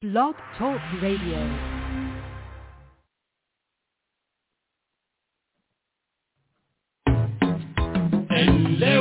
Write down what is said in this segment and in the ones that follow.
Blog Talk Radio. Ẹ̀ǹlẹ́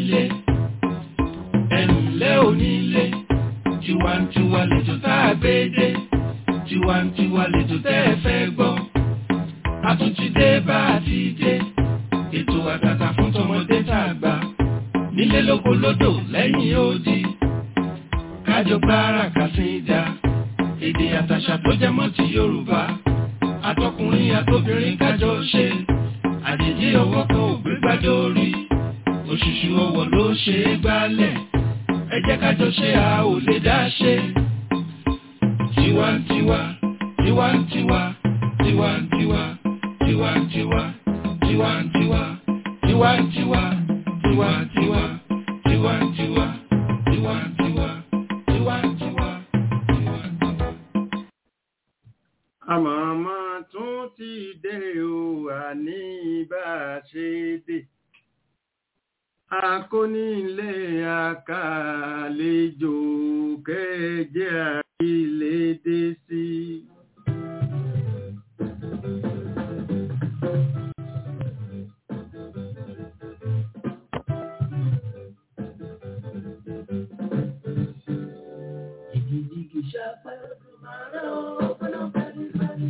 onílé, tiwantiwa lẹ́jọ́ tá a gbé dé, tiwantiwa lẹ́jọ́ tẹ́ ẹ fẹ́ gbọ́. A tún ti dé bá a ti dé, ètò àtàtà fún tọmọdé tàgbà, nílé lóko lódò lẹ́yìn odi. Kájọ gbára kàsídà, èdè àtàṣà tó jẹ mọ́ ti Yorùbá. Àtọkùnrin àtobìnrin kájọ ṣe, àjèjì ọwọ́ kan ò gbé gbádé orí. Òṣùṣù ọwọ́ ló ṣe é gbálẹ̀, ẹ jẹ́ kájọ ṣe a ò lè dá ṣe. Tiwantiwa, tiwantiwa, tiwantiwa, tiwantiwa, tiwantiwa, tiwantiwa, tiwantiwa, tiwantiwa, tiwantiwa, tiwantiwa, tiwantiwa. Àmọ̀mọ́ tún ti dé o, àní bá ṣe dé. Akónílé àkàlejò kẹ́jẹ́ àrílédé sí. Ìdíjìgì ṣàpẹ́ ọdún márùn-ún ọ̀pọ̀lọpọ̀ pẹ̀lú.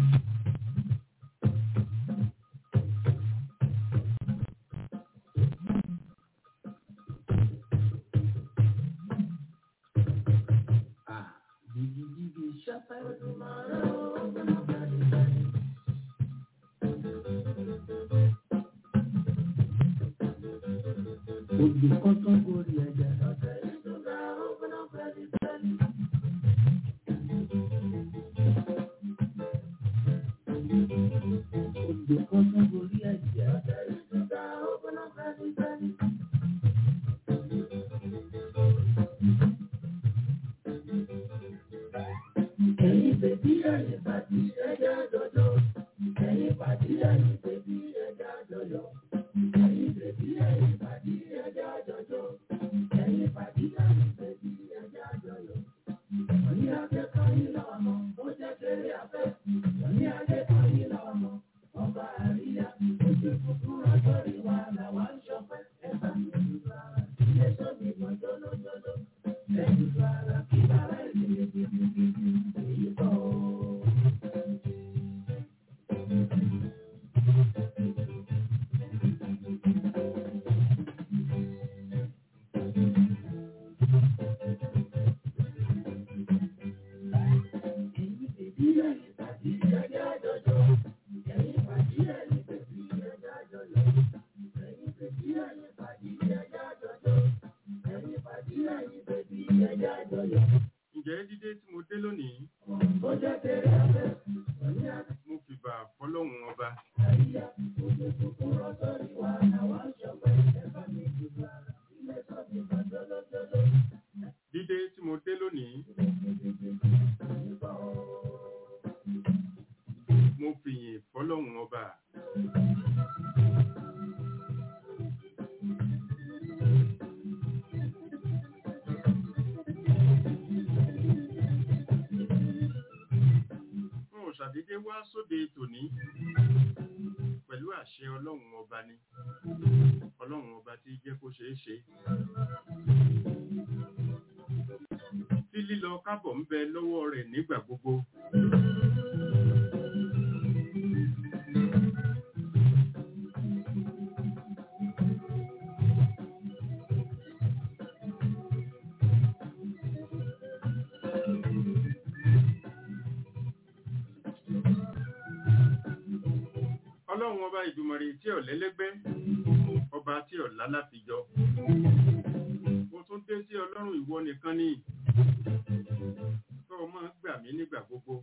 Odò kan tó gorí ẹja. Odò kan tó gorí ẹja. Ẹ̀yin bèbí ẹ̀yin pàdé ẹja jọjọ. Ẹ̀yin pàdé ẹ̀yin bèbí ẹja jọjọ. Ẹ̀yin bèbí ẹ̀yin pàdé ẹja jọjọ. Ẹ̀yin pàdé ẹ̀yin bèbí ẹja jọjọ. Òní akẹ́kọ̀ọ́ yìí lọ́mọ, ó jẹ́ kéré afẹ́. Òní akẹ́kọ̀ọ́ yìí lọ́mọ, ọba àríyá. Ojú kúkúrú ọjọ́rí wa làwa ń ṣọpẹ́. Ẹ̀fà mi ò ní bá a. Ilé sọ́mi mọ̀ jọ́lọ́jọ́lọ́. Ẹ̀yìn fara kí bàrá ìdílé gidigidi. Èyí kọ́ o. Ǹjẹ́ dídé tí mo dé lónìí, mo fìbà fọ́lọ́hun ọba. Dídé tí mo dé lónìí, mo fìyìn fọ́lọ́hun ọba. Ṣàdédé wá sóde tòní pẹ̀lú àṣẹ Ọlọ́run ọba ni, Ọlọ́run ọba tí jẹ́ kó ṣeé ṣe. Tí lílọ kábọ̀ ń bẹ lọ́wọ́ rẹ̀ nígbà gbogbo. Ọlọ́run ọba Ìdùmarè tí ò lẹ́lẹ́gbẹ́, ọba tí ò lálàfijọ. Mo tún dé sí Ọlọ́run ìwọ nìkan ni, tó o máa gbà mí nígbà gbogbo.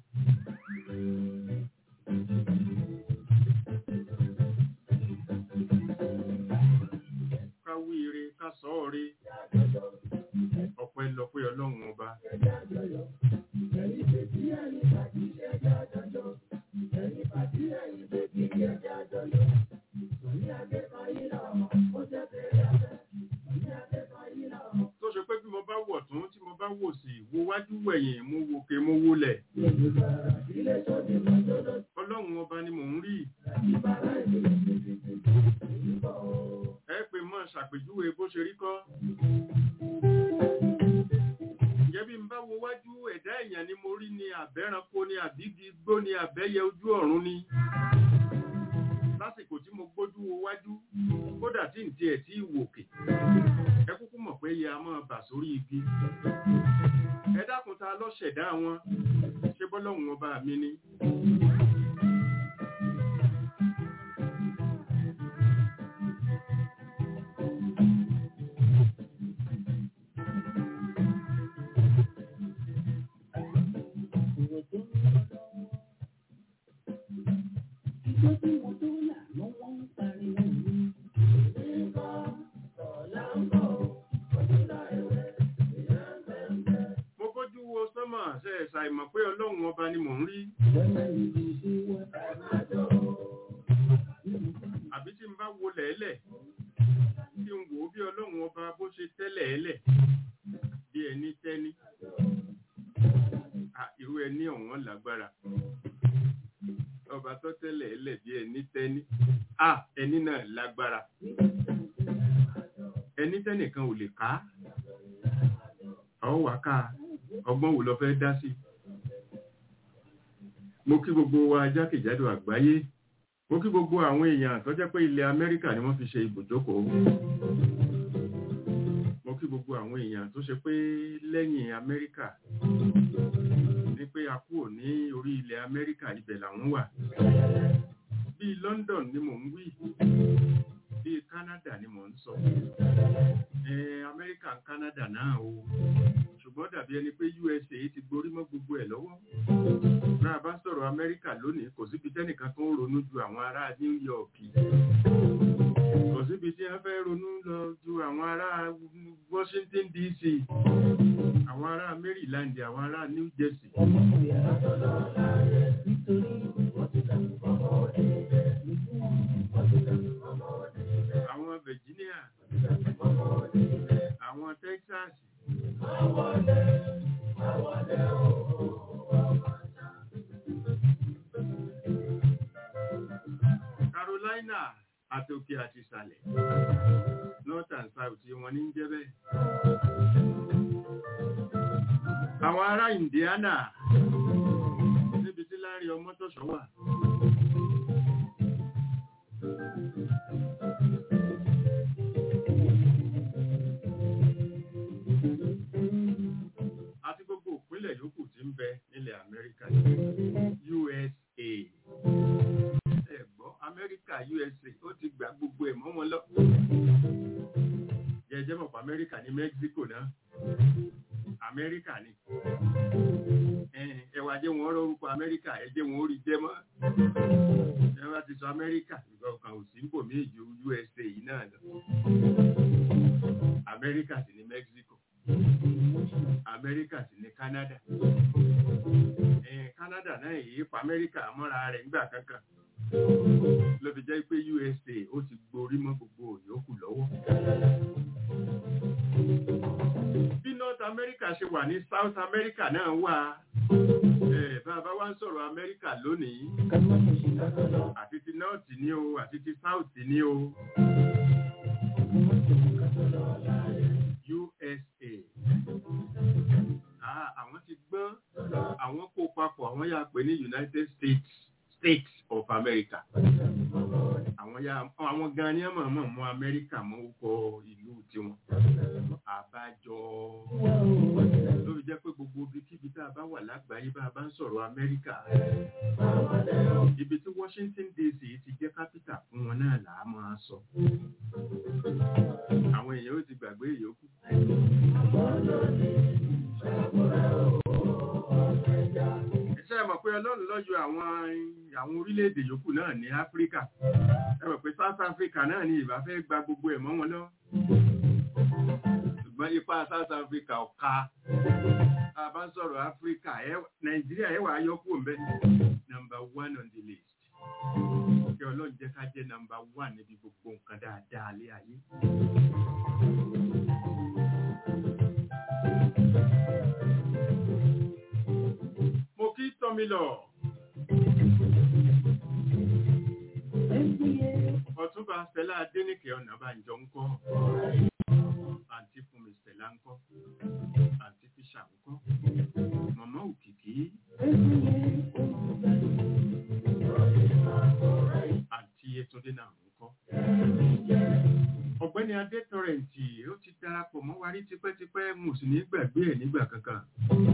Ká wí ire, ká sọ ọ́ ire, ọpẹ́ lọpẹ́ Ọlọ́run ọba. Tó ṣe pé bí mo bá wọ̀ tún tí mo bá wò sí wo wájú wẹ̀yìn mo wòkè mo wọlẹ̀. wọlẹ̀. Ọlọ́run ọba ni mò ń rí. Ẹ pé mọ́ ṣàpèjúwe bó ṣe rí kọ́. Ǹjẹ́ bí n bá wo wájú ẹ̀dá èèyàn ni mo rí ni àbẹ́ranko ni àbígi igbó ni àbẹ́yẹ ojú ọ̀run ni. Lásìkò tí mo gbójú wo wájú, kódà tí n tiẹ̀ tí wòkè. Ẹ kúkú mọ̀ pé yẹ a máa bà sórí igi. Ẹ dákun ta ló ṣẹ̀dá wọn, ṣé bọ́lọ́hun ọba mi ni. Ṣàìmọ̀ pé Ọlọ́run ọba ni mò ń rí. Àbí tí n bá wo lẹ̀ẹ́lẹ̀, tí n wò ó bí Ọlọ́run ọba bó ṣe tẹ́lẹ̀ ẹlẹ̀, bí ẹni tẹ́ni. Irú ẹni ọ̀wọ́n lágbára. Ọba tó tẹ́lẹ̀ ẹlẹ̀ bí ẹni tẹ́ni. Ẹni náà lágbára. Ẹni tẹ́nìkan ò lè ká. Wà ká. Ọgbọ́n wo lọ fẹ́ dá sí? Mo kí gbogbo wa jákèjádò àgbáyé. Mo kí gbogbo àwọn èèyàn tó jẹ́ pé ilẹ̀ Amẹ́ríkà ni wọ́n fi ṣe ibùjókòó. Mo kí gbogbo àwọn èèyàn tó ṣe pé lẹ́yìn Amẹ́ríkà ní pé a kúrò ní orí ilẹ̀ Amẹ́ríkà ibẹ̀ làwọn wà. Bí London ni mò ń wí. Bí Canada ni mò ń sọ. Amẹ́ríkà and Canada náà o. Ṣùgbọ́n dàbí ẹni pé USA ti gborí mọ́ gbogbo ẹ̀ lọ́wọ́. Náà bá sọ̀rọ̀ Amẹ́ríkà lónìí, kò síbi tẹ́nìkan tó ń ronú ju àwọn ará New York. Kò síbi tí wọ́n fẹ́ ronú lọ ju àwọn ará Washington DC, àwọn ará Maryland, àwọn ará New Jersey. Àwọn Virginia, àwọn Texas. Carolina àtòkè àti ìsàlẹ̀, North and South wọn ní jẹ́ bẹ́ẹ̀. Àwọn ará Indiana níbi tí Láńrè Ọmọ́tọ̀ṣọ́ wà. Àti gbogbo ìpínlẹ̀ yòókù tí ń bẹ nílẹ̀ Amẹ́ríkà, USA. Amẹ́ríkà USA ó ti gbà gbogbo ẹ̀ mọ́ wọn lọ. Jẹ́jẹ́ mọ̀ pé Amẹ́ríkà ní Mexico náà. Amẹ́ríkà ni. Ẹwà jẹ́ wọn rọrùkọ Amẹ́ríkà, ẹjẹ́ wọn ó rí jẹ́ mọ́. Ẹ bá ti sọ Amẹ́ríkà, ìgbọ̀kan ò sí ń bò méjì USA yìí náà lọ. Amẹ́ríkà sì ní Mexico. Amẹ́ríkà sì ní Canada. Canada náà yìí pa Amẹ́ríkà mọ́ra rẹ̀ nígbà kankan. Ló fi jẹ́ pé USA ó ti gborí mọ́ gbogbo yòókù lọ́wọ́. Bí North America ṣe wà ní South America náà wà. Bàbá wa ń sọ̀rọ̀ Amẹ́ríkà lónìí. Àti ti North ni o, àti ti South ni o. USA. Àwọn ti gbọ́n, àwọn kó papọ̀, àwọn yà pé ní United States of America. Àwọn gan ni àmọ́ mọ́ Amẹ́ríkà mọ́ orúkọ ìlú tiwọn. Àbájọ ló fi jẹ́ pé gbogbo ibikíbi tá a bá wà lágbàáyé bá a bá ń sọ̀rọ̀ Amẹ́ríkà. Ibi tí Washington DC ti jẹ́ kápítà fún wọn náà là á máa sọ. Àwọn èèyàn ó ti gbàgbé ìyókù. Ṣé ẹ mọ̀ pé Ọlọ́run ló yọ àwọn orílẹ̀-èdè yòókù náà ní Áfíríkà? Ẹ mọ̀ pé South Africa náà ni ìbá fẹ́ gba gbogbo ẹ̀ mọ́ wọn lọ. Ṣùgbọ́n ipa South Africa ọ̀ka. A bá ń sọ̀rọ̀ Áfíríkà, Nàìjíríà ẹ̀ wà á yọ kúrò ńbẹ̀. Number 1 on the list. Kí Ọlọ́run jẹ́ ká jẹ́ number 1 níbi gbogbo nǹkan dáadáa lé ayé. mi lọ. Ọ̀túnba Stella Adéníkè Ọ̀nàbànjọ ń kọ́. Àǹtí Fúnmi Stella ń kọ́. Àǹtí Fíṣà ń kọ́. Màmá Òkìkí. Àǹtí Yétúndé náà ń kọ́. Ọ̀gbẹ́ni Adé Tọ́rẹ̀ǹtì ó ti darapọ̀ mọ́ wa rí tipẹ́tipẹ́ mo sì ní gbàgbé ẹ̀ nígbà kankan.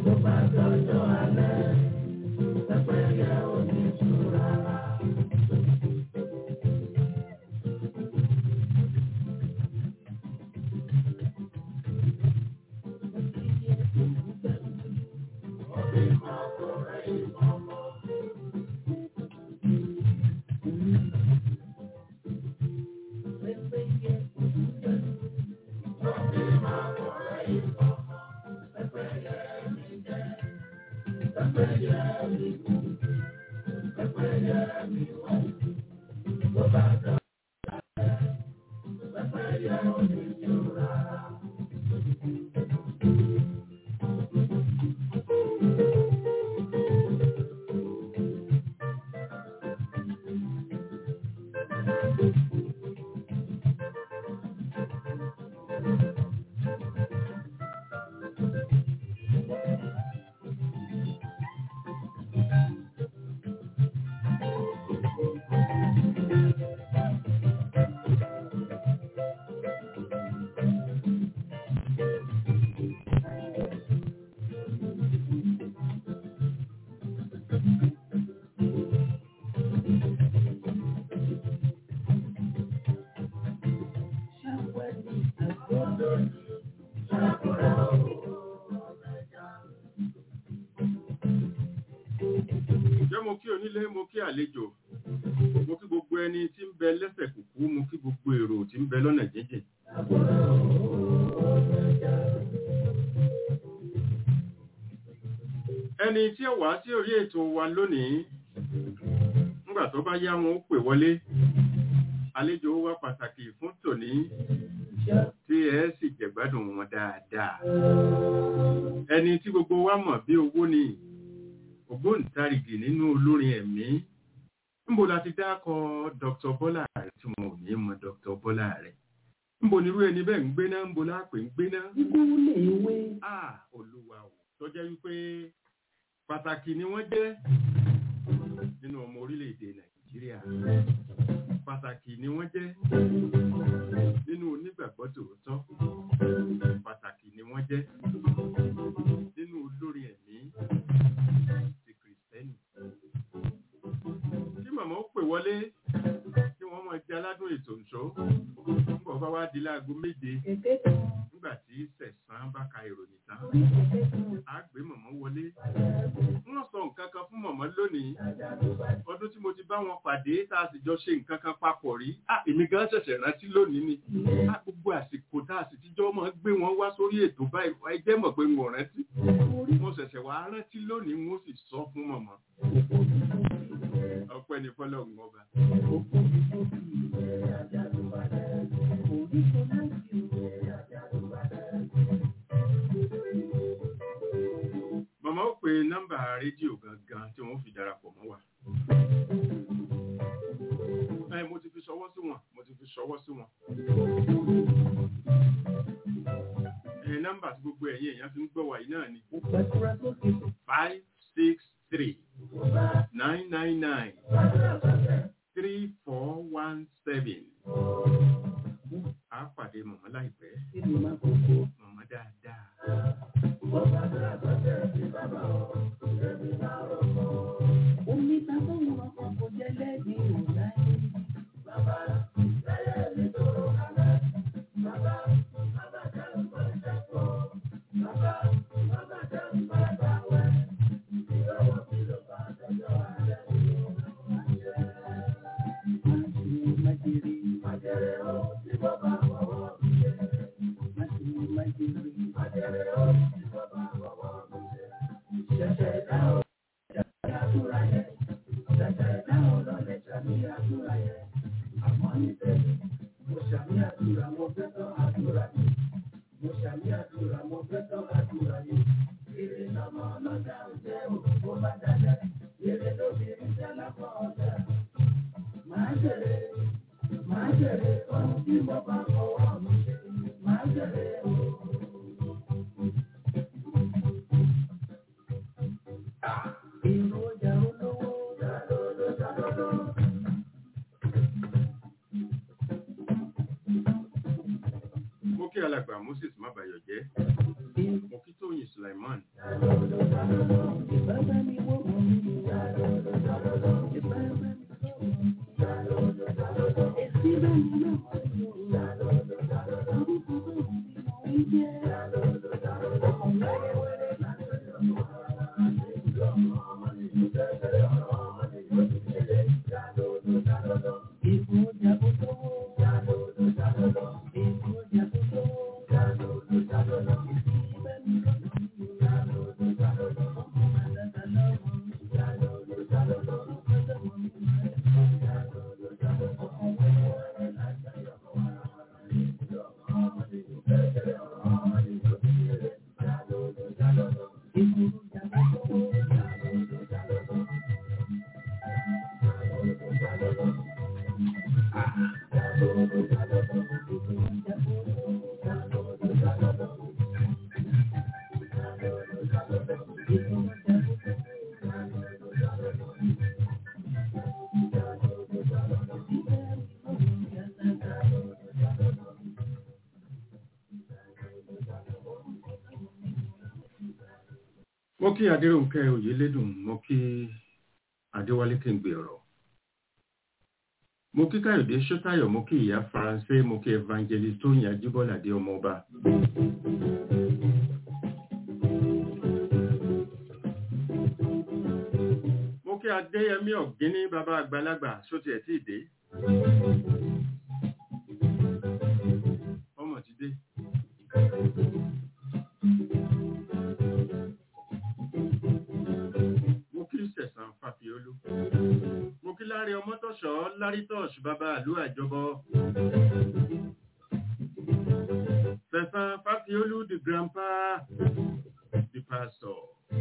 Mo kí àlejò, mo kí gbogbo ẹni tí ń bẹ lẹ́sẹ̀ kùkú, mo kí gbogbo èrò tí ń bẹ lọ́nà jíjìn. Ẹni tí ó wá sí orí ètò wa lónìí, nígbà tó bá yá wọn ó pè wọlé, àlejò wa pàtàkì fún tòní tí ẹ sì jẹ̀gbádùn wọn dáadáa. Ẹni tí gbogbo wa mọ̀ bí owó ni. Ògbóǹtarìgì nínú olórin ẹ̀mí. Níbo la ti dákọ Dr. Bọ́lá rẹ̀ tí wọn ò ní mọ Dr. Bọ́lá rẹ̀. Níbo nírú ẹni bẹ́ẹ̀ ń gbéná, níbo lápè ń gbéná. Ikú lè wé. Olúwa ò tó jẹ́ wípé pàtàkì ni wọ́n jẹ́ nínú ọmọ orílẹ̀-èdè Nàìjíríà. Pàtàkì ni wọ́n jẹ́ nínú onígbàgbọ́ tòótọ́. Pàtàkì ni wọ́n jẹ́ nínú olórin ẹ̀mí. Kí màmá ó pè wọlé kí wọ́n máa jẹ aládùn ètò ìṣó nígbà bá wá di láago 7 nígbà tí Sẹ̀san bá ka ìròyìn tán á gbé màmá wọlé. Wọ́n sọ nǹkan kan fún màmá lónìí. Ọdún tí mo ti bá wọn pàdé tá a sì jọ ṣe nǹkan kan papọ̀ rí. Èmi gan ṣẹ̀ṣẹ̀ rántí lónìí ni. Gbogbo àsìkò tá a sì ti jọ máa gbé wọn wá sórí ètò báyìí ẹ jẹ́ mọ̀ pé n ò rántí. Mo ṣẹ̀ṣẹ̀ wá rántí lónìí mo sì sọ fún màmá. Ọpẹ́ ni fọ́lọ́run ọba. Màmá ó pe nọ́mbà rédíò gangan tí wọ́n fi darapọ̀ mọ́ wa. Mo ti fi ṣọwọ́ sí wọn. Nọ́mbà tí gbogbo ẹ̀yin èèyàn fi ń gbọ́ wa yìí náà ni 563 999 3417. A pàdé màmá láìpẹ́. Màmá dáadáa. Omi tábọ̀ wọn kò jẹ́ lẹ́bi ọ̀la yìí. Bàbá láyé mi tó kálẹ̀. Bàbá jẹ́ nǹkan ṣẹ́kọ̀ọ́. Bàbá jẹ́ nǹkan ṣàwẹ̀. Ìyọ̀wọ̀ mi ló bá tọ́jọ́ alẹ́. Májèrè ó tí bọ́ bá fọwọ́ mi ṣe. Májèrè ó tí bọ́ bá fọwọ́ mi ṣe. Ṣẹ̀ṣẹ̀ dá o. Àdúrà yẹn, ṣẹ̀ṣẹ̀ dáhùn lọ́lẹ̀ ṣàmì àdúrà yẹn. Àmọ́ ní tẹ̀lé, mo ṣàmì àdúrà mo fẹ́ tán àdúrà yẹn. Mo ṣàmì àdúrà mo fẹ́ tán àdúrà yẹn. Èrè lọ́mọ ọlọ́jà ò jẹ́ òkú bá dájẹ́. Mo kí alàgbà Moses Mábayọ̀jẹ́. Mo kí Tóyìn Sulaiman. Mo kí Adéròǹkẹ́ Oyèlédùn, mo kí Adéwálé Kéǹgbè ọ̀rọ̀. Mo kí Káyọ̀dé Ṣótáyọ̀, mo kí ìyá Faransé, mo kí Evangelist Tóyìn Ajíbọ́ládé ọmọọba. Mo kí Adéyẹmí Ọ̀gíní bàbá àgbàlagbà sóti ẹ̀ tí ì dé. Ọmọ ti dé. Sẹ̀san Fàfiolú. Mo kí Lárí Ọmọ́tọ̀ṣọ́, Lárí Tọ́ṣ, bàbá àlú àjọbọ. Sẹ̀san Fàfiolú, the grandpa, the pastor.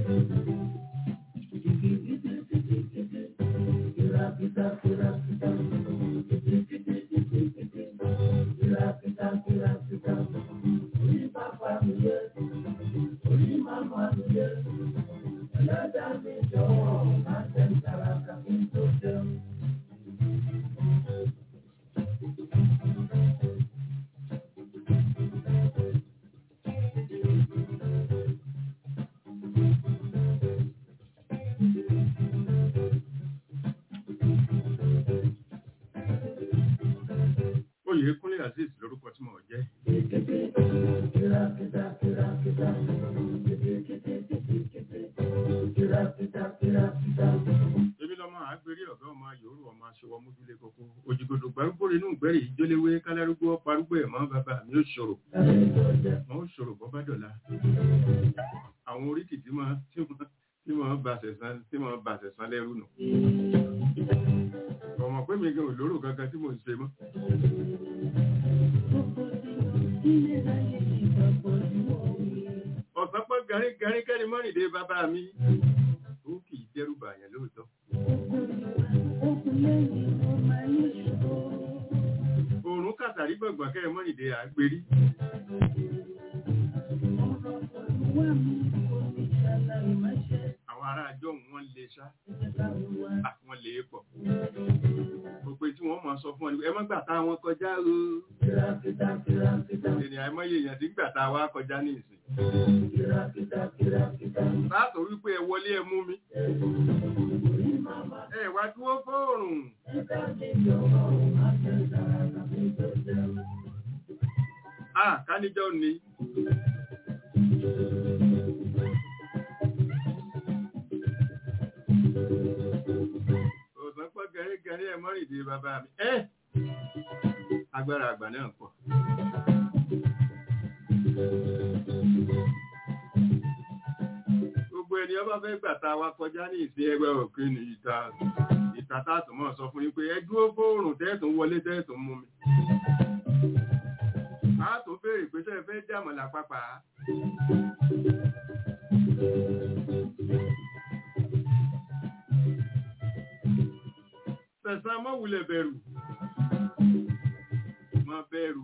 Oyèkúnlé Azeez lórúkọ tí mo jẹ́. Èmi lọ́mọ àgbèrè ọ̀gá ọmọ yòórù ọmọ aṣọwọ́ mójúlé kókó. Òjìgòdò gbárùgbò inú ìgbẹ́rì ìjólewé kálárúgbó parúgbó ẹ̀mọ́ bàbá mi ó ṣòro. Wọ́n ó ṣòro bọ́ bá dọ̀la. Àwọn oríkì tí wọ́n bá ṣẹ̀san lẹ́rú nù. Ọmọ pé mi gan olóró kankan tí mò ń ṣe mọ́. Ọ̀sán pọ́ garí kẹ́rin mọ́rìndé bàbá mi. Ó kì í dẹ́rù bàyàn lóòótọ́. Òòrùn kàtàrí gbọ̀ngbọ̀n kẹ́rin mọ́rìndé àgbérí. Àwọn ará àjọ wọn lè ṣá. Àwọn lè pọ̀. Gbogbo tí wọ́n máa sọ fún ọ ní ẹ má gbà tá wọn kọjá o. Ènìyàn àìmọye èèyàn tí gbà tá wa kọjá ní ìsìn. Láàtọ̀ wípé ẹ wọlé ẹ mú mi. Ẹ wá dúró fóòrùn. Káníjọ́ ni. Òsàn pọ̀ gẹ̀rí ẹ̀ mọ́rìndé bàbá mi. Agbára àgbà náà pọ̀. Gbogbo ẹni ọba fẹ́ gbà tá wa kọjá ní ìsìn ẹgbẹ́ òkè ní ìta táàtù mọ́ sọ fún yín pé ẹ dúró fóòrùn tẹ́ẹ̀tún wọlé tẹ́ẹ̀tún mú mi. A tó béèrè pé sẹ́ẹ̀ fẹ́ dàmọ̀lá pápá. Sẹ̀san mọ́ wulẹ̀ bẹ̀rù. Má bẹ̀rù.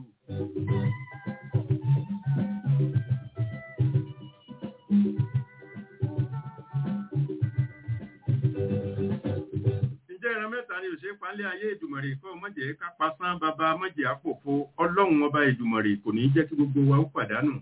ò ṣe pálé ayé Èdùmàrè kọ́ mọ́jẹ̀ ká pasán bàbá mọ́jẹ̀ àpòfo ọlọ́run ọba Èdùmàrè kò ní jẹ́ kí gbogbo wa ó pàdánù.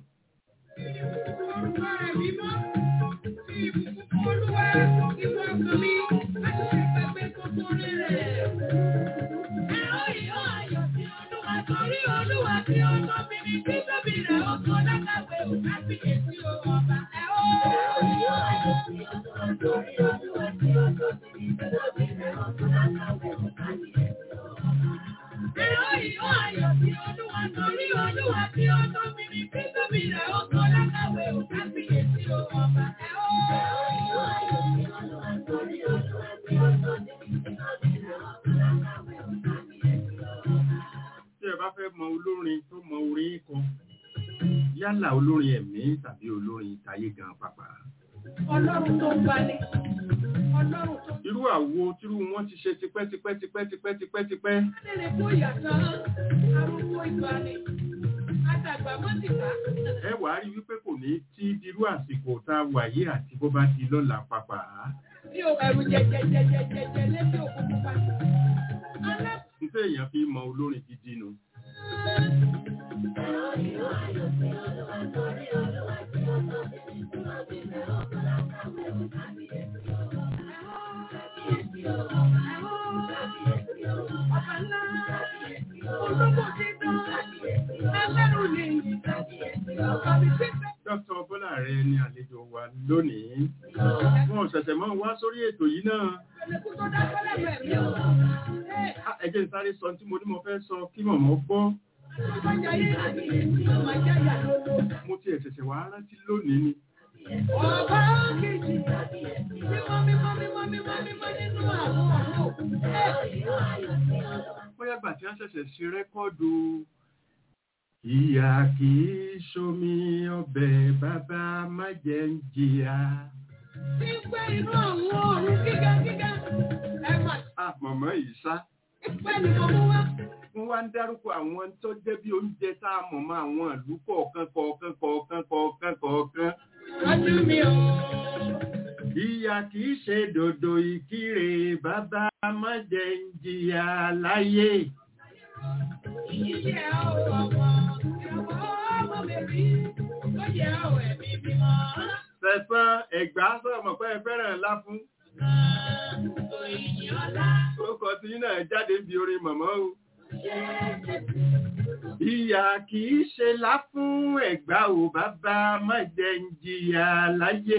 Yálà olórin ẹ̀mí tàbí olórin ìtayé gan pàpà. Ọlọ́run tó gbalẹ̀. Ọlọ́run tó. Irú àwo tírú wọn ti ṣe tipẹ́. Adélé kó yàtọ̀ arúgbó ìgbàlẹ̀. Àtàgbà mọ́tìgbà. Ẹ wàá rí wípé kò ní tí dirú àsìkò tá a wà yìí àti bó bá di lọ́la pàpà. Bí o ẹ̀rù jẹjẹjẹjẹjẹjẹ lẹ́sẹ̀ òkú pupa. Nítorí èèyàn fi mọ olórin gidi nù. Dr. Bọ́láre ni àlejò wa lónìí. Wọ́n ṣẹ̀ṣẹ̀ máa wá sórí ètò yìí náà. Ẹ jẹ́ n sáré sọ tí mo ní mo fẹ́ sọ kí mọ̀mọ́ gbọ́. Mo ti ẹ̀ṣẹ̀ṣẹ̀ wá rántí lónìí ni. Ọba kejì, mímọ́ nínú àwọn. Bóyá gbà tí wọ́n ṣẹ̀ṣẹ̀ ṣe rẹ́kọ́ọ̀dù ìyà kìí ṣomi ọbẹ̀ bàbá má jẹ́ ń jìyà. Tí ń gbé inú àwọn ọ̀run gíga. Mọ̀mọ́ yìí sá. Ìpẹ́ ni mo mú wá. Wọ́n wá ń dárúkọ àwọn tó jẹ́ bí oúnjẹ tá a mọ̀ mọ́ àwọn ìlú kọ̀ọ̀kan. Ọdún mi ò. Ìyà kìí ṣe dòdò ìkírè bàbá má jẹ́ ń jìyà láyé. Ìyíṣẹ́ ọmọ mi rí, ó yẹ ọ̀wọ̀ ẹ̀mí mímọ́. Sẹ̀sán Ẹ̀gbá sọ̀rọ̀ mọ̀ pé ẹ fẹ́ràn ńlá fún. Orúkọ tí náà jáde ń bi orin mọ̀mọ́ o. Ìyà kìí ṣe lá fún Ẹ̀gbá ò bàbá má jẹ́ ń jìyà láyé.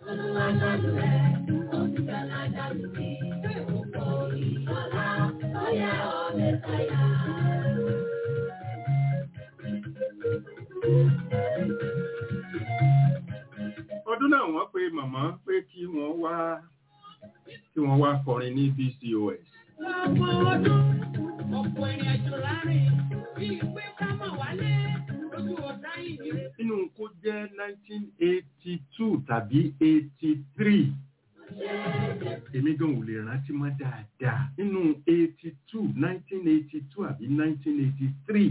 Ọdún náà wọ́n pe màmá pé kí wọ́n wá kọrin ní BCOS. Ọ̀pọ̀ ọdún, ọ̀pọ̀ ìrìn àjò láàrin, bí ìpé ká mọ̀ wálé lójú ọ̀dá yìí. Inú kó jẹ́ 1982 tàbí 83. Èmi gan ò lè rántí mọ́ dáadáa. Inú 1982 àbí 1983.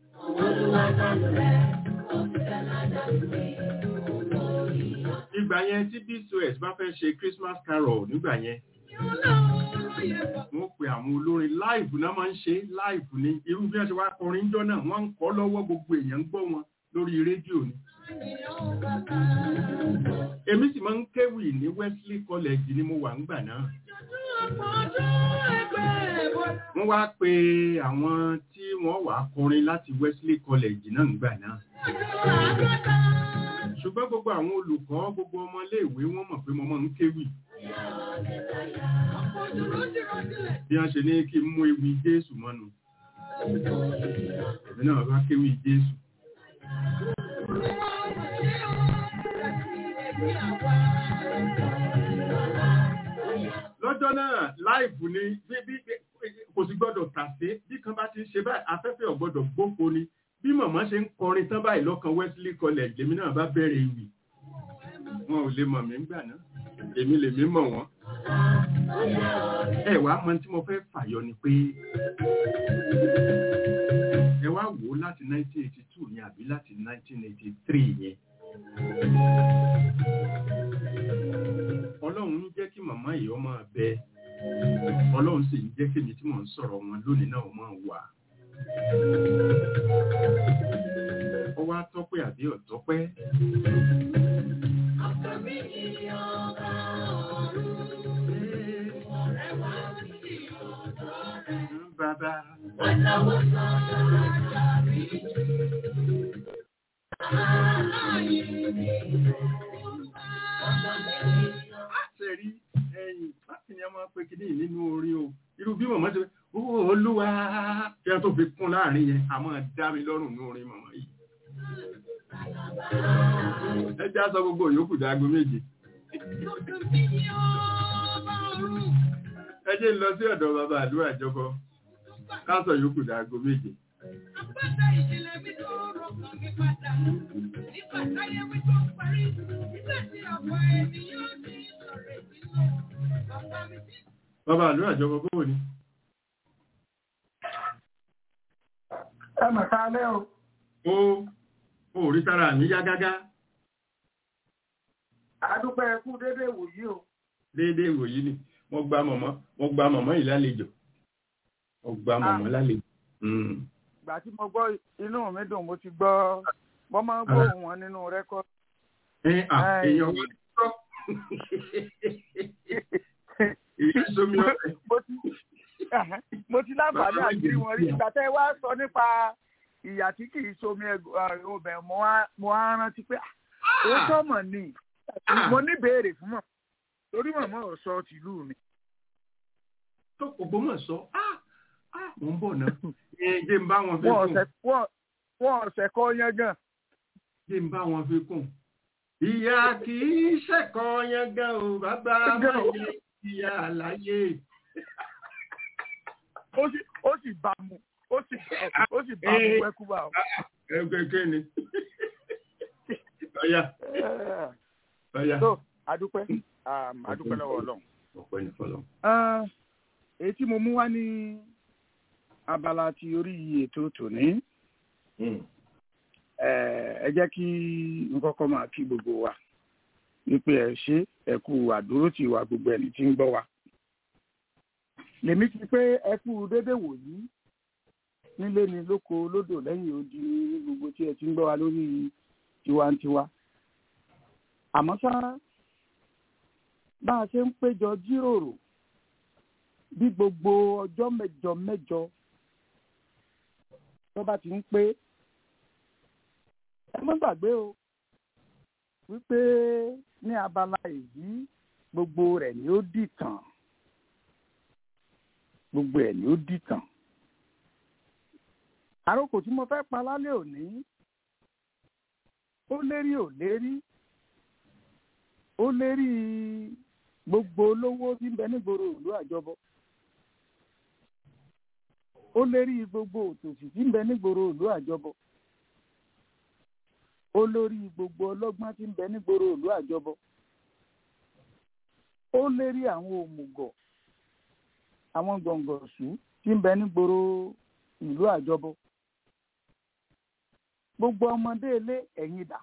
Ìgbà yẹn tí BCOS bá fẹ́ ṣe Christmas Carol nígbà yẹn. Wọ́n pe àwọn olórin live náà máa ń ṣe live ní irú bí wọ́n ṣe wá kọrin jọ náà wọ́n ń kọ lọ́wọ́ gbogbo èèyàn ń gbọ́ wọn lórí rédíò ni. Èmi sì máa ń kéwì ní Wesley College ni mo wà ńgbà náà. Wọ́n wá pe àwọn tí wọ́n wá kọrin láti Wesley College náà ńgbà náà. Ṣùgbọ́n gbogbo àwọn olùkọ́ gbogbo ọmọléèwé wọ́n mọ̀ pé mo máa ń kéwì. Bí wọ́n ṣe ní kí n mú ewì Jésù mọ́nu. Ẹ̀mí náà bá kéwì Jésù. Lọ́jọ́ náà láìfù ni bí kò sì gbọ́dọ̀ tàsé bí kan bá ti ń ṣe báyìí afẹ́fẹ́ ò gbọ́dọ̀ gbófo ni. Bí màmá ṣe ń kọrin tán báyìí lọ́kàn Wesley College lèmi náà bá bẹ̀rẹ̀ ìwì. Wọn ò lè mọ̀ mí ńgbà náà. Èmi lèmi mọ̀ wọ́n. Ẹ wá mọ̀ tí mo fẹ́ fàyọ ni pé ẹ wá wò ó láti 1982 yẹn àbí láti 1983 yẹn. Ọlọ́run ń jẹ́ kí màmá yìí ọmọ bẹ Ọlọ́run sì ń jẹ́ kémi tí mò ń sọ̀rọ̀ wọn lónìí náà máa wà. Ó wá tọ́pẹ́ àbí ọ̀tọ́pẹ́. Bàbá. Àṣẹrí ẹ̀yìn láti ní a máa pé kìíní nínú orin o. Irú bí màmá ṣe Olúwa kí a tó fi kún láàrin yẹn, a máa dá mi lọ́rùn ní orin màmá yìí. Ẹ já sọ gbogbo yòókù dáago méje. Ẹ jẹ́ lọ sí ọ̀dọ̀ bàbá àdúrà jọkọ. Ká sọ yòókù dáago méje. Àpáta ìjìnlẹ̀ mi tó rọ̀kàn mi padà. Nígbà táyé mi tó parí. Nígbà tí ọ̀pọ̀ ènìyàn ní ìsọ̀rọ̀ ìdílé. Bàbá mi ti. Bàbá àdúrà jọkọ bó ni? Ẹ mà kálẹ́ o. Ó rí sára mi yá gágá. Adúpẹ́ ẹkú déédéé wòyí o. Déédéé wòyí ni. Mo gba mọ̀mọ́ yìí lálejò. Mo gba mọ̀mọ́ lálejò. Ìgbà tí mo gbọ́ inú mi dùn mo ti gbọ́ wọ́n máa ń gbóhùn wọn nínú rẹ́kọ́dì. Èèyàn wọ́n ti sọ. Èyí sómi ọ̀rẹ́. Mo ti láǹfààní àti wọn rí. Ìgbà tẹ́ wá sọ nípa ìyà tí kì í somi ọbẹ̀ mo á rántí pé ó sọ̀mọ̀ ni mo ní béèrè fún mọ̀ torí mọ̀mọ́ ò sọ tìlú mi. Tó kò bó mọ̀ sọ mo ń bọ̀ náà. Jẹ́ ń bá wọn fi kún. Wọ́n ọ̀sẹ̀ kọ́ yẹn gan. Jẹ́ ń bá wọn fi kún. Ìyà kì í ṣẹ̀kọ́ yẹn gan o, bàbá máa yẹ ìyà àlàyé. Ó sì bá mu. Ó sì bá mu wẹ́kúbà o. Kékeré ni. Ọ̀yà. So, adúpẹ́ lọ́wọ́ Ọlọ́run. Ọpẹ́ ní fọlọ́run. Èyí tí mo mú wá ní abala ti orí ètò tòní. Ẹ jẹ́ kí n kọ́kọ́ máa kí gbogbo wa wípé ẹ ṣé ẹ kú àdúró tì wá gbogbo ẹni tí ń gbọ́ wa. Lèmi ti pé ẹ kú dédé wòyí nílé ni lóko lódò lẹ́yìn odi ní gbogbo tí ẹ ti ń gbọ́ wa lórí tiwantiwa. Àmọ́ ṣá bá a ṣe ń péjọ jíròrò bí gbogbo ọjọ́ mẹ́jọ tó bá ti ń pé ẹ má gbàgbé o wípé ní abala èyí gbogbo rẹ̀ ni ó dìtàn gbogbo ẹ̀ ni ó dìtàn. Àròkò tí mo fẹ́ pa lálẹ́ òní ó lérí ò lérí ó lérí gbogbo olówó tí ń bẹ nígboro ìlú àjọbọ ó lérí gbogbo òtòṣì tí ń bẹ nígboro ìlú àjọbọ ó lórí gbogbo ọlọ́gbọ́n tí ń bẹ nígboro ìlú àjọbọ ó lérí àwọn òmùgọ̀ àwọn gọ̀ǹgọ̀sù tí ń bẹ nígboro ìlú àjọbọ gbogbo ọmọdé ilé ẹ̀yin dà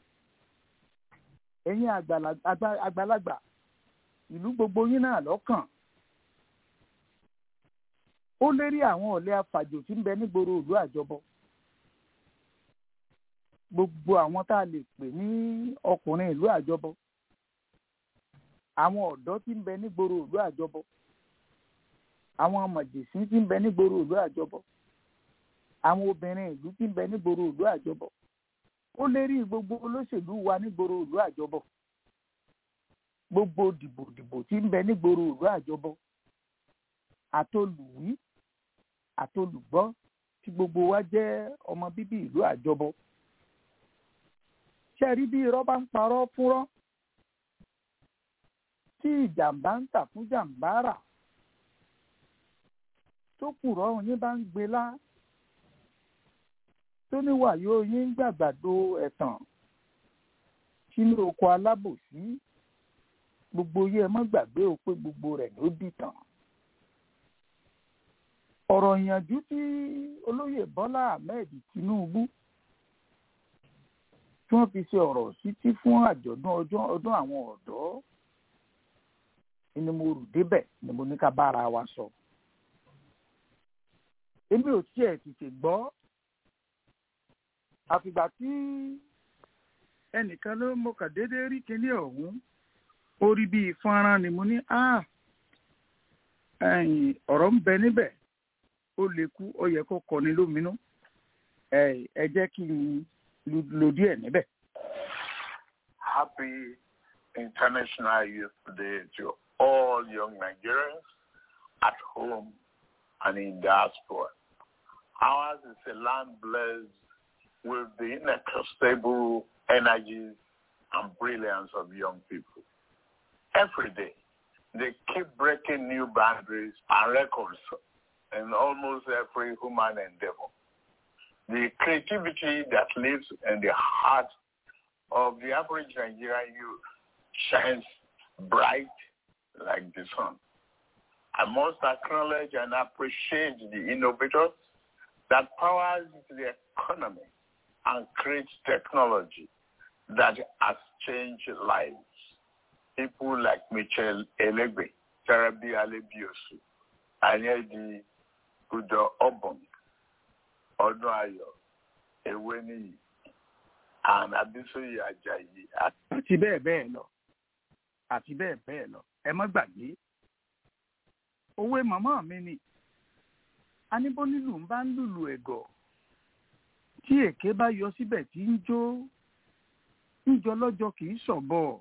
ẹ̀yin àgbàlagbà ìlú gbogbo yín náà lọ́kàn ó lérí àwọn ọ̀lẹ afàjò tí ń bẹ nígboro ìlú àjọbọ gbogbo àwọn tá a lè pè ní ọkùnrin ìlú àjọbọ àwọn ọ̀dọ́ tí ń bẹ nígboro ìlú àjọbọ àwọn mọ̀jẹ̀sín tí ń bẹ nígboro ìlú àjọbọ àwọn obìnrin ìlú tí ń bẹ nígboro ìlú àjọbọ ó lérí gbogbo olóṣèlú wa nígboro ìlú àjọbọ gbogbo dìbòdìbò tí ń bẹ nígboro ìlú àjọbọ àtolùwí àtolùgbọ́ tí gbogbo wa jẹ́ ọmọ bíbí ìlú àjọbọ ṣe rí bí irọ́ bá ń parọ́ fúnrọ́ tí ìjàmbá ń tà fún jàmbá rà tó kùrọ̀ yín bá ń gbé lá tó níwà yóò yín gbàgbàdo ẹ̀tàn sínú oko alábòsí gbogbo yẹ mọ́ gbàgbé o pé gbogbo rẹ̀ ló dìtàn. ọ̀rọ̀ ìyànjú tí olóyè Bọ́lá Ahmed Tinubu tí wọ́n fi ṣe ọ̀rọ̀ títí fún àjọ̀dún ọdún àwọn ọ̀dọ́ ni mo rù débẹ̀ ni mo ní ká bára wa sọ. Èmi ò tiẹ̀ tètè gbọ́ àfìgbà tí ẹnìkan ló mo kàn déédéé rí kinní ọ̀hún orí bíi fọ́nrán ni mo ní ọ̀rọ̀ ń bẹ níbẹ̀ ó lè kú ó yẹ kó kọni lóminú ẹ jẹ́ kí n lo díẹ̀ níbẹ̀. Happy International Youth Day to all young Nigerians at home and in diaspora. Ours is a land blessed with the inexhaustible energies and brilliance of young people. Every day, they keep breaking new boundaries and records in almost every human endeavor. The creativity that lives in the heart of the average Nigerian youth shines bright like the sun. I must acknowledge and appreciate the innovators that powers the economy and creates technology that has changed lives. People like Michel Elegbe, Tarabi Alebiosu, Anyedi Udo Obong, Odunayo, Eweni, and Abisoyi Ajayi. Àti bẹ́ẹ̀ bẹ́ẹ̀ lọ. Àti bẹ́ẹ̀ bẹ́ẹ̀ lọ. Ẹ má gbàgbé. Òwe màmá mi ni. Aníbó nílùú ń bá ń lùlù ẹ̀gọ̀. Tí èké bá yọ síbẹ̀ tí ń jó. Ń jọ lọ́jọ́ kì í ṣọ̀bọ̀.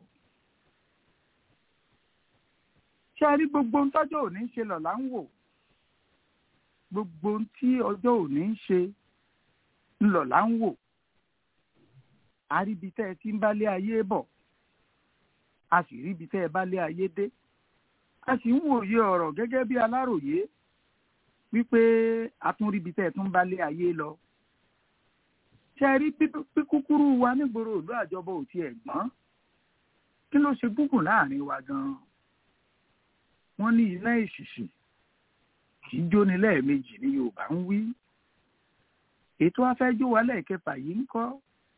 Ṣé a rí gbogbo ohun tọ́jọ́ òní ń ṣe lọ́la ń wò? Gbogbo ohun tí ọjọ́ òní ń ṣe ńlọ́la ń wò. A rí ibi tẹ́ ẹ ti ń bálé ayé bọ̀. A sì rí ibi tẹ́ ẹ bálé ayé dé. A sì ń wòye ọ̀rọ̀ gẹ́gẹ́ bí aláròyé wípé a tún rí ibi tẹ́ ẹ tún bálé ayé lọ. Ṣé ẹ rí píkúkúrú wa nígboro ìlú àjọbọ ò tiẹ̀ gbọ́n? Kí ló ṣe gúngùn láàrin wa gan-an? Wọ́n ní iná ìṣìṣì kì í jóni lẹ́ẹ̀mejì ní Yorùbá ń wí. Ètò afẹ́jọ́ wa lẹ́ẹ̀kẹfà yìí ń kọ́.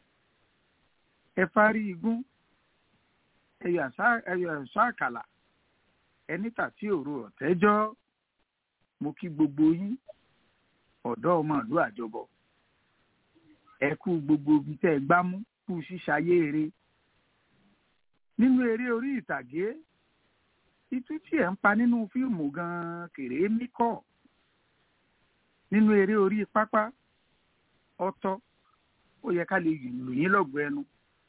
Ẹ fárí igún, ẹyọ ẹ̀ṣọ́ àkàlà, ẹni tàtí òru ọ̀tẹ́jọ́. Mo kí gbogbo yín, ọ̀dọ́ ọmọ ìlú àjọbọ. Ẹ kú gbogbo ibi tẹ́ ẹ gbámú kú ṣíṣayé eré. Nínú eré orí ìtàgé, itú tí ẹ̀ ń pa nínú fíìmù gan-an kèrè mí kọ́. Nínú eré orí pápá, ọ̀tọ̀ ó yẹ ká lè lù yín lọ́gọ̀ ẹnu.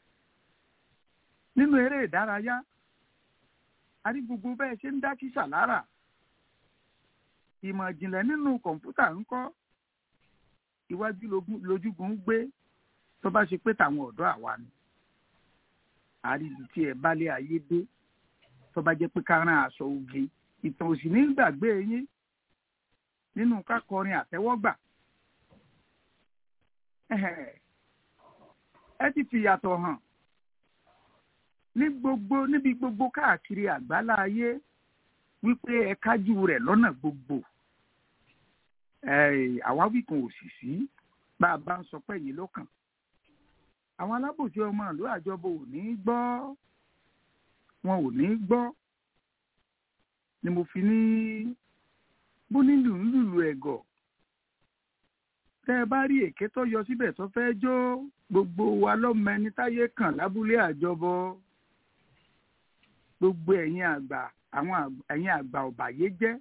Nínú eré ìdárayá, a rí gbogbo bẹ́ẹ̀ ṣe ń dá kíṣà lára. Ìmọ̀ ìjìnlẹ̀ nínú kọ̀ǹpútà ń kọ́. Iwájú lójúgun ń gbé tó bá ṣe pé tàwọn ọ̀dọ́ àwa ni. A rí ibi tí ẹ bálé ayé dé tó bá jẹ́ pé ká rán aṣọ oge. Ìtàn òsì ní gbàgbé yín nínú ká kọrin àtẹ́wọ́gbà. Ẹ ti fi ìyàtọ̀ hàn níbi gbogbo káàkiri àgbálá ayé wípé ẹ kájú rẹ̀ lọ́nà gbogbo. Àwáwí kan ò sì sí bá a bá ń sọ pé yìí ló kàn. Àwọn alábòsí ọmọ ìlú àjọbọ ò ní gbọ́. Wọn ò ní gbọ́. Ni mo fi ní bó nílù ń lùlù ẹ̀gọ̀. Tẹ́ ẹ bá rí èké tó yọ síbẹ̀ tó fẹ́ jó gbogbo wa lọ́mọ ẹni táyé kàn lábúlé àjọbọ. Gbogbo ẹ̀yin àgbà ẹ̀yin àgbà ọ̀bàyé jẹ́.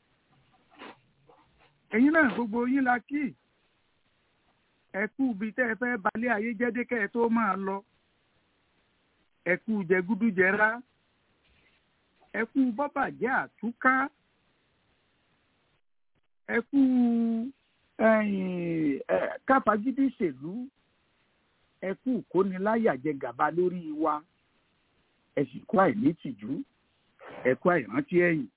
Ẹ̀yin náà gbogbo yín la kí. Ẹ kú ibi tẹ́ ẹ fẹ́ balẹ̀ ayé jẹ́ dé kẹ́ ẹ tó máa lọ. Ẹ kú jẹgúdújẹrá. Ẹ kú bọ́bàjẹ́ àtúká. Ẹ kú káfagídí ṣèlú. Ẹ kú kóniláyàjẹ gàba lórí wa. Ẹ sì kú àìnítìjú. Ẹ kú àìrántí ẹ̀yìn.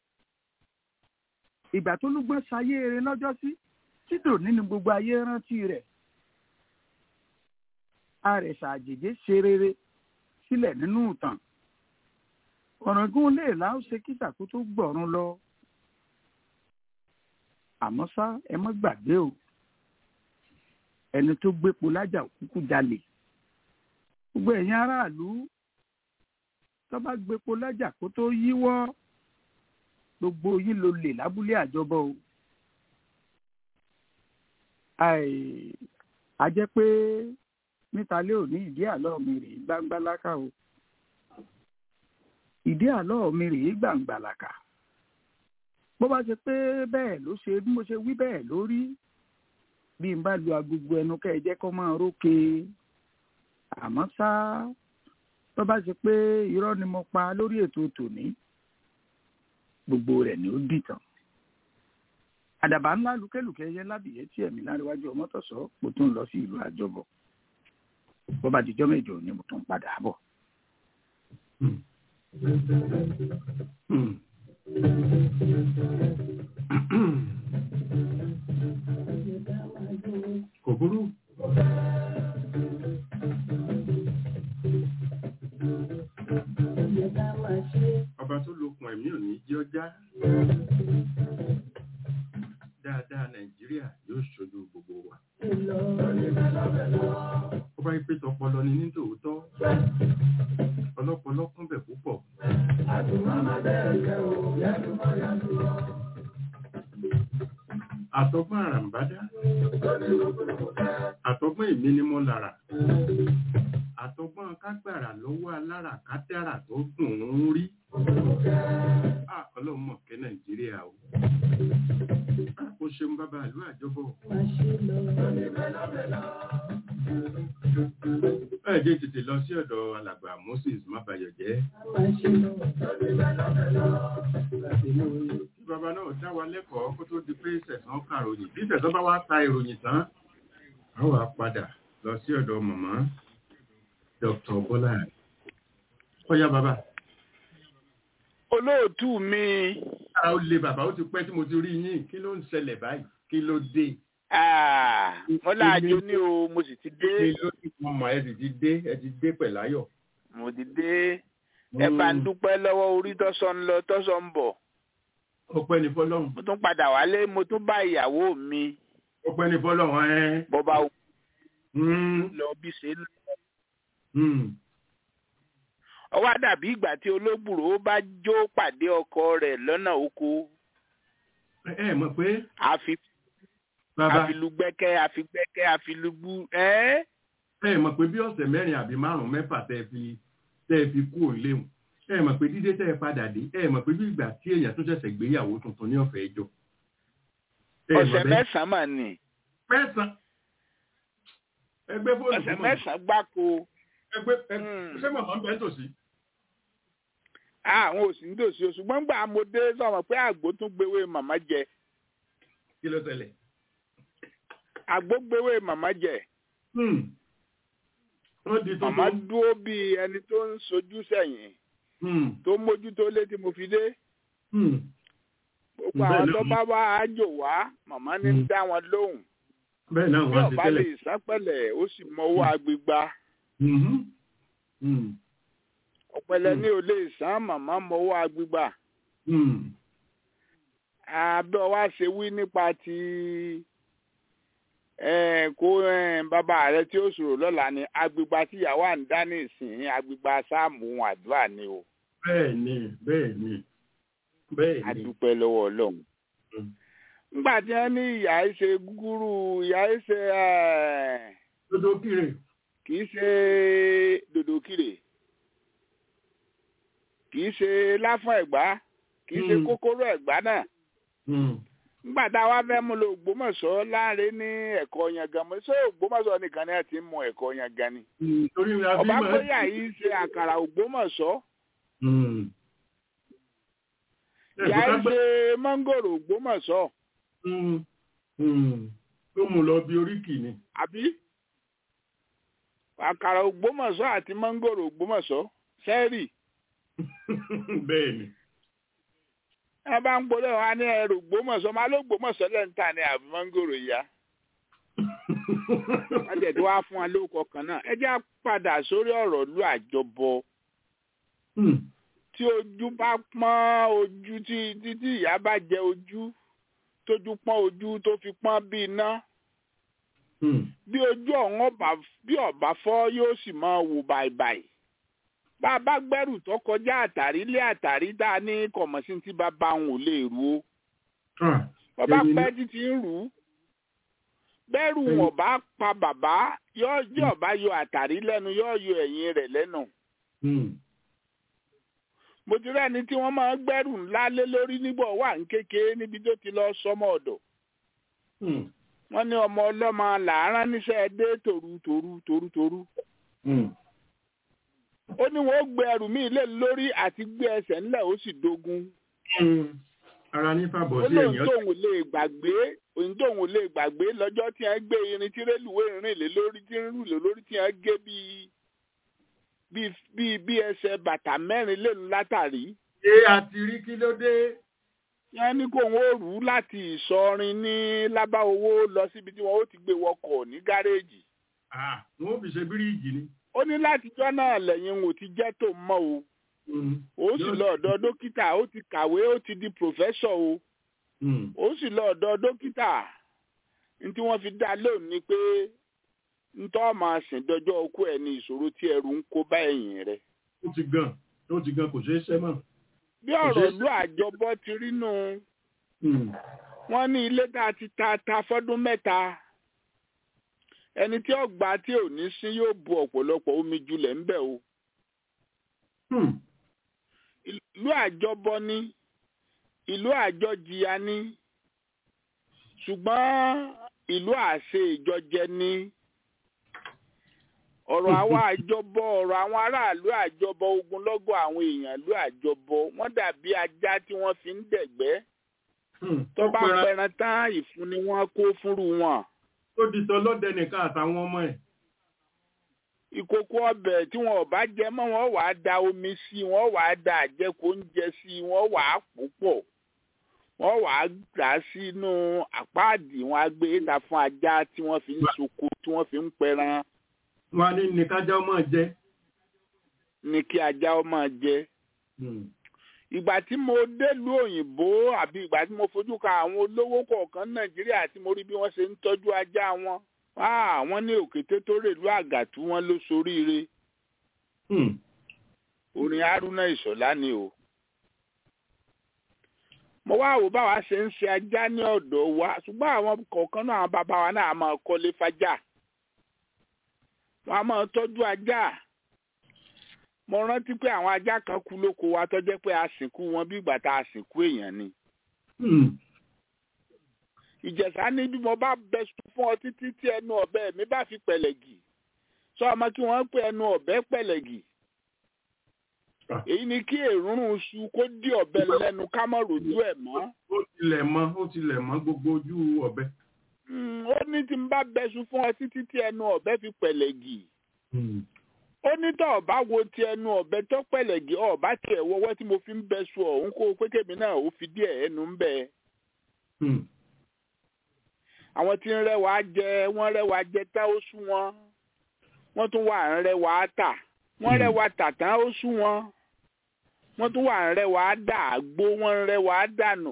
Ìgbà tó lúgbọ́n sayé eré lọ́jọ́ sí títò nínú gbogbo ayé rántí rẹ̀. Àrẹ̀sà àjèjì ṣe rere sílẹ̀ nínú ìtàn. Ọ̀ràngún lè láó ṣe kísà kó tó gbọ̀run lọ. Àmọ́ ṣá ẹ má gbàgbé o. Ẹni tó gbépo lájà òkúkú jalè. Gbogbo ẹ̀yin aráàlú tó bá gbépo lájà kó tó yíwọ́ gbogbo yín ló lè lábúlé àjọbọ o. A jẹ́ pé níta lé òní ìdí àlọ́ mi rèé gbangbalaka o. Ìdí àlọ́ mi rèé gbangbalaka. Bó bá ṣe pé bẹ́ẹ̀ ló ṣe bí mo ṣe wí bẹ́ẹ̀ lórí bí n bá lu agogo ẹnu kẹ́ ẹ jẹ́ kó máa rókè. Àmọ́ ṣá bó bá ṣe pé irọ́ ni mo pa lórí ètò tòní gbogbo rẹ̀ ni ó dìtàn. Àdàbà ńlá lùkẹ́lùkẹ́ yẹ lábìyẹ́ tí ẹ̀mí láríwájú ọmọtọ̀sọ́ mo tún lọ sí ìlú àjọbọ̀. Bó bá dijọ́ mẹ́jọ ni mo tún padà bọ̀. Kò burú. Ọba tó lókun ẹ̀mí ò ní jí ọjà. Dáadáa Nàìjíríà yóò ṣojú gbogbo wa. Ó bá yí pé tọpọlọ ni ní tòótọ́. Ọlọ́pọlọ kún bẹ̀ púpọ̀. Àtọgbọ́n àràǹbádá. Àtọgbọ́n èmi ni mo lára. Àtọgbọ́n kágbàrà lọ́wọ́ alára kádàrà tó dùn ún rí. Ọlọ́run mọ̀ kẹ́ Nàìjíríà o. Ó ṣeun bàbá ìlú àjọbọ̀. Ẹ̀jẹ̀ tètè lọ sí ọ̀dọ̀ alàgbà Moses Mábayọ̀jẹ́. Bàbá náà dá wa lẹ́kọ̀ọ́ kó tó di pé Sẹ̀san kàròyìn. Bí Sẹ̀san bá wá ta ìròyìn tán, a wà padà lọ sí ọ̀dọ̀ màmá Dr. Bọ́lá. Ọ̀yá bàbá. Olóòtú mi. Ara ó le bàbá, ó ti pẹ́ tí mo ti rí yín. Kí ló ń ṣẹlẹ̀ báyìí? Kí ló dé? Mo láàjò ní o, mo sì ti dé. Kí ló ti mọ̀ ẹ sì ti dé? Ẹ ti dé pẹ̀láyọ̀. Mo ti dé. Ẹ bá ń dúpẹ́ lọ́wọ́ orí tọ́sọ̀ ń lọ tọ́sọ̀ ń bọ̀. Ọpẹ́ ni fọ́lọ́run. Mo tún padà wálé, mo tún bá ìyàwó mi. Ọpẹ́ ni fọ́lọ́run ẹ. Bọ́ba lọ bí ṣe lọ. Ọwọ́ dàbí ìgbà tí olóbùrò bá jó pàdé ọkọ rẹ̀ lọ́nà oko. Ẹ mọ̀ pé. Àfilugbẹ́kẹ́, àfilugbú. Ẹ mọ̀ pé bí ọ̀sẹ̀ mẹ́rin àbí márùn-ún mẹ́fà tẹ́ fi kú òun léwu. Ẹ mọ̀ pé dídé tẹ́ ẹ padà dé. Ẹ mọ̀ pé bí ìgbà tí èèyàn tó ṣẹ̀ṣẹ̀ gbéyàwó tuntun ní ọ̀fẹ́ ẹjọ́. Ọ̀sẹ̀ mẹ́sàn-án mà ní. Mẹ́sàn-án. Ẹgbẹ́ fóònù. Ọ̀sẹ̀ mẹ́sàn-án gbáko. Ṣé màmá ń bẹ tòsí? Àwọn ò sí ń tòsí o, ṣùgbọ́n gbà mo dé sọ̀rọ̀ pé àgbo tún gbéwé màmá jẹ. Kí ló ṣẹlẹ̀? Àgbo gbéwé màmá jẹ. Màmá dúró bí ẹni tó ń sojú sẹ́yìn. Tó mójútó létí mo fi dé. Gbogbo àwọn tó bá wá àjò wá, màmá ní ń dá wọn lóhùn. Bẹ́ẹ̀ náà wọ́n ti tẹ́lẹ̀. Bí ọba lè sápẹ̀lẹ̀, ó sì mọ owó agbègbà. Ọ̀pẹ̀lẹ̀ ní ò lè sán, màmá mọ owó agbègbà. Abẹ́ wa ṣe wí nípa ti kó bàbá rẹ tí ó sọ̀rọ̀ lọ́la ni agbègbà tí ìyàwó à ń dá ní ìsìn agbègbà sáàmù àdúrà ni o. Bẹ́ẹ̀ni. A dúpẹ́ lọ́wọ́ Ọlọ́run. Nígbà tí wọ́n ní ìyá ẹ̀ ṣe gúgúrú, ìyá ẹ̀ ṣe dòdòkìrè. Kì í ṣe dòdòkìrè. Kì í ṣe láfún ẹ̀gbá. Kì í ṣe kókóró ẹ̀gbá náà. Nígbà tá a wá fẹ́ mú lọ Ògbómọ̀ṣọ́ láàrin ní ẹ̀kọ́ yangan mọ́ ṣé Ògbómọ̀ṣọ́ nìkan ni ẹ ti ń mu ẹ̀kọ́ yangan ni. Ọba gbóyà yìí ṣe àkàrà Ògbómọ̀ṣọ́. Ìyá ẹ̀ ṣe mọ́ngòrò Ògbómọ̀ṣọ́. Tó mú lọ bí oríkì ni. Àbí àkàrà Ògbómọ̀ṣọ́ àti mọ́ngòrò Ògbómọ̀ṣọ́ sẹ́ẹ̀rì. Bẹ́ẹ̀ni. Ẹ bá ń gbọ́dọ̀ wá ní ẹrù Ògbómọ̀ṣọ́ máa ló Ògbómọ̀ṣọ́ lẹ́ńtà ní àbí mọ́ngòrò ìyá. Wọ́n jẹ̀ tí wàá fún wa lórúkọ kan náà. Ẹ jẹ́ padà sórí ọ̀rọ̀ ìlú àjọbọ. Tí ojú bá pọ́n ojú tí ìyá bá jẹ ojú tójú pọ́n ojú tó fi pọ́n bí iná. Bí ojú ọ̀hún bí ọ̀bá fọ́ yóò sì máa wò bàìbàì. bá a bá gbẹ́rù tó kọjá àtàrí lé àtàrí dá ní kọ̀mọ̀sí tí bàbá òun ò lè rú o. bàbá pẹ́ títí ń rù ú. bẹ́rù wọn bá pa bàbá yóò bá yọ àtàrí lẹ́nu yóò yọ ẹ̀yìn rẹ̀ lẹ́nu. mo ti rẹ́ni tí wọ́n máa ń gbẹ́rù ńlá lé lórí nígbà wà ń kékeré níbi tó ti lọ sọmọ ọ̀dọ̀. wọ́n ní ọmọ ọlọ́mọ làárán níṣẹ́ dé tòru. ó ní wọ́n gbé ẹrù míì lé lórí àti gbé ẹsẹ̀ ńlẹ̀ ó sì dogun. ara ní fàbọ̀ sí èèyàn. òun tóun ò lè gbàgbé lọ́jọ́ tí wọ́n gbé irin tí rélùwé rìn lé lórí tí ń rù lé lórí tí wọ́n gé bí ẹsẹ̀ bàtà mẹ́rin lẹ́nu látàrí. ṣé àti rí kí ló dé. wọ́n ní kó wọ́n rù ú láti Ìṣọ̀rin ní Lábáowó lọ síbi tí wọ́n ó ti gbé wọkọ̀ ní gáréèjì. wọ́n ò fi ṣe bíríìjì ni. ó ní látijọ́ náà lẹ́yìn ò ti jẹ́ tó mọ́ o. ó sì lọ ọ̀dọ̀ dókítà ó ti kàwé ó ti di pòfẹ́sọ̀ o. ó sì lọ ọ̀dọ̀ dókítà ní tí wọ́n fi dá lóhùn ni pé ntọ́ máa sìn dọjọ́ okú ẹ̀ ní ìṣòro tí ẹrù ń kó bá ẹ̀yìn rẹ̀. ó ti gan kò ṣeé ṣe mọ́. bí ọ̀rọ̀ ìlú àjọbọ ti rí nù wọ́n ní ilé tá a ti ta fọ́dún mẹ́ta ẹni tí ọgbà tí ò ní sí yóò bu ọ̀pọ̀lọpọ̀ omi julẹ̀ ńbẹ̀ o. ìlú àjọbọ ní ìlú àjọjìyà ní ṣùgbọ́n ìlú àṣẹ ìjọjẹ ní. ọ̀rọ̀ àwọn àjọbọ ọ̀rọ̀ àwọn aráàlú àjọbọ ogunlọ́gọ̀ àwọn èèyàn ìlú àjọbọ wọ́n dàbí ajá tí wọ́n fi ń dẹ̀gbẹ́. tó bá pẹran tán ìfun ni wọ́n kó fúnrú wọn. ó di tọ́ lọ́dẹ nìkan àtàwọn ọmọ ẹ̀. ìkòkò ọbẹ̀ tí wọn ò bá jẹ mọ́ wọn wàá da omi sí i wọ́n wàá da àjẹkù oúnjẹ sí i wọ́n wàá pò pọ̀ wọ́n wàá gbà sínú àpáàdì wọn á gbé ìta fún ajá tí wọ́n fi ń ṣoko tí wọ́n fi ń pẹran. wọ́n ní ní kájá ọmọ jẹ. ní kí ajá ọmọ jẹ. ìgbà tí mo délùú òyìnbó àbí ìgbà tí mo fojú ka àwọn olówó kọ̀ọ̀kan Nàìjíríà tí mo rí bí wọ́n ṣe ń tọ́jú ajá wọn wọ́n ní òkété tó rèlú àgàtú wọn ló soríire. orin Haruna Ìṣọ̀lá ni o. mo wá wò báwa ṣe ń ṣe ajá ní ọ̀dọ̀ wa ṣùgbọ́n àwọn kọ̀ọ̀kan náà àwọn bàbá wa náà máa kọ́lé fájà wọ́n á máa tọ́jú ajá. mo rántí pé àwọn ajá kan kú lóko wa tó jẹ́ pé a sìnkú wọn bí ìgbà tá a sìnkú èèyàn ni. Ìjẹ̀ṣà ní bí mo bá bẹ sùn fún ọ títí tí ẹnu ọ̀bẹ mi bá fi pẹ̀lẹ̀gì sọ ọmọ kí wọ́n pe ẹnu ọ̀bẹ pẹ̀lẹ̀gì. èyí ni kí èrúnrún su kó dí ọ̀bẹ lẹ́nu ká mọ̀ rojú ẹ̀ mọ́. ó tilẹ̀ mọ́ gbogbo ojú ọ̀bẹ. ó ní tí n bá bẹ sùn fún ọ títí tí ẹnu ọ̀bẹ fi pẹ̀lẹ̀gì. ó ní tó ọba wo ti ẹnu ọ̀bẹ tó pẹ̀lẹ̀gì ọba tiẹ̀ wọ́wọ́ tí mo fi ń bẹ sùn ọ̀hún kó pé kèmí náà ó fi díẹ̀ ẹnu ń bẹ. àwọn tí ń rẹwà jẹ wọ́n rẹwà jẹ tá ó sú wọn wọ́n tún wà ń rẹwà tà wọ́n rẹwà tà tán ó sú wọn wọ́n tún wà ń rẹwà dà àgbo wọ́n ń rẹwà dànù.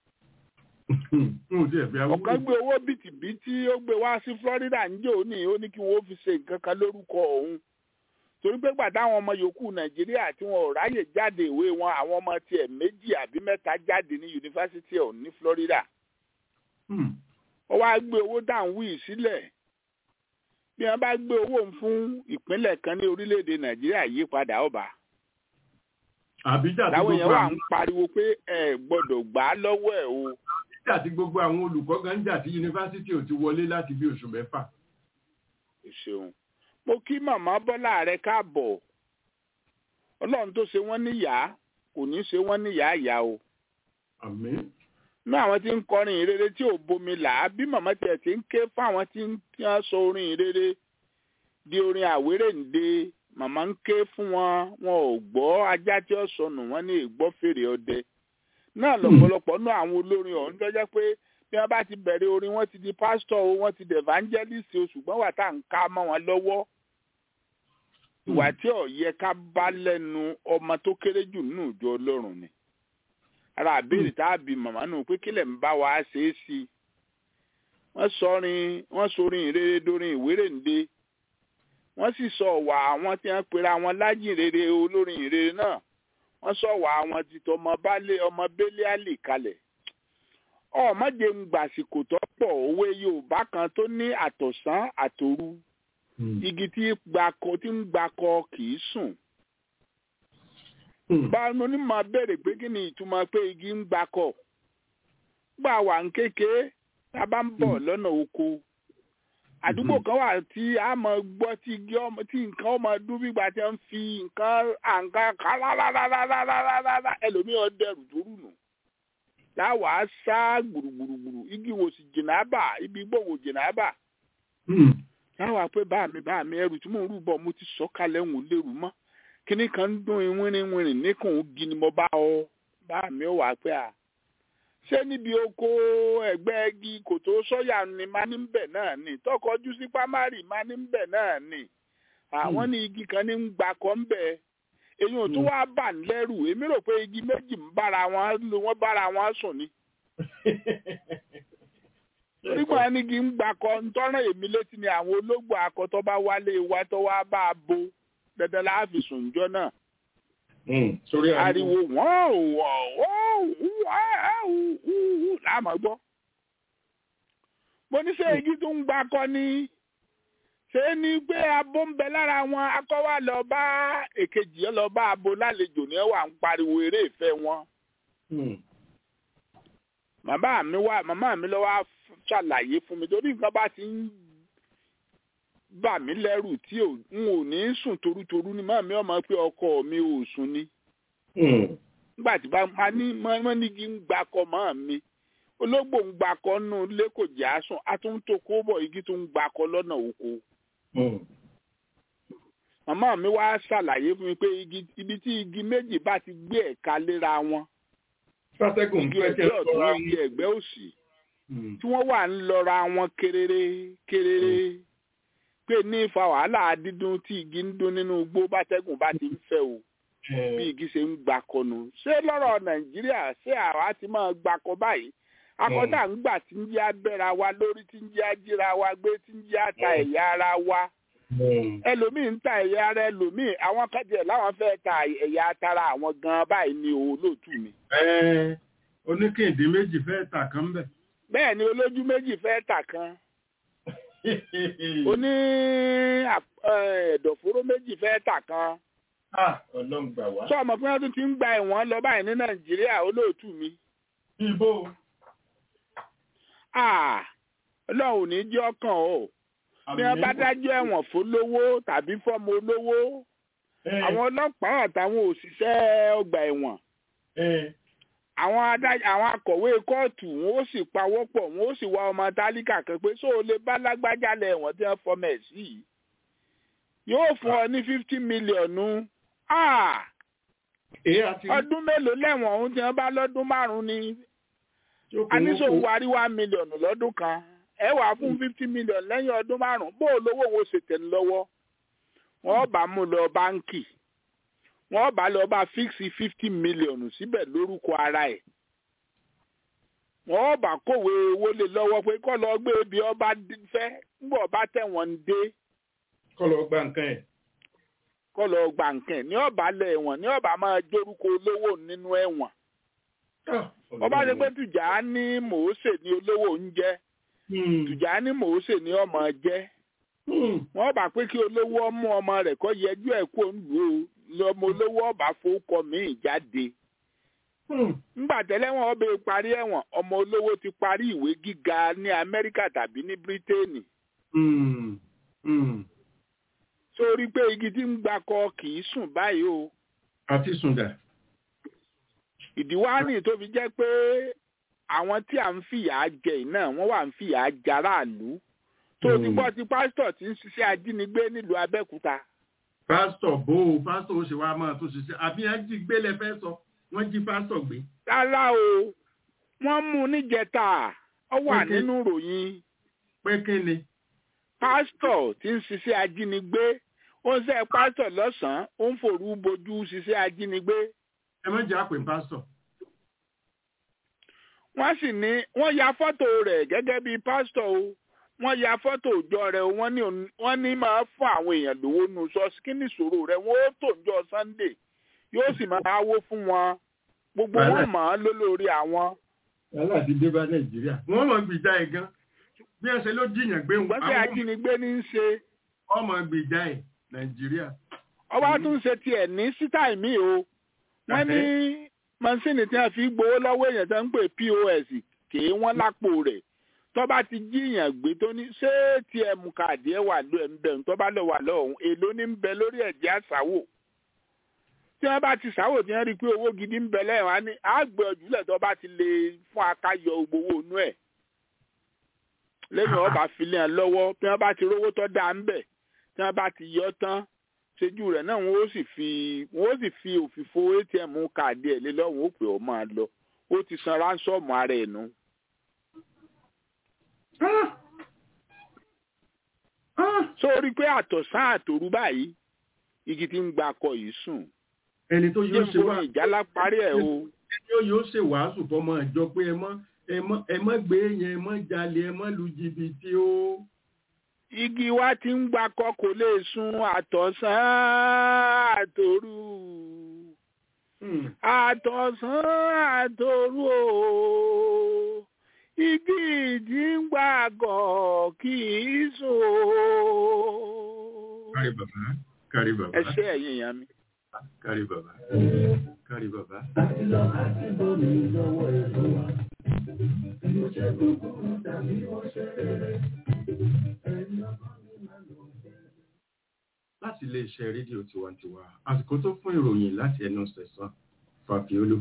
ọ̀kan gbé owó bìtìbìtì ó gbé wá sí Florida níjó ní ó ní kí wọ́n fi ṣe nǹkan kan lórúkọ òun torí pé gbàdá àwọn ọmọ yòókù Nàìjíríà tí wọn ò ráyè jáde ìwé wọn àwọn ọmọ tiẹ̀ 2 àbí 3 jáde ní University of ní Florida. ó wá gbé owó dáhùn sílẹ̀ bí wọ́n bá gbé owó fún ìpínlẹ̀ kan ní orílẹ̀-èdè Nàìjíríà yí padà ọba. láwọn èèyàn wà ń pariwo pé ẹ gbọ́dọ̀ gbà á lọ́wọ́ ẹ̀ o. àbíjà tí gbogbo àwọn olùkọ́ gan jà tí yunifásitì ò ti wọlé láti bí oṣù 6. ìṣeun mo kí màmá Bọ́lá rẹ káàbọ̀ Ọlọ́run tó ṣe wọ́n níyà kò ní ṣe wọ́n níyà àyà o. àmín. ní àwọn tí ń kọrin ìrere tí ò bomi là á bí màmá tiẹ̀ ti ń ké fún àwọn tí ń sọ orin ìrere di orin àwérèǹde màmá ń ké fún wọn ò gbọ́ ajá tí ó sọnù wọn ní ìgbọ́ fèrè ọdẹ náà lọ́pọ̀lọpọ̀ náà àwọn olórin ọ̀hún tó jẹ́ pé bí wọ́n bá ti bẹ̀rẹ̀ orin wọ́n ti di pásítọ̀ o wọ́n ti di evangelist o ṣùgbọ́n wà tá à ń ká mọ́ wọn lọ́wọ́ ìwà tí ó yẹ ká bá lẹ́nu ọmọ tó kéré jù nínú ìjọ Ọlọ́run ni ara àbèrè tá a bí màmá nù pé kílẹ̀ ń bá wa ṣe é sí wọ́n sorin ìrere dorin ìwérèǹde wọ́n sì sọ wà àwọn tí wọ́n pera wọn lájìnrere olórin ìrere náà wọ́n sọ wà àwọn ti tọmọ bẹ́lẹ́ àlè kalẹ̀ ọmọdé ń gbàsìkò tó pọ̀ òwe Yorùbá kan tó ní àtọ̀sán àtòru igi tí ń gbakọ kì í sùn báwo ni mo béèrè pé kí ni ìtumọ̀ pé igi ń gbakọ gbà wà ń kékeré tá a bá ń bọ̀ lọ́nà oko àdúgbò kan wà tí a máa gbọ́ tí nǹkan ọmọ dún bígbà tí wọ́n fi nǹkan àǹkà kálálálálálálálá ẹlòmíràn dẹrù tó rù nù láwàá sá gbùrùgbùrùgbùrù igi wo sì jìnnàbà ibi igbó wo jìnnàbà láwàá pé bá mi ẹrù tí mò ń rù bọ̀ mo ti sọ kalẹ̀ ń lérù mọ́ kíní kan ń dún wínrínwínrín níkùn ògì ni mo bá ọ bá mi ó wà pé ṣé níbi oko ẹ̀gbẹ́ igi kòtò sọ́yà ni má ní bẹ̀ náà ni tọkọjú sí pámárì má ní bẹ̀ náà ni àwọn ní igi kan ní ń gbakọ̀ ń bẹ̀ èyí ò tún wá bà ń lẹ́rù èmi rò pé igi méjì ń bára wọn sùn ni. nígbà ní igi ń gbakọ̀ ntọ́ràn èmi létí ni àwọn ológbò akọ tó bá wálé wa tó wá bá a bo dandan láàfin sùn jọ náà. ariwo láàmú gbọ́. mo ní ṣé igi tó ń gbakọ̀ ni ṣé ní pé abo ń bẹ lára wọn akọ́wà lọ bá èkejì lọ bá abo lálejò ní ẹwà ń pariwo eré ìfẹ́ wọn. màmá mi lọ wá ṣàlàyé fún mi torí nǹkan bá ti ń bà mí lẹ́rù tí n ò ní sùn torútorú ni màmí ọmọ pé ọkọ mi ò sùn ni. nígbà tí bá ní kí n gbakọ̀ mọ́ mi ológbò ń gbakọ̀ nù ilé kò jẹ́ àsùn àtúntò kó bọ̀ igi tó ń gbakọ̀ lọ́nà oko. Màmá mi wá ṣàlàyé fún mi pé ibi tí igi méjì bá ti gbé ẹ̀ka léra wọn igi ẹ̀gbẹ́ ọ̀tún igi ẹ̀gbẹ́ òsì tí wọ́n wà ń lọ́ra wọn kéréré pé ní ìfa wàhálà dídún tí igi ń dún nínú igbó bátẹ́gùn bá ti ń fẹ́ o bí igi ṣe ń gbakọ̀nù ṣé lọ́rọ̀ Nàìjíríà ṣé àwa ti máa gbakọ̀ báyìí akọ́tà ń gbà tí ń jẹ́ abẹ́ra wa lórí tí ń jẹ́ ajíra wa gbé tí ń jẹ́ ata ẹ̀yà ara wa ẹlòmíì ń ta ẹ̀yà ara ẹlòmíì àwọn kájẹ láwọn fẹ́ ta ẹ̀yà atara àwọn gan báyìí ni olóòtú mi. oníkèédé méjì fẹ́ tà kan bẹ̀. bẹ́ẹ̀ ni olójú méjì fẹ́ tà kan oní ẹ̀dọ̀fóró méjì fẹ́ tà kan. Ọlọ́run gbà wá. sọ ọmọ pé wọ́n tún ti ń gba ẹ̀wọ̀n lọ báyìí ní Nàìjíríà olóòtú mi. ibo. Ọlọ́run ò ní jẹ́ ọkàn o bí wọ́n bá dájọ́ ẹ̀wọ̀n fólówó tàbí fọ́mọ olówó àwọn ọlọ́pàá àtàwọn òṣìṣẹ́ ọgbà ẹ̀wọ̀n àwọn akọ̀wé kóòtù wọn ó sì pawọ́pọ̀ wọn ó sì wá ọmọ tálíkà kan pé sóò lè bá lágbájá lẹ̀ ẹ̀wọ̀n tí wọ́n fọmọ ẹ̀ sí yìí yóò fún ọ ní 50 mílíọ̀nù ọdún mélòó lẹ́wọ̀n ohun tí wọ́n bá lọ́dún 5 ni aníṣòwò àrí 1 mílíọ̀nù lọ́dún kan ẹ wà fún 50 mílíọ̀nù lẹ́yìn ọdún 5 bó olówó wo ṣètẹ̀ ń lọ́wọ́ wọ́n bá mú lọ báńkì wọ́n bá lọ bá fíìsì 50 mílíọ̀nù síbẹ̀ lórúkọ ara ẹ̀ wọ́n bá kówé owó lé lọ́wọ́ pé kọ́ lọ gbé ibi ọba fẹ́ ńgbọ́ ọba tẹ̀wọ̀n ń dé kọ́ lọ gba nǹkan ẹ̀. kọ́ lọ gba nǹkan ẹ̀ ní ọba lẹ̀ ẹ̀wọ̀n ní ọba máa jórúkọ olówó nínú ẹ̀wọ̀n ọba ṣe pé tùjà ní mòóṣè ní olówó ń jẹ́ tùjà ní mòóṣè ní ọmọ jẹ́ wọ́n bá pé kí olówó ọmú ọmọ rẹ̀ kọ́ yẹjú ẹ̀ kó ń lò ó lọ́mọ olówó ọba fowókọ míì jáde ńgbà tẹ́lẹ̀ wọn ọbẹ̀ parí ẹ̀wọ̀n ọmọ olówó ti parí ìwé gíga ní Amẹ́ríkà tàbí ní Bírítéènì sórí pé igi tí ń gbakọ kì í sùn báyìí o. àti sùn dà. ìdíwárì tó fi jẹ́ pé àwọn tí à ń fìyà jẹ iná wọ́n wà ń fìyà jaráàlú tó ti gbọ́ ti pásítọ̀ tí ń ṣiṣẹ́ ajínigbé nílùú Abẹ́òkúta. pásítọ̀ pásítọ̀ ó ṣe wá máa tó ṣiṣẹ́ àbí ẹ jí gbé lẹ fẹ́ sọ wọ́n jí pásítọ̀ gbé. rárá o wọ́n mú un níjẹta ó wà nínú ìròyìn. pé kí ni. pásítọ̀ tí ń ṣiṣẹ́ ajínigbé ó ń ṣe pásítọ̀ lọ́sàn-án ó ń fòru bojú ṣiṣẹ́ ajínigbé. ẹ má jẹ́ àpè pásítọ̀. wọ́n sì ní wọ́n ya fọ́tò rẹ̀ gẹ́gẹ́ bí pásítọ̀ o wọ́n ya fọ́tò òjọ rẹ̀ wọ́n ní máa fún àwọn èèyàn lówó nù ṣọ́ọ̀ṣì kí ni ìṣòro rẹ̀ wọ́n ó tò jọ Sunday yóò sì máa wó fún wọn gbogbo wọn mọ̀ ọ́n lólórí àwọn. wàhálà ti dé bá Nàìjíríà wọ́n mọ̀ gbìjà ẹ̀ gan bí ẹ ṣe ló jiyàn gbé wọn. gbọ́dọ̀ ajínigbé ní í ṣe. ọmọ gbìjà ẹ̀ Nàìjíríà. ọba tún ṣe tiẹ̀ ní sítáì míì o wọ́n ní mọ́sínì tí wọ́n fi gbowó lọ́wọ́ èèyàn tó ń pè POS kì í wọ́n lápò rẹ̀ tó bá ti jíyàn gbé tó ní ṣé ATM káàdì ẹ̀ wà ló ẹ̀ ń bẹ̀ tó bá lọ wà lọ́hùn èló ní ń bẹ lórí ẹ̀jẹ̀ àṣàwò tí wọ́n bá ti ṣàwò tí wọ́n rí i pé owó gidi ń bẹ lẹ́yìn wá ní àgbẹ̀ ojúlẹ̀ tó bá ti lè fún akáyọ gbowó inú ẹ̀ lẹ́yìn ọba filẹ̀ lọ́wọ́ tí wọ́n bá ti rówó tó dáa ń bẹ̀ tí wọ́n bá ti yọ tán ṣojú rẹ̀ náà wọ́n ó sì fi òfìfo ATM káàdì ẹ̀ lé lọ́wọ́ ó pè ọ́ máa lọ ó ti san ránsọ́ọ̀mù ara ẹ̀ nù. sórí pé àtọ̀sán àtòrú báyìí igi tí ń gba akọ yìí sùn. ẹni tó yóò ṣe wá ìjálá parí ẹ̀ o. ẹni yóò ṣe wàásù fọmọ ìjọ pé ẹ mọ́ gbé yẹn ẹ mọ́ jalè ẹ mọ́ lu jìbìtì o. igi wa ti ń gba akọ kò lè sun àtọ̀sán àtòrú. àtọ̀sán àtòrú o. igi ìdí ń gba àgọ̀ kì í sùn o. kárí bàbá. ẹ ṣé ẹ̀yin ìyá mi. kárí bàbá. kárí bàbá. àti lọ àti bomi lọ́wọ́ èlò wa. mo ṣe kúkúrú tàbí wọ́n ṣe rere. ẹni ọkọ mi máa lò ó. láti iléeṣẹ́ rédíò tiwantiwa àsìkò tó fún ìròyìn láti ẹnu Sẹ̀san Fàfíolú.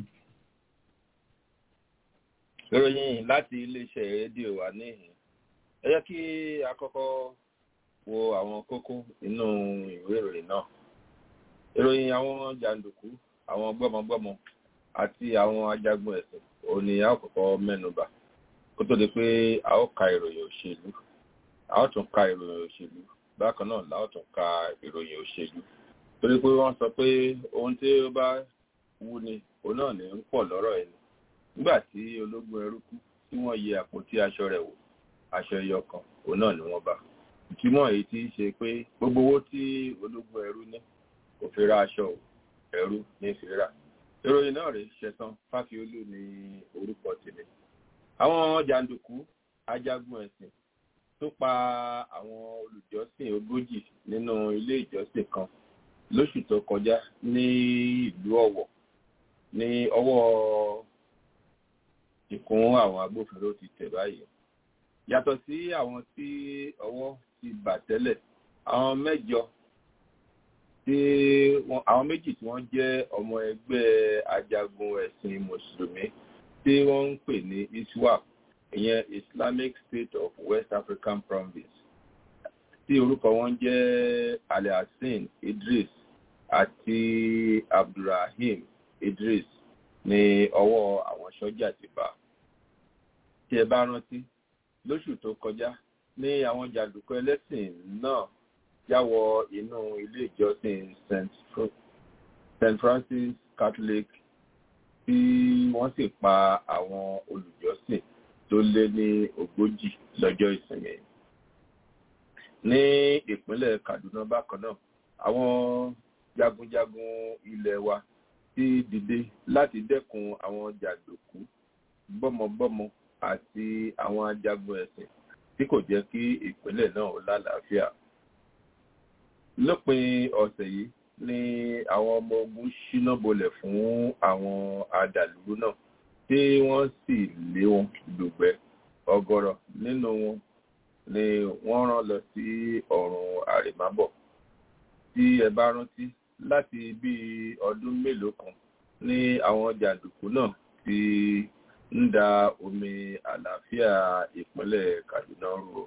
ìròyìn láti iléeṣẹ́ rédíò wa níhìn ẹ jẹ́ kí a kọ́kọ́ wo àwọn kókó inú ìwé ìròyìn náà. ìròyìn àwọn jàǹdùkú àwọn gbọ́mọgbọ́mọ àti àwọn ajagun ẹ̀sìn òní a ó kọ́kọ́ mẹ́nubà kó tó di pé a ó ka ìròyìn òṣèlú a ó tún ka ìròyìn òṣèlú bákan náà la ó tún ka ìròyìn òṣèlú torí pé wọ́n sọ pé ohun tí ó bá wú ni òun náà ní ń pọ̀ lọ́rọ̀ ẹni nígbà tí ológun ẹrú kú tí wọ́n yẹ àpótí aṣọ rẹ̀ wò aṣọ ẹyọ kan òun náà ni wọ́n bá ìtumọ̀ èyí tí í ṣe pé gbogbo owó tí ológun ẹrú ní kò fi ra aṣọ ẹrú ní fi rà. ìròyìn náà rèé Ṣẹ̀san Fáfiolú ní orúkọ tèmi. àwọn jàǹdùkú ajagun ẹ̀sìn tó pa àwọn olùjọ́sìn 40 nínú ilé ìjọsìn kan lóṣù tó kọjá ní ìlú Ọ̀wọ̀ ní ọwọ́ ìkún àwọn agbófinró ti tẹ̀ báyìí. yàtọ̀ sí àwọn tí ọwọ́ ti bà tẹ́lẹ̀ àwọn méjì tí wọ́n jẹ́ ọmọ ẹgbẹ́ ajagun ẹ̀sìn mùsùlùmí tí wọ́n ń pè ní ISWAP ìyẹn Islamic State of West African Province tí orúkọ wọn jẹ́ Alhassan Idris àti Abdulrahim Idris ní ọwọ́ àwọn sọ́jà ti bá. tí ẹ bá rántí lóṣù tó kọjá ní àwọn jàǹdùkú ẹlẹ́sìn náà jáwọ inú ilé ìjọsìn St. Francis Catholic tí wọ́n sì pa àwọn olùjọ́sìn tó lé ní 40 lọ́jọ́ ìsinmi. ní ìpínlẹ̀ Kaduna bákan náà àwọn jagunjagun ilẹ̀ wa ti dìde láti dẹ́kun àwọn jàǹdùkú gbọ́mọgbọ́mọ àti àwọn ajagun ẹ̀sìn tí kò jẹ́ kí ìpínlẹ̀ náà lálàáfíà. lópin ọ̀sẹ̀ yìí ni àwọn ọmọ ogun ṣíná bolẹ̀ fún àwọn adàlúrú náà tí wọ́n sì lé wọn lùgbẹ́. ọ̀gọ̀rọ̀ nínú wọn ni wọ́n rán lọ sí ọ̀run àrèmábọ̀. tí ẹ bá rántí láti bí ọdún mélòó kan ní àwọn jàǹdùkú náà ti ń da omi àlàáfíà ìpínlẹ̀ Kaduna rú.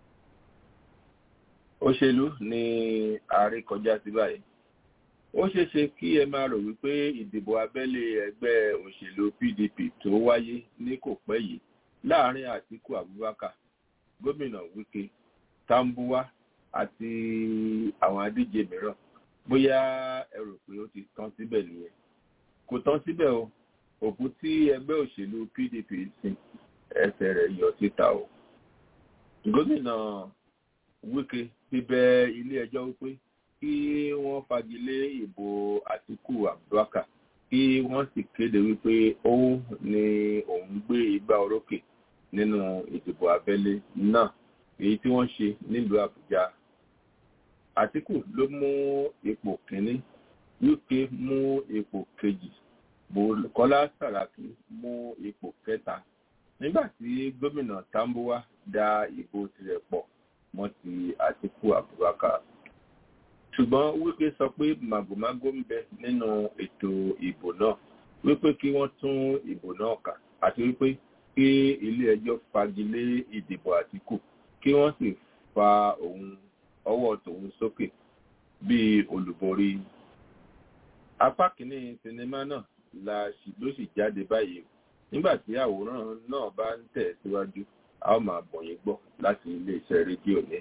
òṣèlú ni ààrẹ kọjá sí báyìí. ó ṣeéṣe kí ẹ máa rò wípé ìdìbò abẹ́lé ẹgbẹ́ òṣèlú PDP tó wáyé ní kò pẹ́ yìí láàrin Àtíkù Abubakar, gómìnà Wike, Tambuwa àti àwọn adíje mìíràn bóyá ẹ rò pé ó ti tán síbẹ̀ nìyẹn. kò tán síbẹ̀ o, òkú tí ẹgbẹ́ òṣèlú PDP sin ẹsẹ̀ rẹ̀ yọ síta o. gómìnà Wike ti bẹ̀ ilé ẹjọ́ wípé kí wọ́n fagilé ìbò Àtíkù Abubakar kí wọ́n sì kéde wípé òun ni òun gbé igbá orókè nínú ìdìbò abẹ́lé náà èyí tí wọ́n ṣe nílùú Àbújá. Àtíkù ló mú ipò kìíní, Wike mú ipò kejì, Bùkọ́lá Sàràkí mú ipò kẹta nígbà tí gómìnà Tambuwa dá ìbò tirẹ̀ pọ̀ mọ́ ti Àtíkù Abubakar. Ṣùgbọ́n Wike sọ pé màgòmágó ń bẹ nínú ètò ìbò náà wípé kí wọ́n tún ìbò náà kà àti wípé kí ilé ẹjọ́ fagilé ìdìbò Àtíkù kí wọ́n sì fa ọwọ́ tòun sókè bí olùborí. Apá kìíní sinimá náà ló sì jáde báyìí. Nígbà tí àwòrán náà bá ń tẹ̀ síwájú, a ó máa bọ̀yìn gbọ́ láti iléeṣẹ́ rédíò ní.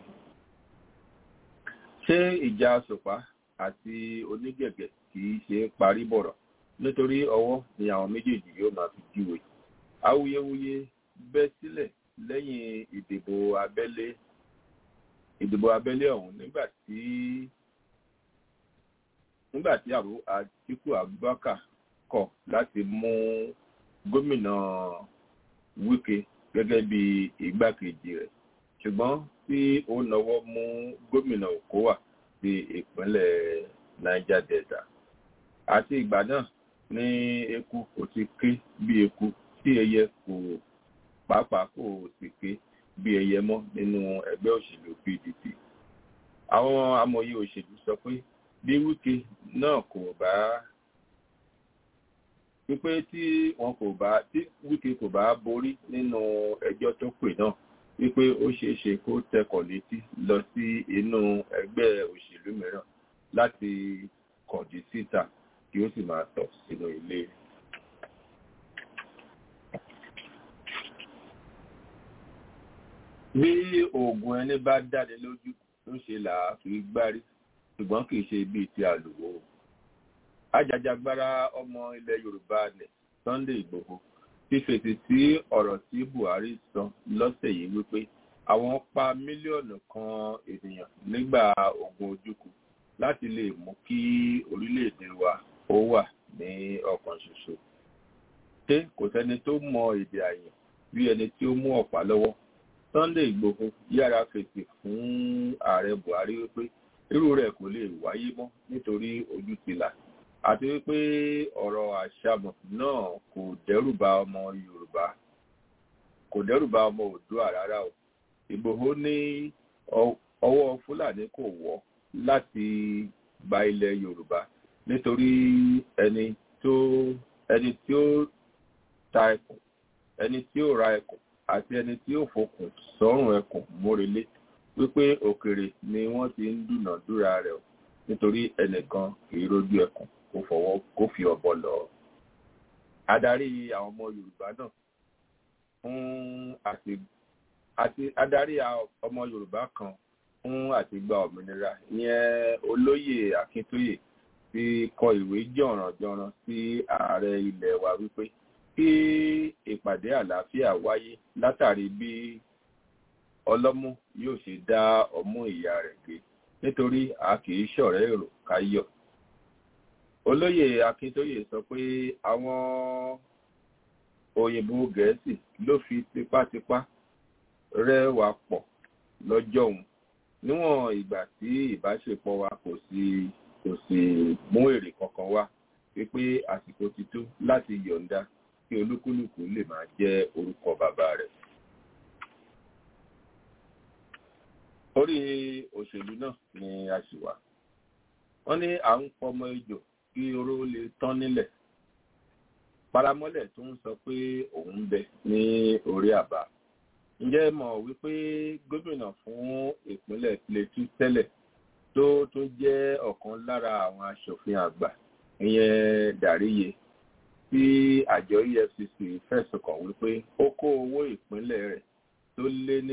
Ṣé ìjà Àsùpá àti Onígẹ̀gẹ̀ kì í ṣe parí bọ̀rọ̀ nítorí ọwọ́ ni àwọn méjèèjì yóò máa fi jíwe. Awuyewuye bẹ́ sílẹ̀ lẹ́yìn ìdìbò abẹ́lé ọ̀hún nígbà tí Àtíkù Abubakar kọ̀ láti mú gómìnà Wike gẹ́gẹ́ bí igbákejì rẹ̀, ṣùgbọ́n tí ó nawọ́ mú gómìnà Okowa ti ìpínlẹ̀ Niger Delta. Àti ìgbà náà ní eku kò ti ké bí eku tí ẹyẹ pàápàá kò sì ké bí ẹyẹ mọ́ nínú ẹgbẹ́ òṣèlú PDP. Àwọn amòye òṣèlú sọ pé bí Wike náà tí Wike kò bá borí nínú ẹjọ́ tó pè náà wípé ó ṣeé ṣe kó tẹkọ̀ létí lọ sí inú ẹgbẹ́ òṣèlú mìíràn láti kọ̀dí síta kí ó sì máa tọ̀ sínú ilé. Bí oògùn ẹni bá dáni lójú ló ṣe là á fi gbárí, ṣùgbọ́n kì í ṣe bíi ti àlùwò. Ajàjàgbara ọmọ ilẹ̀ Yorùbá nẹ̀ Sunday Igboho ti fèsì sí ọ̀rọ̀ tí Buhari sọ lọ́sẹ̀ yìí wípé àwọn pa mílíọ̀nù kan ènìyàn nígbà ogun ojúkù láti lè mú kí orílẹ̀-èdè wa ó wà ní ọ̀kan ṣoṣo. Ṣé kò sẹ́ni tó mọ èdè àyàn bí ẹni tí ó mú ọ̀pá lọ́wọ́? Sunday Igboho yára fèsì fún ààrẹ Buhari wípé irú rẹ̀ kò lè wáyé mọ́ nítorí ojú ti là, àti wípé ọ̀rọ̀ àṣàmọ̀ náà kò dẹ́rùbà ọmọ Yorùbá, kò dẹ́rùbà ọmọ Oòduà rárá o. Ìgbòho ní ọwọ́ Fúlàní kò wọ́ láti gba ilẹ̀ Yorùbá nítorí ẹni tí ó ta ẹkùn, ẹni tí ó ra ẹkùn àti ẹni tí ó fokùn sọ́rùn ẹkùn mórelé wípé òkèrè ni wọ́n ti ń dúnàádúrà rẹ̀ o nítorí ẹnìkan kì í rójú ẹkùn kó fi ọ̀bọ lọ. Adarí àwọn ọmọ Yorùbá náà adarí ọmọ Yorùbá kan fún àtìgbà òmìnira ìyẹn Olóyè Akíntóyè ti kọ ìwé jọ̀rànjọ̀ràn sí ààrẹ ilẹ̀ wa wípé kí ìpàdé àlàáfíà wáyé látàrí bí ọlọ́mú yóò ṣe dá ọmú ìyá rẹ̀ gbé nítorí a kì í ṣọ̀rẹ́ èrò káyọ̀. Olóyè Akíntóyè sọ pé àwọn òyìnbó Gẹ̀ẹ́sì ló fi tipátipá rẹ́ wa pọ̀ lọ́jọ́ òun níwọ̀n ìgbà tí ìbáṣepọ̀ wa kò sì mú èrè kankan wá wípé àsìkò ti tó láti yọ̀ǹda kí olúkúlùkù lè máa jẹ́ orúkọ bàbá rẹ̀. Orí òṣèlú náà ni a ṣì wà. Wọ́n ní à ń pọmọ ejò kí oró lè tán nílẹ̀. Paramọ́lẹ̀ tó ń sọ pé òun ń bẹ ní orí àbá. Ǹjẹ́ mọ̀ wípé gómìnà fún ìpínlẹ̀ Plateau tẹ́lẹ̀ tó tún jẹ́ ọ̀kan lára àwọn aṣòfin àgbà ìyẹn Dàríye tí àjọ EFCC fẹ̀sùn kàn wípé ó kó owó ìpínlẹ̀ rẹ̀ tó lé ní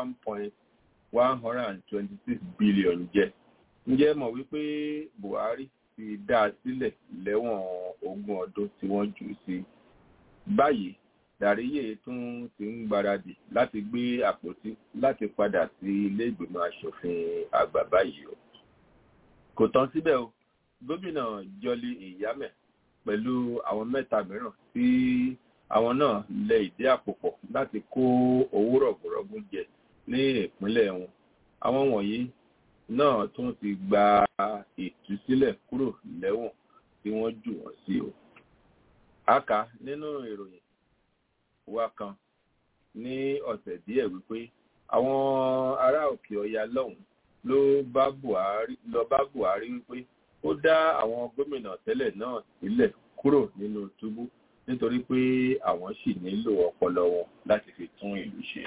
1.126 billion jẹ. Ǹjẹ́ mọ̀ wípé Buhari ti dá a sílẹ̀ lẹ́wọ̀n 20 ọdún tí wọ́n jù sí. Báyìí Dàríyè tún ti ń gbáradì láti gbé àpótí láti padà sí ilé ìgbìmọ̀ aṣòfin àgbà báyìí o. Kò tán síbẹ̀ o, gómìnà Jolly Ìyámẹ̀ pẹ̀lú àwọn mẹ́ta mìíràn tí àwọn náà lẹ ìdí àpò pọ̀ láti kó owó rọ̀gùrọ̀gù jẹ ní ìpínlẹ̀ wọn. Àwọn wọ̀nyí náà tún ti gba ìtúsílẹ̀ kúrò lẹ́wọ̀n tí wọ́n jù wọ́n sí o. A kà nínú ìròyìn wa kan ní ọ̀sẹ̀ díẹ̀ wípé àwọn ará òkè ọya lọ́hùn ló bá Buhari wípé ó dá àwọn gómìnà tẹ́lẹ̀ náà sílẹ̀ kúrò nínú túbú nítorí pé àwọn sì nílò ọpọlọ wọn láti fi tún ìlú ṣe.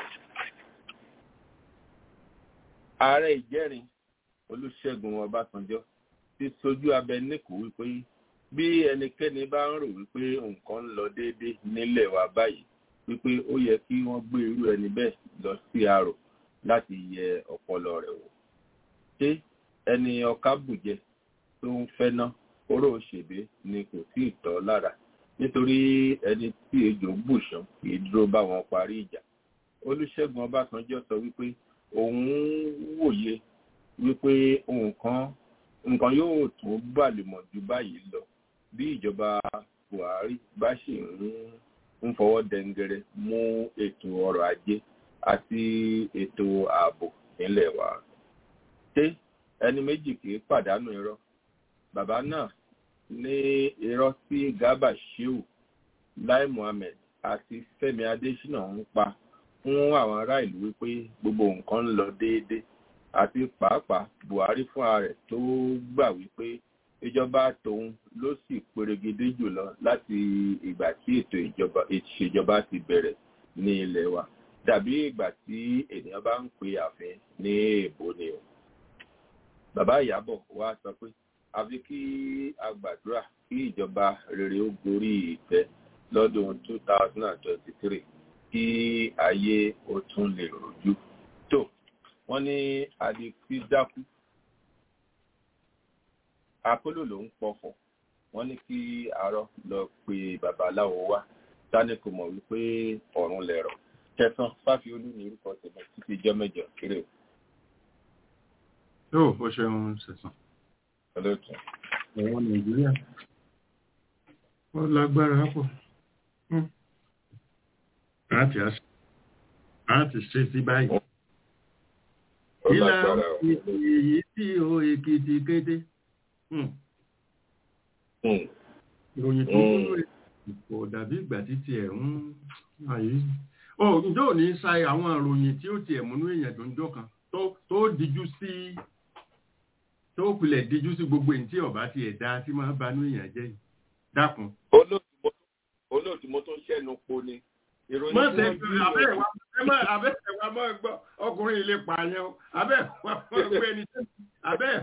Ààrẹ ìjẹ́rin Olúṣẹ́gun Ọbásanjọ́ ti sojú abẹ níkù wípé bí ẹnikẹ́ni bá ń rò wípé nǹkan ń lọ déédéé nílẹ̀ wa báyìí wípé ó yẹ kí wọ́n gbé irú ẹni bẹ́ẹ̀ lọ sí àrò láti yẹ ọpọlọ rẹ̀ wò. Ṣé ẹni ọkà bùjẹ tó ń fẹ́ ná oró òṣèbé ni kò tí ì tọ́ lára nítorí ẹni tí ejò bùṣán kì í dúró bá wọn parí ìjà. Olúṣẹ́gun Ọbásanjọ́ sọ wípé òun wòye wípé nǹkan yóò tún bàlùmọ̀ ju báyìí lọ bí ìjọba Buhari bá sì ń fọwọ́ dẹngẹrẹ mú ètò ọrọ̀ ajé àti ètò ààbò nílẹ̀ wa. Ṣé ẹni méjì kì í pàdánù irọ́? Bàbá náà ní irọ́ tí Garba Shehu, Lai Mohammed àti Fẹ́mi Adésínà ń pa fún àwọn ará ìlú wípé gbogbo nǹkan ń lọ déédéé àti pàápàá Buhari fúnra rẹ̀ tó gbà wípé ìjọba tòun ló sì perégedé jùlọ láti ìgbà tí ètò ìṣèjọba ti bẹ̀rẹ̀ ní ilẹ̀ wa dàbí ìgbà tí ènìyàn bá ń pe ààfin ní èèbó ni o. Bàbá Ìyábọ̀ wá sọ pé àfi kí a gbàdúrà kí ìjọba rere ó gorí ìtẹ́ lọ́dún 2023 kí ayé ó tún lè rojú. Tó wọ́n ní adìsí dákú akólò ló ń pọ̀fọ̀, wọ́n ní kí arọ lọ pe babaláwo wá sani kò mọ̀ wípé ọ̀run lẹ̀rọ̀. Kẹsàn Fáfiolú ní orúkọ tẹ̀lé títí ijọ́ mẹ́jọ kéré o. Yóò ó ṣeun ṣẹ̀sán. Ọlọ́tún. Ẹ̀wọ̀n Nàìjíríà ó lágbára pọ̀. Láti ṣe sí báyìí. Ìlà èyí tí ó Èkìtì kété. Ìròyìn tó kúrò kò dàbí ìgbà títí ẹ̀ ń àyè. Ǹjọ́ ò ní ṣe àwọn ìròyìn tí ó ti ẹ̀múnú èèyàn dòńjọ́ kan tó díjú sí tó kulẹ̀ díjú sí gbogbo èyí tí ọba ti ẹ̀dá tí máa banú èèyàn jẹ́ yìí. Dákun. Olóòtú mo tó ń ṣẹ́nu po ni. Abẹ́ẹ̀wà mọ́ gbọ́ ọkùnrin ilé pààyàn abẹ́ẹ̀wà mọ́ gbé ẹni abẹ́ẹ̀.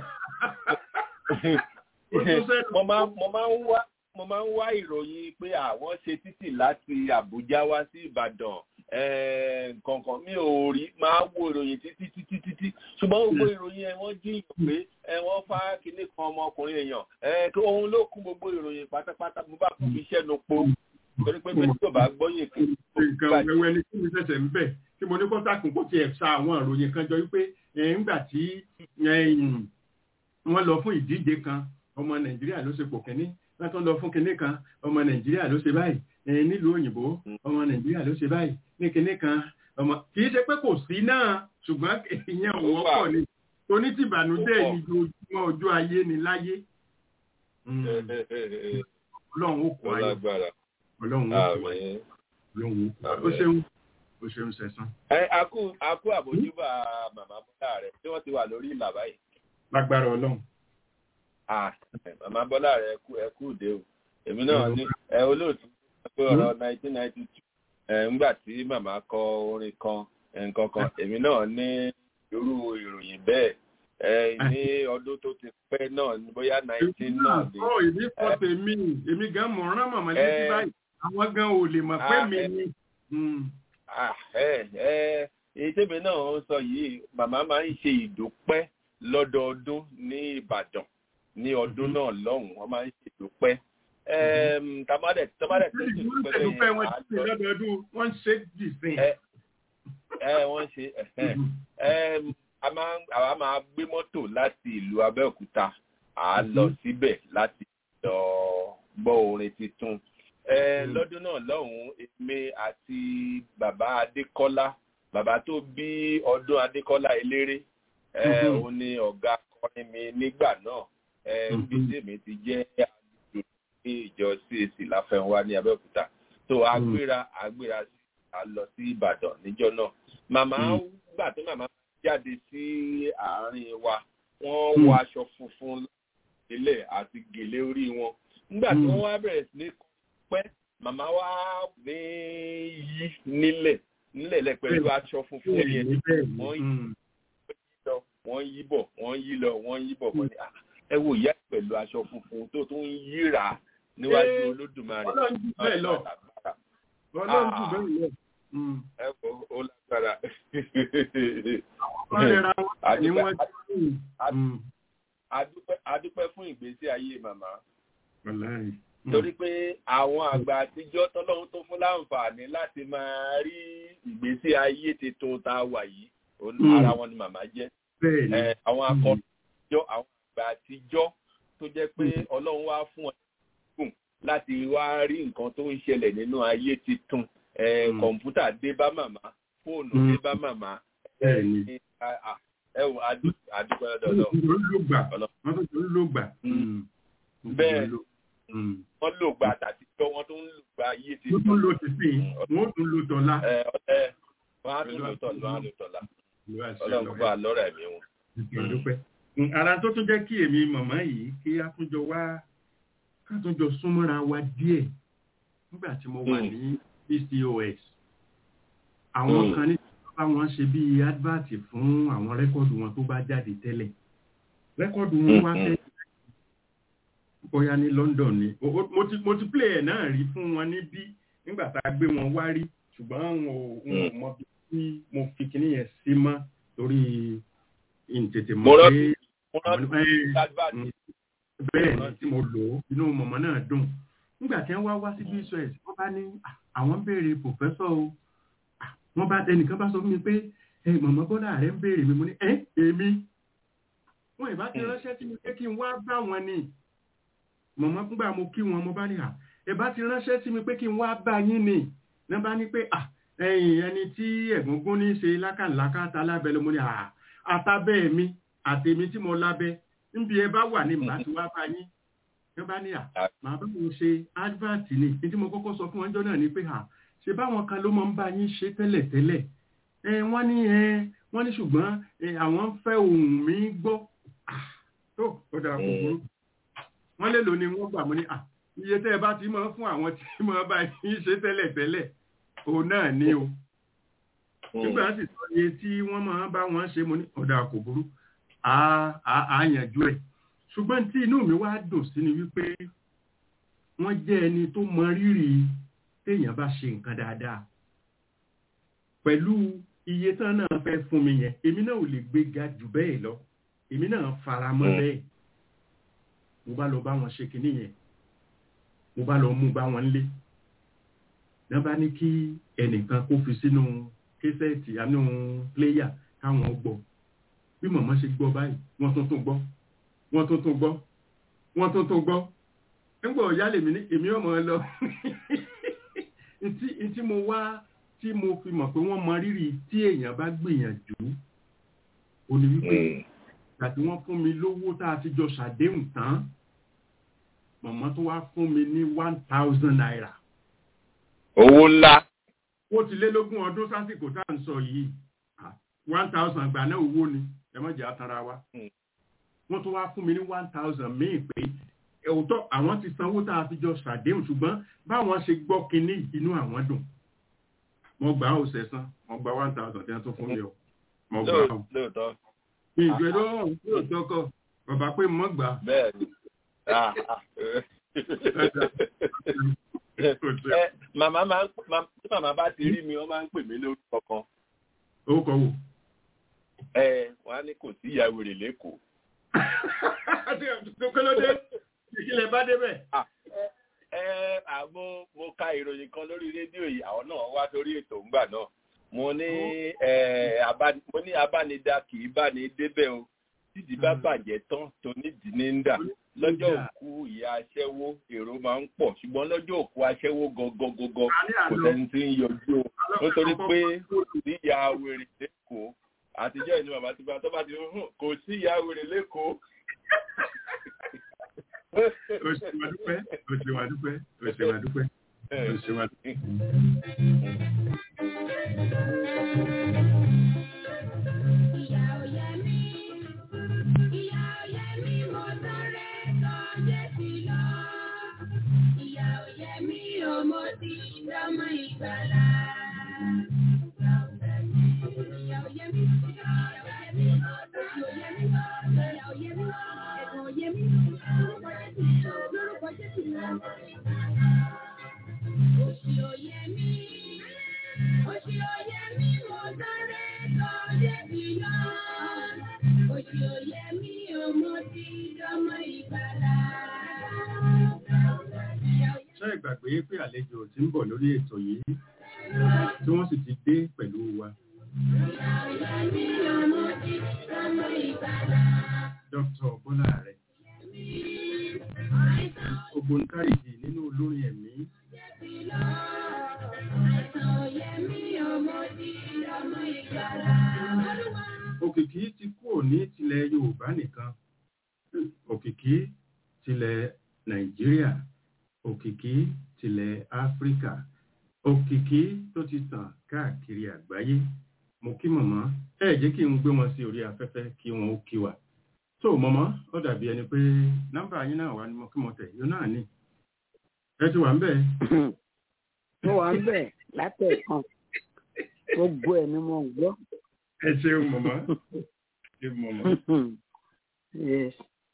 Mo máa ń wá ìròyìn pé àwọn ṣe títì láti Àbújá wá sí Ìbàdàn nǹkankan mi ò rí máa wo ìròyìn títí ṣùgbọ́n gbogbo ìròyìn ẹ̀ wọ́n jíyàn pé wọ́n fá kinní kan ọmọkùnrin èèyàn kí òun ló kún gbogbo ìròyìn pátápátá mo bá kún fi ṣẹ́nu po torí pé bẹ́ẹ̀ tó bá gbọ́yìn kí. nǹkan wẹ́wẹ́ ni kí mi ṣẹ̀ṣẹ̀ ń bẹ̀ tí mo ní kọ́ńtàkùn kó tiẹ̀ sa àwọn ìròyìn kan jọ wípé ńgbà tí wọ́n lọ fún ìdíje kan ọmọ Nàìjíríà ló ṣe pò kínní látọ́ lọ fún kinní kan ọmọ Nàìjíríà ló ṣe báyìí nílùú òyìnbó ọmọ Nàìjíríà ló ṣe báyìí ní kinní kan ọmọ kì í ṣe pé kò sí náà ṣùgbọ́n ìyẹn ò wọ́pọ̀ ni toní tí ìbànújẹ́ ní ojúmọ́ ojú ayé ni láyé. Ọlọ́run ó kọ́ ayé Ọlọ́run ó kọ́ ayé Ọlọ́run ó ṣeun ṣẹ̀san. Akú àbójúbà màmá Bọ́lá rẹ̀ tí wọ́n ti wà lórí ìlà báyìí. Lágbára Ọlọ́run. Màmá Bọ́lá rẹ̀ ẹkú òde o èmi náà ní olóòtú pé ọ̀rọ̀ 1992 ńgbà tí màmá kọ orin kan nǹkan kan èmi náà ní irú ìròyìn bẹ́ẹ̀ ní ọdún tó ti pẹ́ náà ní bóyá 19 náà ni. Èmi kọ́ tèmi èmi gan mọ̀ rán màmá létí báyìí àwọn gan ò lè mọ̀ pé mi ni. Èyí tèmi náà ń sọ yìí màmá máa ń ṣe ìdúpẹ́ lọ́dọọdún ní Ìbàdàn ní ọdún náà lọ́hùn-ún wọ́n máa ń ṣe ìdúpẹ́ Tamadẹ tó dúpẹ́ wọn ti ṣe lọ́dọọdún wọ́n ṣe dìsín. Wọ́n ṣe àwa máa gbé mọ́tò láti ìlú Abẹ́òkúta à lọ síbẹ̀ láti lọ gbọ́ orin tuntun. Lọ́dún náà lọ́hùn-ún èmi àti bàbá Adékọ́lá bàbá tó bí Ọdún Adékọ́lá eléré òun ni ọ̀gá akọrin mi nígbà náà bí tèmi ti jẹ́ àlejò ní ìjọ CAC Láfẹnwá ní Abẹ́òkúta tó agbéra lọ sí Ìbàdàn níjọ́ náà. Màmá gbà tó màmá jáde sí àárín wa wọ́n wọ aṣọ funfun ilẹ̀ àti gèlè orí wọn. Nígbà tí wọ́n wá bẹ̀rẹ̀ sí ní pẹ́ màmá wa ní yí nílẹ̀ pẹ̀lú aṣọ funfun yẹn wọ́n yí bọ̀ wọ́n yí bọ̀ wọ́n ní ẹ wo ìyá pẹ̀lú aṣọ funfun tó tún yíra níwájú Olódùmarè. Ọlọ́run jù bẹ́ẹ̀ lọ. Ẹ kò ó lágbára. Adúpẹ́ fún ìgbésí ayé màmá. Torí pé àwọn àgbà àtijọ́ tọ́lọ́run tó fún láǹfààní láti máa rí ìgbésí ayé tuntun tá a wà yìí ara wọn ni màmá jẹ́. Àwọn akọrin àtijọ́ àwọn àgbà àtijọ́ tó jẹ́ pé Ọlọ́run wá fún wọn láti wá rí nǹkan tó ń ṣẹlẹ̀ nínú ayé tuntun. Kọ̀ǹpútà dé bá màmá, fóònù dé bá màmá. Adúpẹ́ lọ́dọ̀ bẹ́ẹ̀ wọ́n lò gba àtàtijọ́ wọ́n tún lò gba ayé ti wọ́n tún lò ti sìn wọ́n tún lò tọ̀la. Wọ́n á tún lò tọ̀la. Ọlọ́run bá a lọ́rọ̀ ẹ̀mí wọn. Ara tó tún jẹ́ kí èmi màmá yìí kí a tún jọ wá ká tún jọ súnmọ́ra wa díẹ̀ nígbà tí mo wà ní PCOS. Àwọn kan ní báwọn ṣe bí advert fún àwọn rẹ́kọ̀dù wọn tó bá jáde tẹ́lẹ̀. Rẹ́kọ̀dù wọn wá fẹ́ bóyá ní London ni mo ti play ẹ̀ náà rí fún wọn níbí nígbà tá a gbé wọn wá rí ṣùgbọ́n wọn ò mọ bí mo fi kíní yẹn sí mọ́ torí ìtètè mọ̀ pé bẹ́ẹ̀ tí mo lò ó inú mọ̀mọ́ náà dùn nígbà tí wọ́n wá sí PCOS wọ́n bá ní àwọn ń béèrè pòfẹ́sọ̀ o wọ́n bá ẹnìkan bá sọ fún mi pé mọ̀mọ́ bọ́dà rẹ̀ ń béèrè mi mo ní èmi wọ́n ìbá ti ránṣẹ́ sí mi pé kí n wá bá wọn ni mọ̀mọ́ fúngbà mo kí wọn mo bá ní ẹ̀bá ti ránṣẹ́ sí mi pé kí n wá bá yín ni ní bá ní pé ẹni tí ẹ̀gbọ́ngún ní ṣe lákàlákà ta lábẹ́ ló mo ní àtàbẹ́ mi àtèmi tí mo lábẹ́ níbi ẹ bá wà ní màá ti wá bá yín ní bá ní màá bá wọn ṣe advert ni ní tí mo kọ́kọ́ sọ fún wọn jọ náà ni pé ṣe báwọn kan ló máa ń bá yín ṣe tẹ́lẹ̀tẹ́lẹ̀ wọ́n ní ṣùgbọ́n àwọn ń fẹ́ ohùn mi gbọ́ tó ó dára kò burú wọ́n lè lò ní wọ́n gbà mọ́ ní iye tẹ́ ẹ bá ti mọ́ fún àwọn tí mọ́ bá yín ṣe tẹ́lẹ̀tẹ́lẹ̀ òun náà ní o nígbà tí sọ iye tí wọ́n máa bá wọn ṣe mọ́ ní ọ̀dà kò burú àyànjú ẹ̀ ṣùgbọ́n tí inú mi wá dùn sí ni wípé wọ́n jẹ́ ẹni tó mọ rírì téèyàn bá ṣe nǹkan dáadáa pẹ̀lú iye tán náà fẹ́ fún mi yẹn èmi náà ò lè gbé ga jù bẹ́ẹ̀ lọ èmi náà fara mọ́ bẹ́ẹ̀ mo bá lọ bá wọn ṣe kinní yẹn mo bá lọ mú bá wọn lé náà bá ní kí ẹnìkan kó fi sínú késẹ́ẹ̀tì àánú pléyà káwọn gbọ́ bí màmá ṣe gbọ́ báyìí wọ́n tún gbọ́ nígbà ọ̀yá lèmi ní èmi ọmọ lọ tí mo wá tí mo fi mọ̀ pé wọ́n mọ rírì tí èèyàn bá gbìyànjú ó ní wípé àti wọ́n fún mi lówó tá a ti jọ ṣàdéhùn tán màmá tó wá fún mi ní 1,000 naira. Owó ńlá. Ó ti lé lógún ọdún sásìkò tá à ń sọ yìí 1,000 gbà náà owó ni ẹ má jẹ́ àtàrà wa. Wọ́n tó wá fún mi ní 1,000 míì pé òótọ́ àwọn ti sanwó tá a fi jọ ṣàdéhùn ṣùgbọ́n báwọn ṣe gbọ́ kinní inú àwọn dùn. Mo gbà ó sẹ̀sán mo gba 1,000 tí wọ́n tó fún mi o. Mo gbà ó. Lóòótọ́. Ìgbẹ́dọ́ lóòótọ́ kọ bàbá pé mo gbà. Bẹ́ẹ̀ni. Màmá bá ti rí mi wọ́n máa ń pè mí lórúkọ kan. Orúkọ wo? Wọ́n á ní kò sí ìyá wèrè lẹ́kọ̀ọ́. Kókólódé ìkílẹ̀ bá débẹ̀. mo ka ìròyìn kan lórí rédíò yìí àwọn náà wá sórí ètò ńgbà náà mo ní abánidá kì í bá ní débẹ̀ o tídìí bá bàjẹ́ tán tó nídìí ní ń dà lọ́jọ́ òkú ìyá aṣẹ́wó èrò máa ń pọ̀ ṣùgbọ́n lọ́jọ́ òkú aṣẹ́wó gọgọgọgọ kò sẹ́ni tí ń yọjú o nítorí pé níyà wèrè lẹ́kọ̀ọ́ àtijọ́ ìní bàbá tí bá tó bá ti hàn kò sí ìyá wèrè lẹ́kọ̀ọ́. Ṣé ìgbàgbé pé àlejò tí ń bọ̀ lórí ètò yìí tí wọ́n sì ti dé pẹ̀lú wa. Dr. Bọ́lá rẹ̀ ògbóǹtarìgì nínú olórin ẹ̀mí. Òkìkí ti kúrò ní tilẹ̀ Yorùbá nìkan, òkìkí tilẹ̀ Nàìjíríà, òkìkí tilẹ̀ Áfíríkà, òkìkí tó ti tàn káàkiri àgbáyé. Mo kí màmá, ẹ jẹ́ kí n gbé wọn sí orí afẹ́fẹ́ kí wọn ó kí wa. So màmá, ó dàbí ẹni pé nọ́mbà yín náà wà ní mo kí mo tẹ̀ yóò náà ní. Ẹ ti wà ń bẹ̀. Mo wà ń bẹ̀ látẹ̀kan. Gbogbo ẹ̀ ni mo ń gbọ́. Ẹ ṣeun màmá. Ṣé màmá? Yes.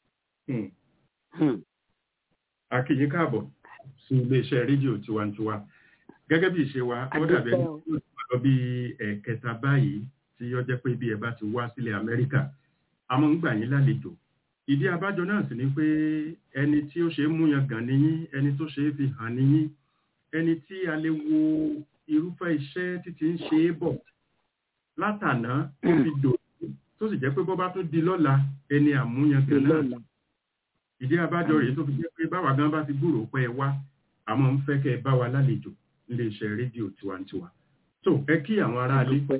A kí yín káàbọ̀ sí iléeṣẹ́ rédíò tiwantiwa. Gẹ́gẹ́ bí ìṣe wa, ó dàbí ẹni tí ó ti lọ bí ẹ̀kẹta báyìí tí ó jẹ́ pé bí ẹ bá ti wá sílẹ̀ Amẹ́ríkà, a máa ń gbà yín lálejò. Ìdí abájọ náà sì ni pé ẹni tí ó ṣe é múyan gàn ní yín, ẹni tó ṣe é fi hàn ní yín, ẹni tí a lè wo irúfẹ́ iṣẹ́ títí ń ṣe é bọ̀ látàná tó fi dò tó sì jẹ́ pé bọ́ bá tún di lọ́la ẹni àmúyan gàn náà. Ìdí abájọ rèé tó fi jẹ́ pé báwa gan bá ti gbúròó pé ẹ wá, àmọ́ ń fẹ́ kẹ́ ẹ bá wa lálejò nílé iṣẹ́ rédíò tiwantiwa. So ẹ kí àwọn aráalé pé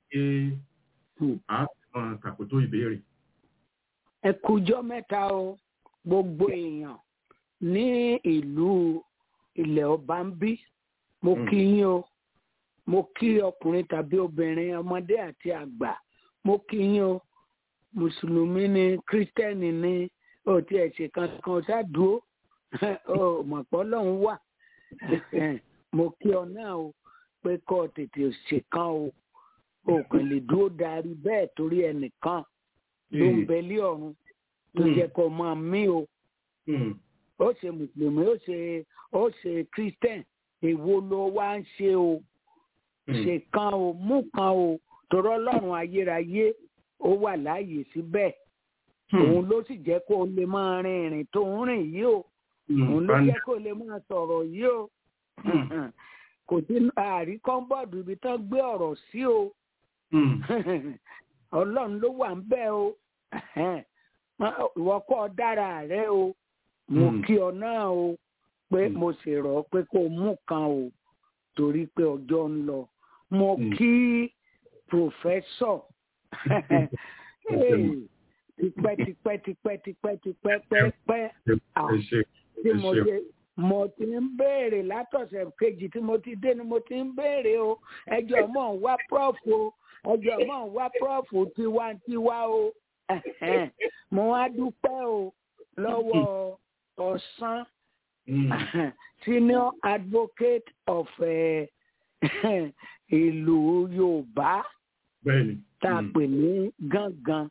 a mọ kàkótó ìbéèrè. Ẹ kújọ́ mẹ́ta o, gbogbo èèyàn ní ìlú ilẹ̀ ọba ń bí. Mo kí yín o, mo kí ọkùnrin tàbí obìnrin, ọmọdé àti àgbà. Mo kí yín o, mùsùlùmí ni, kírísítẹ́nì ni, ó ti ẹ̀sìn kankan ṣáàdúró, ó mọ̀ pé Ọlọ́run wà. Mo kí ọ náà o pé kó tètè ṣèkan o, o kàn lè dúró darí bẹ́ẹ̀ torí ẹnìkan ló ń bẹ lé ọ̀run tó jẹ́ kó máa mí o. Ó ṣe mùsùlùmí, ó ṣe kírísítẹ́n, èwo ló wá ń ṣe o? Ṣèkan o, mú kan o, torí Ọlọ́run ayérayé ó wà láàyè síbẹ̀. Òun ló sì jẹ́ kó lè máa rin ìrìn tó ń rìn yìí o. Òun ló jẹ́ kó lè máa sọ̀rọ̀ yìí o. Kò sí àrí kọ́ńbọ̀dù ibi tán gbé ọ̀rọ̀ sí o. Ọlọ́run ló wà ń bẹ̀ o. Ìwọ kọ́ dára rẹ o. Mo kí ọ náà o pé mo sì rọ̀ pé kó mú kan o torí pé ọjọ́ ń lọ. Mo kí pòfẹ́sọ̀ tipẹ́ mo ti ń béèrè látọ̀sẹ̀ kejì tí mo ti dé ni mo ti ń béèrè o. Ẹjọ́ mọ̀ ń wá prọ́fù o, ẹjọ́ mọ̀ ń wá prọ́fù tiwantiwa o. Mo wá dúpẹ́ o lọ́wọ́ Ọ̀sán, senior advocate of ìlú Yorùbá tá a pè ní Gángan.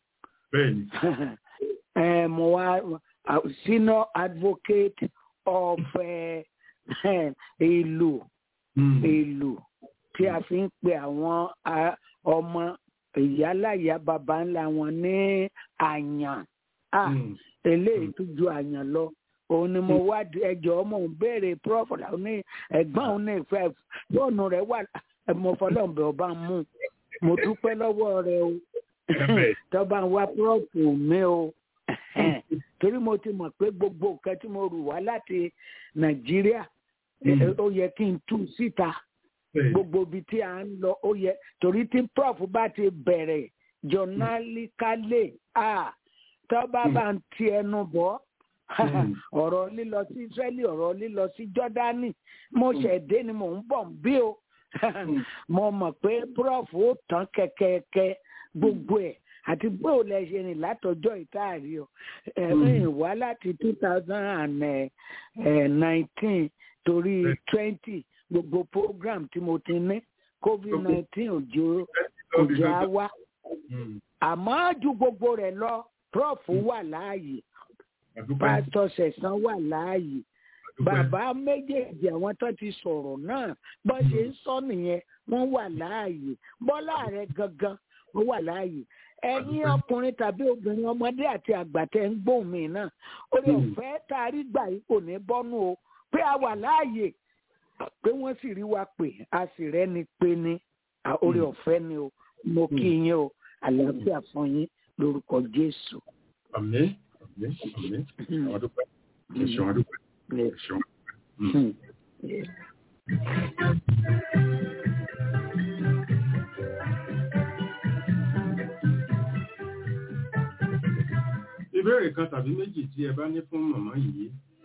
Mo wá senior advocate of ìlú tí a fi ń pe àwọn ọmọ ìyálàyà baba ńlá wọn ní àyàn. Eléyìí tó ju àyàn lọ, òun ni mo wá ẹjọ́ ọmọ òun béèrè prof ní ẹ̀gbọ́n òun ní ìfẹ́ fóònù rẹ̀ wà mo fọlọ́ọ̀bẹ ọba mú mo dúpẹ́ lọ́wọ́ rẹ o tọ́ba ń wá prof mi o torí mo ti mọ̀ pé gbogbo nǹkan tí mo rù wá láti Nàìjíríà ó yẹ kí n tú síta gbogbo ibi tí a ń lọ ó yẹ torí tí prof bá ti bẹ̀rẹ̀ journalistically tọ́ba bá ń ti ẹnu bọ́ ọ̀rọ̀ lílọ sí Israeli ọ̀rọ̀ lílọ sí Jọ́dánì mo ṣẹ̀dé ni mò ń bọ̀ bí o mo mọ̀ pé prof ó tán kẹ̀kẹ́kẹ́ gbogbo ẹ̀ àti bó lẹ ṣe rìn látọjọ́ ìtaàrí o ẹ̀rín wá láti 2019 torí 20 gbogbo program tí mo ti ní COVID-19 òjò á wá àmọ́ ju gbogbo rẹ̀ lọ prof wà láàyè pásítọ̀ Sẹ̀san wà láàyè bàbá méjèèjì àwọn tó ti sọ̀rọ̀ náà bó ṣe ń sọ nìyẹn wọ́n wà láàyè Bọ́lá rẹ̀ gangan wọ́n wà láàyè ẹ̀yin ọkùnrin tàbí obìnrin ọmọdé àti àgbà tẹ́ ń gbóhùn mi náà orí ọ̀fẹ́ tá a rí gbà yìí kò ní bọ́nú o pé a wà láàyè pé wọ́n sì rí wa pé a sì rẹ́ni pé ní orí ọ̀fẹ́ ni o mo kí yín o àlàáfíà fún yín lórúkọ Jésù. Àmín àmín àmín àwọn àdúpẹ́ ẹ̀ṣọ́ àdúpẹ́ ẹ̀ṣọ́. Ìbéèrè kan tàbí méjì tí ẹ bá ní fún màmá yìí.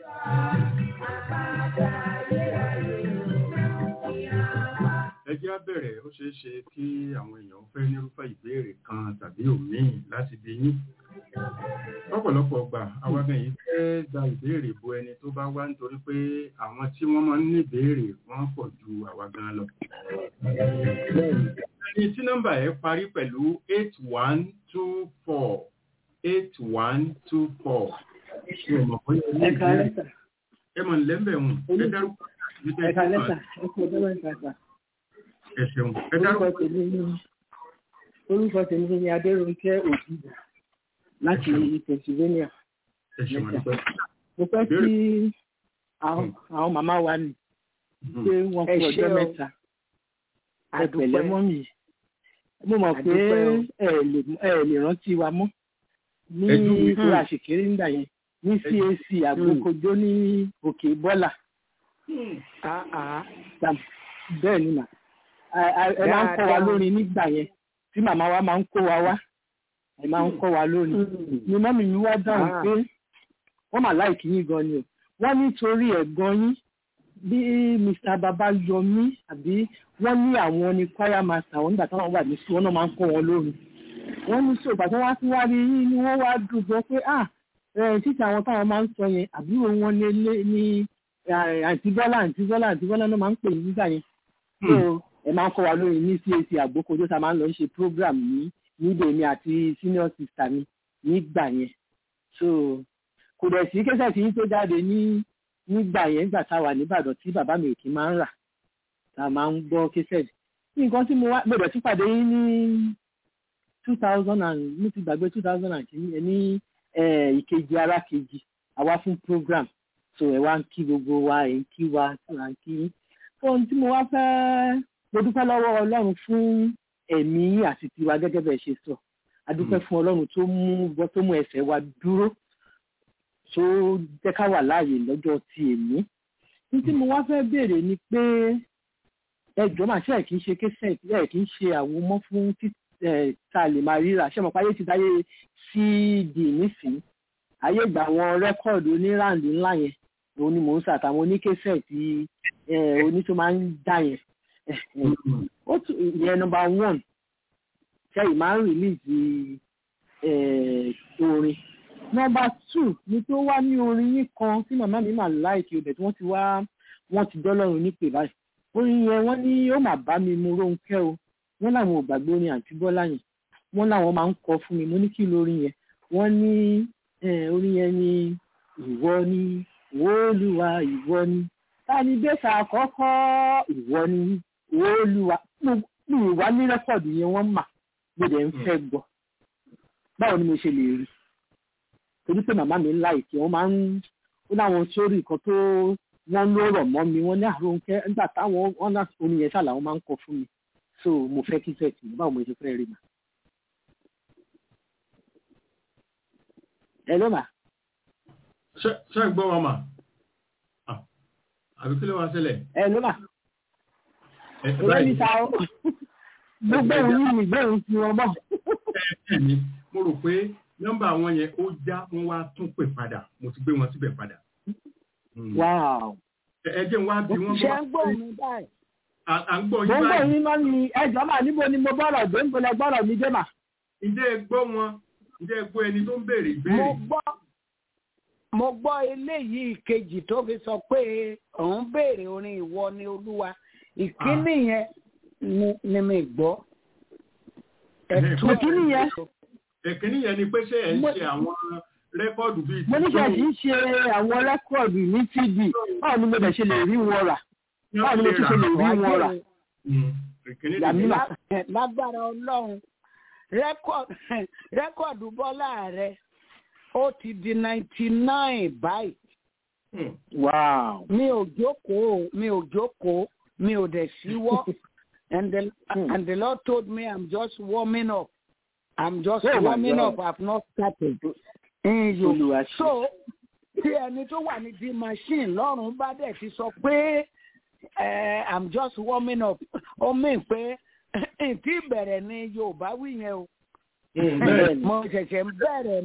Ẹ jẹ́ á bẹ̀rẹ̀ ó ṣeé ṣe kí àwọn èèyàn fẹ́ nírúfẹ́ ìbéèrè kan tàbí òmíì láti bí yín. Lọ́pọ̀lọpọ̀ ọgbà awágan yìí fẹ́ gba ìbéèrè bo ẹni tó bá wá nítorí pé àwọn tí wọ́n máa ń ní ìbéèrè wọ́n pọ̀ ju awágan lọ. Ẹni tí nọ́mbà ẹ parí pẹ̀lú 8124. 8124. Ẹ mọ̀ lẹ́mbẹ̀ hùn. Ẹ dárúkọ. Ẹ ṣeun. Ẹ dárúkọ. Orúkọ tèmi ni Adérónkẹ́ Òjìdá láti Pennsylvania. Ẹ ṣeun àdúpẹ́. Mo fẹ́ kí àwọn màmá wa ní pé wọ́n kú ọjọ́ mẹ́ta. Àpẹ̀lẹ́ mọ́ mi. Mo mọ̀ pé ẹ lè rántí wa mọ́. Ní ìtura àṣekéré nígbà yẹn ní CAC Àgbókojó ní Òkè Bọ́là. Bẹ́ẹ̀ ni mà ẹ máa ń kọ́ wa lórin nígbà yẹn tí màmá wa máa ń kó wa wá ẹ máa ń kọ́ wa lórin. Ni mọ́mì mi wá dáhùn pé wọ́n mà láìkí yín gan ni o wọ́n nítorí ẹ̀gbọ́n yín bí Mr. Babayomi àbí wọ́n ní àwọn ní choir master wọn nígbà táwọn wà ní sí wọn náà máa ń kọ́ wọn lórin. Wọ́n ní sọ ìgbà tí wọ́n wá rí yín ni wọ́n wá dùn gan pé títí àwọn táwọn máa ń sọ yẹn àbúrò wọn ní àǹtí Bọ́lá náà máa ń pè nígbà yẹn. So ẹ máa ń kọ́ wa lórí ní CAC Àgbókojó tá a máa ń lọ ṣe program níbẹ̀ mi àti senior sister mi nígbà yẹn. So kò dẹ̀ sí kẹ́sẹ̀ tí yín tó jáde nígbà yẹn nígbà tá a wà níbàdàn tí bàbá mi kì í máa ń rà tá a máa ń gbọ́ kẹ́sẹ̀. Nǹkan tí mo dẹ̀ tún pàdé yín ní 2000 mo ti gbàgbé 2000 ní ìkejì ara kejì àwa fún program so ẹ wá ń kí gbogbo wa ẹ ń kí wa tí wà ń kí ohun tí mo wá fẹ́ mo dúpẹ́ lọ́wọ́ Ọlọ́run fún ẹ̀mí àti tiwa gẹ́gẹ́ bẹ́ẹ̀ ṣe sọ a dúpẹ́ fún Ọlọ́run tó mú ẹsẹ̀ wa dúró tó jẹ́ ká wà láàyè lọ́jọ́ ti èmi ní tí mo wá fẹ́ béèrè ni pé ẹjọ́ màá ṣe ẹ̀ kì í ṣe késẹ̀ ẹ̀ kì í ṣe àwòmọ́ fún tá a lè máa ríra ṣé mo pa ayé ti dáyé CD nísìnyí ayé ìgbà àwọn rẹ́kọ̀dù oníráǹdì ńlá yẹn òun ni mò ń sàtàwọn oníkésẹ̀ tí oní tó máa ń dá yẹn ó tún ìyẹn number 1 ṣe ì máa ń rìlíìsì orin number 2 ni tó wá ní orin yín kan tí màmá mi máa láìkí ọbẹ̀ tí wọ́n ti dọ́lọ́run nípè báyìí orin yẹn wọ́n ní ó mà bá mi mu Rónkẹ́ o wọ́n láwọn ò gbàgbé orin àǹtí Bọ́lá yẹn wọ́n láwọn máa ń kọ fún mi mo ní kí lórin yẹn wọ́n ní orin yẹn ní ìwọ ni Olúwa ìwọ ni tani bẹ́sà àkọ́kọ́ ìwọ ni Olúwa mi ìwà ní rẹ́kọ̀dù yẹn wọ́n mà mo dẹ̀ ń fẹ́ gbọ́ báwo ni mo ṣe lè rí torí pé màmá mi láìkí wọ́n ó láwọn sórí nǹkan tó wọ́n ló rọ̀ mọ́ mi wọ́n ní Àrónkẹ́ nígbà táwọn wọ́n náà orin yẹn ṣàlàyé máa ń kọ fún mi so mo fẹ́ kí fẹ́ tì mí báwo mo ṣe fẹ́ rí mà. ẹ ló mà. ṣé ń gbọ́ wa mà àbí kí ló wá ṣẹlẹ̀. ẹ ló mà. ìwé ní ta ó gbogbo ìrìn ìgbẹ́rùn ti wọn bọ̀. mo rò pé nọ́mbà wọn yẹn ó já wọn wá tún pè padà mo ti gbé wọn síbẹ̀ padà. Wow. ẹ jẹ́ wá bí wọ́n bá. ṣé ń gbọ́ mi báyìí. à ń gbọ́ yín báyìí. mo ń gbọ́ yín náà ni ẹjọ́ mà níbo ni mo bọ́rọ̀ dé ń gbọ́dọ̀ gbọ́rọ̀ mi dé mà. ǹjẹ́ ẹ gbọ́ wọn ǹjẹ́ ẹ gbọ́ ẹni tó ń béèrè ìbéèrè. mo gbọ́ eléyìí kejì tó fi sọ pé òun béèrè orin ìwọ ni Olúwa ìkíní yẹn ni mi gbọ́. ìkíní yẹn. ìkíní yẹn ni pé ṣé ẹ ń ṣe àwọn rẹ́kọ̀dù bíi ti. mo ní kẹ́ ẹ̀ ṣe àwọn rẹ́kọ̀dù ní CD báwo ni mo bẹ̀ ṣe lè rí wọn rà báwo ni mo tún ṣe lè rí wọn rà. lágbára Ọlọ́run rẹ́kọ̀dù Bọ́lá rẹ ó ti di 99 báyìí. Wow. mi ò jókòó mi ò dẹ̀ síwọ́ and the Lord told me I'm just warming up. Warming up. I've not started. So tí ẹni tó wà ní di machine lọ́rùn bá dẹ̀ ti sọ pé I'm just warming up ó mìn pé tí ìbẹ̀rẹ̀ ni Yorùbá wí yẹn o. mo ṣẹ̀ṣẹ̀ ń bẹ̀rẹ̀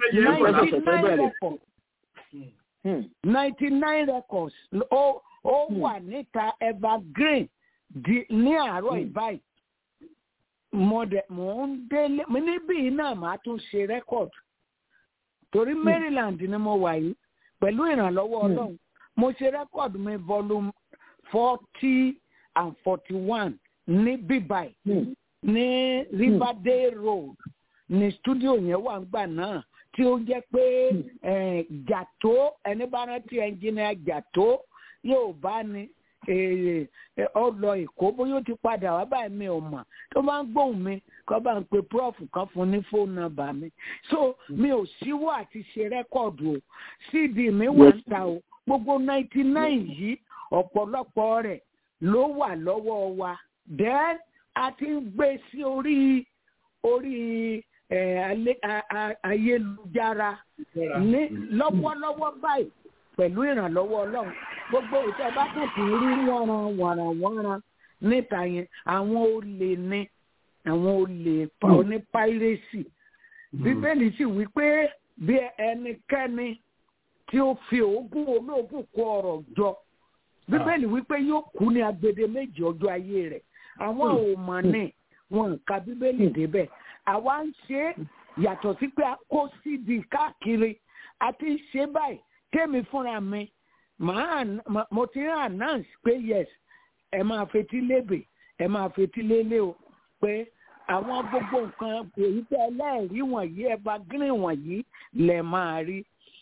ní 99 records ó wà níta evergreen ní àárọ̀ ìbáyìí mo ń délé níbí náà màá tún ṣe record torí Maryland ni mo wà yìí pẹ̀lú ìrànlọ́wọ́ Ọlọ́run mo ṣe record mi volume 40 and 41 ní bíbáyì ní Riverdale Road ní studio yẹn wà ńgbà náà tí ó jẹ́ pé Jàtó ẹni bá rántí engineer Jàtó yóò bá ní ọ lọ Èkó bóyá ó ti padà wá báyìí mi ò mọ̀ tó bá ń gbóhùn mi kọ́ bá ń pe prof kan fún ní fóònù nọ́mbà mi so mi ò síwọ́ àti ṣe rẹ́kọ̀dù o CD mi wà ń ta o gbogbo 99 yìí ọ̀pọ̀lọpọ̀ rẹ̀ ló wà lọ́wọ́ wa then a ti ń gbé sí orí ayélujára ní lọ́wọ́lọ́wọ́ báyìí pẹ̀lú ìrànlọ́wọ́ Ọlọ́run gbogbo ìtẹ́ bá kàn kì í rí wọ́nran níta yẹn àwọn olè ní àwọn olè oní pírẹ́sì Bíbélì sì wí pé bí ẹnikẹ́ni tí ó fi òógùn olóògùn kó ọrọ̀ jọ Bíbélì wí pé yóò kú ní agbede méjì ọjọ́ ayé rẹ̀ àwọn ò mọ̀ ní wọn ka Bíbélì débẹ̀ àwa ń ṣe yàtọ̀ sí pé a kó CD káàkiri àti ṣe báyìí kémi fúnra mi mo ti ń announce pé yes ẹ máa fetí lébè ẹ máa fetí lélẹ̀ o pé àwọn gbogbo nǹkan èyí tẹ́ ẹlẹ́rìí wọ̀nyí evergreen wọ̀nyí lẹ̀ máa rí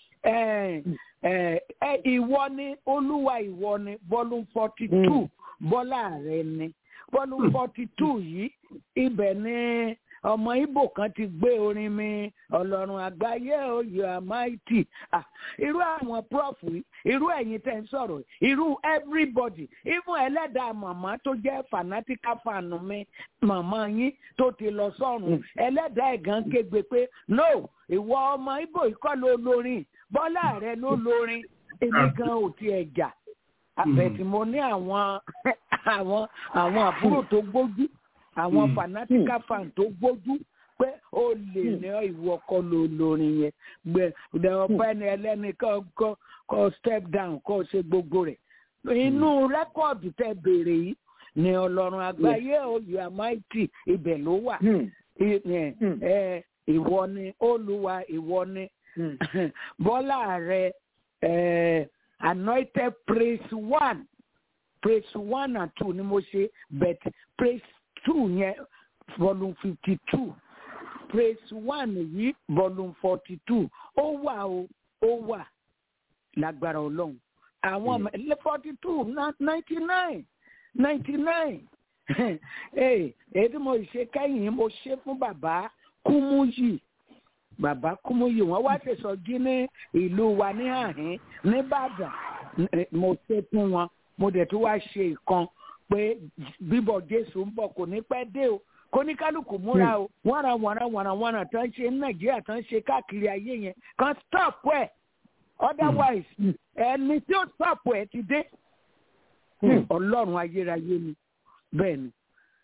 ìwọ ni Olúwa ìwọ ni volume 42 Bọ́lá rẹ ni volume 42 yìí ibẹ̀ ni ọmọ Ìgbò kan ti gbé orin mi Ọlọ́run àgbáyé oyè àmáìtì irú àwọn prof irú ẹ̀yin tẹ́ ń sọ̀rọ̀ irú everybody even ẹlẹ́dàá màmá tó jẹ́ fanatical fan mi màmá yín tó ti lọ sọ́run ẹlẹ́dàá ẹ̀gán kégbe pé no ìwọ ọmọ Ìgbò ikọ́ ló lórin Bọ́lá rẹ ló lórin èmi gan ò tiẹ̀ jà àbẹ̀tì mo ní àwọn àbúrò tó gbójú àwọn fanatical fan tó gbójú pé ó lè ní ìwọ ọkọ lórin yẹn gbẹ ọpẹ ni ẹlẹ́ni kọ́ step down kọ́ ṣe gbogbo rẹ̀ inú rẹ́kọ̀dù tẹ́ béèrè yìí ni Ọlọ́run àgbáyé oyè àmáìtì ibẹ̀ ló wà ìwọ ni Olúwa ìwọ ni Bọ́lá rẹ anointed praise 1 and 2 ni mo ṣe but praise 2 yẹn volume 52 praise 1 yìí volume 42 ó wà lágbára Ọlọ́run àwọn 42 99 èyí tí mo ṣe kẹ́yìn mo ṣe fún bàbá Kúmúyì bàbá Kúmúyì wọ́n wá ṣèṣọ́jí ní ìlú wa ní àhín nìbàdàn mo ṣe fún wọn mo dẹ̀ tún wá ṣe ìkan pé bíbọ̀ Jésù ń bọ̀ kò ní pẹ́ dé o kò ní kálukú múra o wọ́nra tó ń ṣe ní Nàìjíríà tó ń ṣe káàkiri ayé yẹn kan stop ẹ̀ otherwise ẹni tí ó stop ẹ̀ ti dé Ọlọ́run ayérayé ni bẹ́ẹ̀ ni.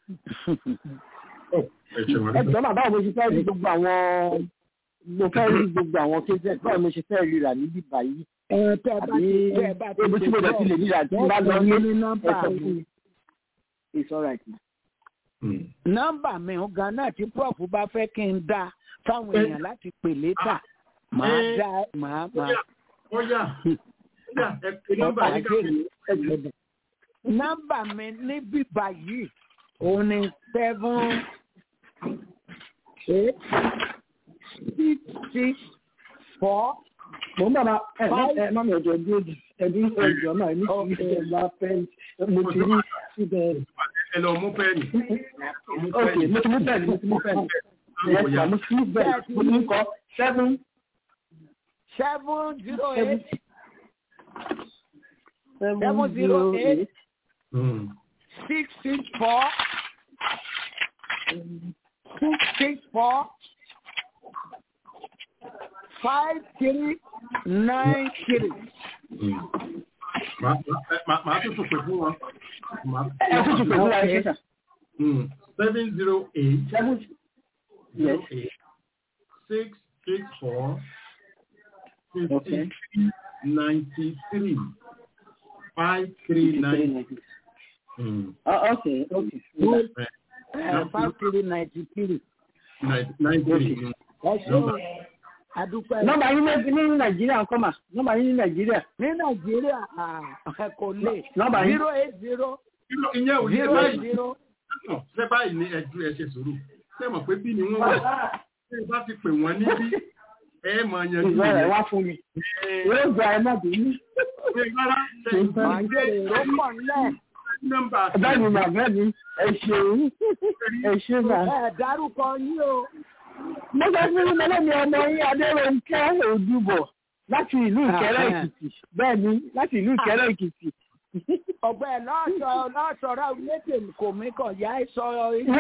ẹgbẹ́ bàbá mo ṣe fẹ́ rí gbogbo àwọn kéjẹ́ báwo mo ṣe fẹ́ ríra níbí báyìí. tẹ́ bá ti tí mo dẹ̀ ti lè ríra tí mo bá lọ ní ẹ̀sọ́ fún it's all right. nọ́mbà mi ò gan náà tí prof bá fẹ́ kí n dá fáwọn èèyàn láti pè létà máa dá máa. Ọ̀yà ẹ pè nọ́mbà yìí káàkiri. Nọ́mbà mi níbí báyìí òun ni 7 8 6 6 4. Mo ń bàbá má mi ọjọ́ bí ẹbí ẹjọ́ náà ní kí ẹ bá pẹ́ẹ́nì mo ti rí síbẹ̀. Ẹ lọ mú pẹ́ẹ́nì. Ok, mo ti mú pẹ́ẹ́nì. Mo ti mú bẹ́ẹ̀ mo ti ń kọ́ 7 708 708 664 664 5393. Màá tún pè fún wọn. Ẹ tún pè fún wa ẹ ṣe. 708 664 5393 5393. Okay. 5393. 93. Adúpẹ́. Nọ́mbà yín ní Nàìjíríà kọ́ mà. Nọ́mbà yín ní Nàìjíríà. Ní Nàìjíríà kò lè. Nọ́mbà yín 080. Ìyẹn ò yẹ báyìí. Ṣé báyìí ní ẹjú ẹṣẹ̀ sòrò? Ṣé mọ̀ pé bí ni wọ́n wà? Ṣé bá ti pè wọ́n níbí? Ẹ mọ̀ yanjú. Ìgbà rẹ̀ wá fún mi. Yóò gba ẹ má bínú. Màá jẹ́ èrò pọ̀ nílẹ̀. Bẹ́ẹ̀ni bàbá mi, ẹ ṣe mà. Ẹ dárúkọ yín o. Mo fẹ́ fún mi lẹ́nu ọmọ yín Adérónkẹ́ Òdúbọ̀ láti ìlú Ìkẹrẹ́ Èkìtì. Bẹ́ẹ̀ni, láti ìlú Ìkẹrẹ́ Èkìtì. Ọ̀gbẹ́ lọ́sọ̀rọ̀ létè kò mí kàn yá sọ ilé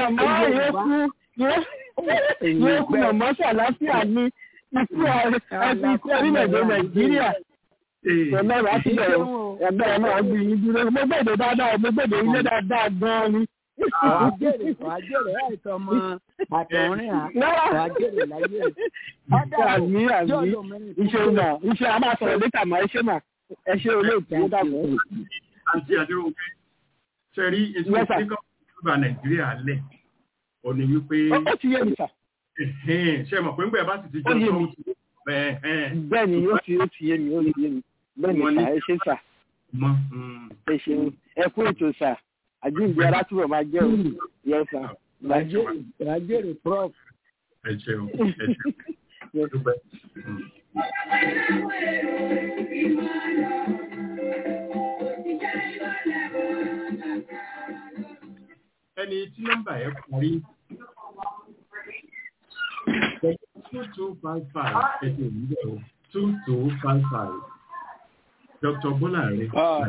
Yóò màmá ṣàlàáfíà ní ikú orílẹ̀-èdè Nàìjíríà. Ọlọ́run á ti bẹ̀rẹ̀ ẹgbẹ́ náà gbé yín dúró. Mo gbèdè dáadáa, mo gbèdè ilé dáadáa gan-an ni. Wàjèrè àìsàn ọmọ àtọ̀rin wàjèrè láyé ẹ̀. Àmì iṣẹ́ a máa sọ̀rọ̀ létà máa ṣe mà ẹ ṣe olóòtú ó dàbọ̀. Àǹtí Adérónkẹ́, ṣe rí ètò ìgbà Nàìjíríà lẹ̀ ọ̀ ní wípé. Ó ti yé mi sà. Ṣé mọ̀ pé ń gbẹ̀ bá sì ti jọ sọ́ọ̀tù. Bẹ́ẹ̀ni ó ti yé mi. Bẹ́ẹ̀ni sà ẹ ṣe sà. Ẹ ṣeun ẹ kú ètò sà. Àjíǹde alátúbọ̀ máa jẹ́ òun. Yes sà. Ràjèrè prof. Ẹ ṣeun. Ẹni tí nọ́mbà ẹ parí 2255 ẹ̀sìn ìbílẹ̀ 2255 Dr. Bọ́lá rẹ̀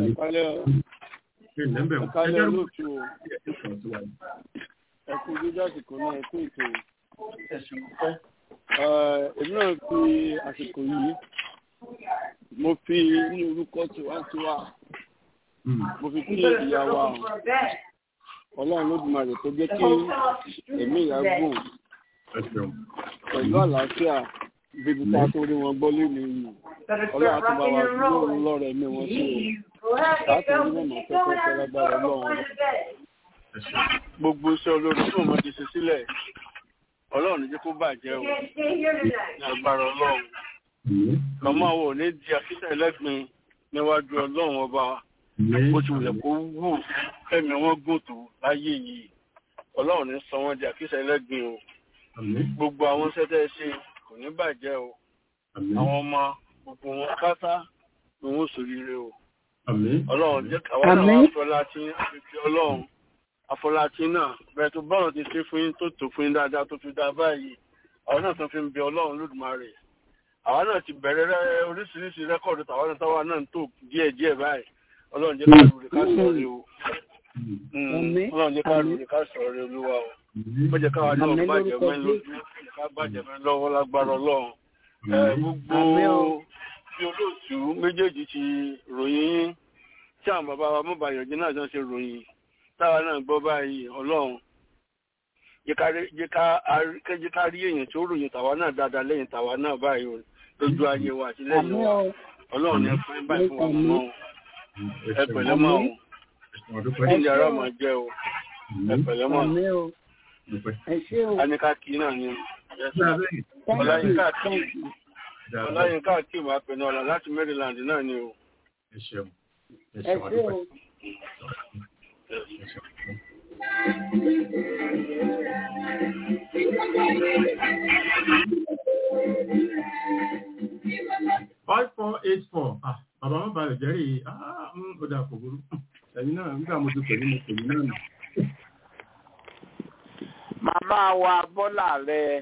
Kálẹ̀ olóòtú o. Ẹkú jíjá àsìkò náà, ẹkú ètò ẹ̀sùn pẹ́. Èmi náà fi àsìkò yìí, mo fi ní orúkọ tiwantiwa, mo fi kí ìyá wa Ọlọ́run Olódùmarè tó jẹ́ kí ẹ̀mí ìyá gùn pẹ̀lú àlàáfíà bíbi tá a tó rí wọn gbọ́ lónìí yìí. Ọlọ́run àti bàbá lóòrùn lọ́rọ̀ ẹ̀mí wọn sí o. Láti ní mọ̀mọ́ fẹ́fẹ́ lágbára Ọlọ́run. Gbogbo iṣẹ́ olórí tó mọ̀ ti ṣe sílẹ̀. Ọlọ́run jẹ́ kó bàjẹ́ o. Ní agbára Ọlọ́run. Màmá wo ní di akíta ẹlẹ́gbin níwájú Ọlọ́run ọba. Ó ti wùlẹ̀ kó wù ẹ̀mí wọn gùn tó láyé yìí. Ọlọ́run ní sọ wọ́n di akíta ẹlẹ́gbin o. Gbogbo àwọn sẹ́tẹ̀ ṣe kò ní bàjẹ́ o. Àwọn ọmọ gbogbo wọn kátá ni wọ́n ṣoríire o. Ọlọ́run jẹ́ káwọn àwọn afọlátín àti Ọlọ́run afọlátín náà bẹ̀rẹ̀ tó bọ́rọ̀ ti ṣe fún yín tó tó fún yín dáadáa tó fi dá báyìí àwọn náà tó fi ń bẹ ọlọ́run lódùmarè àwa náà ti bẹ̀rẹ̀ oríṣiríṣi rẹ́kọ̀dù tàwa náà táwa náà ń tò díẹ̀díẹ̀ báyìí ọlọ́run jẹ́ ká lóore ká sọ̀rọ̀ o ọlọ́run jẹ́ ká lóore ká sọ̀rọ̀ olúwa o ó jẹ́ káwa náà bàjẹ́ mẹ́ lójú ká bàjẹ́ mẹ́ lọ́wọ́ lágbára ọlọ́run gbogbo bí olóòtú méjèèjì ti ròyìn yín tí àwọn bàbá wa mọ́bàyànjẹ́ náà jọ ṣe ròyìn táwa náà gbọ́ báyìí ọlọ́run jẹ́ ká rí èèyàn tó ròyìn tàwa náà dáadáa lẹ́yìn tàwa náà báyìí lójú ayé wa àti lẹ́yìn wa ọlọ́run ẹ fún báyìí fún wa mọ́ ẹ pẹ̀lẹ́ mọ́ o ní yàrá máa jẹ́ o ẹ pẹ̀lẹ́ mọ́ aníkà kí náà ni ọláyínká kí wàá pẹ̀lú ọ̀la láti Maryland náà ni o. ẹ ṣeun ẹ ẹ ṣeun ṣé o. Five 484 bàbá wọn balẹ̀ jẹ́rì ó dà kò burú ẹ̀yin náà nígbà mo ti pẹ̀lú mi pẹ̀lú náà nù. màmá wa Bọ́lá rẹ̀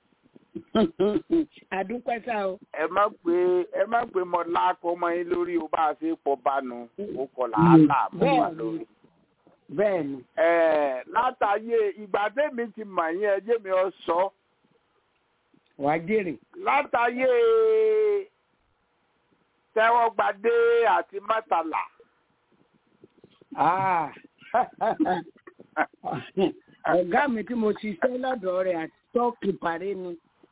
àdúpẹ́ sá o. ẹ má pé mo lákọ mọ́ yín lórí o bá a ṣe pọ̀ bánu o kọ̀ làálàá mọ́ wa lórí. bẹ́ẹ̀ni. látàyè ìgbà tẹ́mi ti mọ̀ yín ẹjẹ́ mi ọ sọ. wà á jèrè. látàyè tẹ́wọ́gbadé àti mọ́tàlá. ọ̀gá mi tí mo ti ṣe lọ́dọ̀ rẹ̀ àti tọ́ọ̀kì parí ni.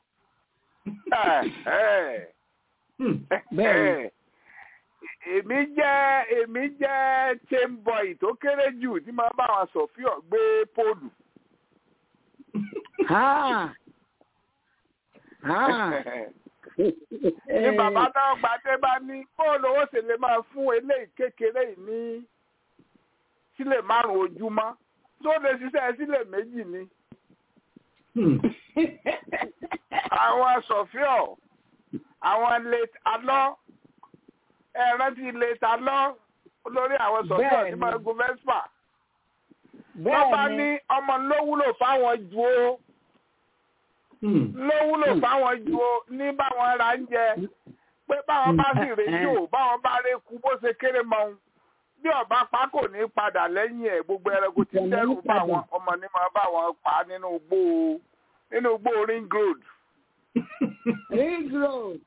bẹ́ẹ̀ni. èmi jẹ́ chamboy tó kéré jù tí máa bá àwọn sọ̀fíọ̀ gbé póòlù. ní bàbá náà gbadé bá ní bóòlù owó sì lè máa fún eléyìí kékeré yìí ní sílè 5 ojúmọ́ tó lè ṣiṣẹ́ sílè 2 ni. àwọn sọ̀fíọ̀ àwọn late alọ́ ẹ̀rọ ti late alọ́ olórí àwọn sọ̀fíọ̀ tí máa gun vespa. wọ́n bá ní ọmọ ló wúlò fáwọn ju ó ní báwọn ra ń jẹ pé báwọn bá sì rédíò báwọn bá rékú bó ṣe kéré mọ́ ọ́n bí ọba pa kò ní padà lẹ́yìn ẹ̀ gbogbo ẹranko tí dẹ́rù bá wọn ọmọ ní máa bá wọn pa nínú igbó ring road. ring road.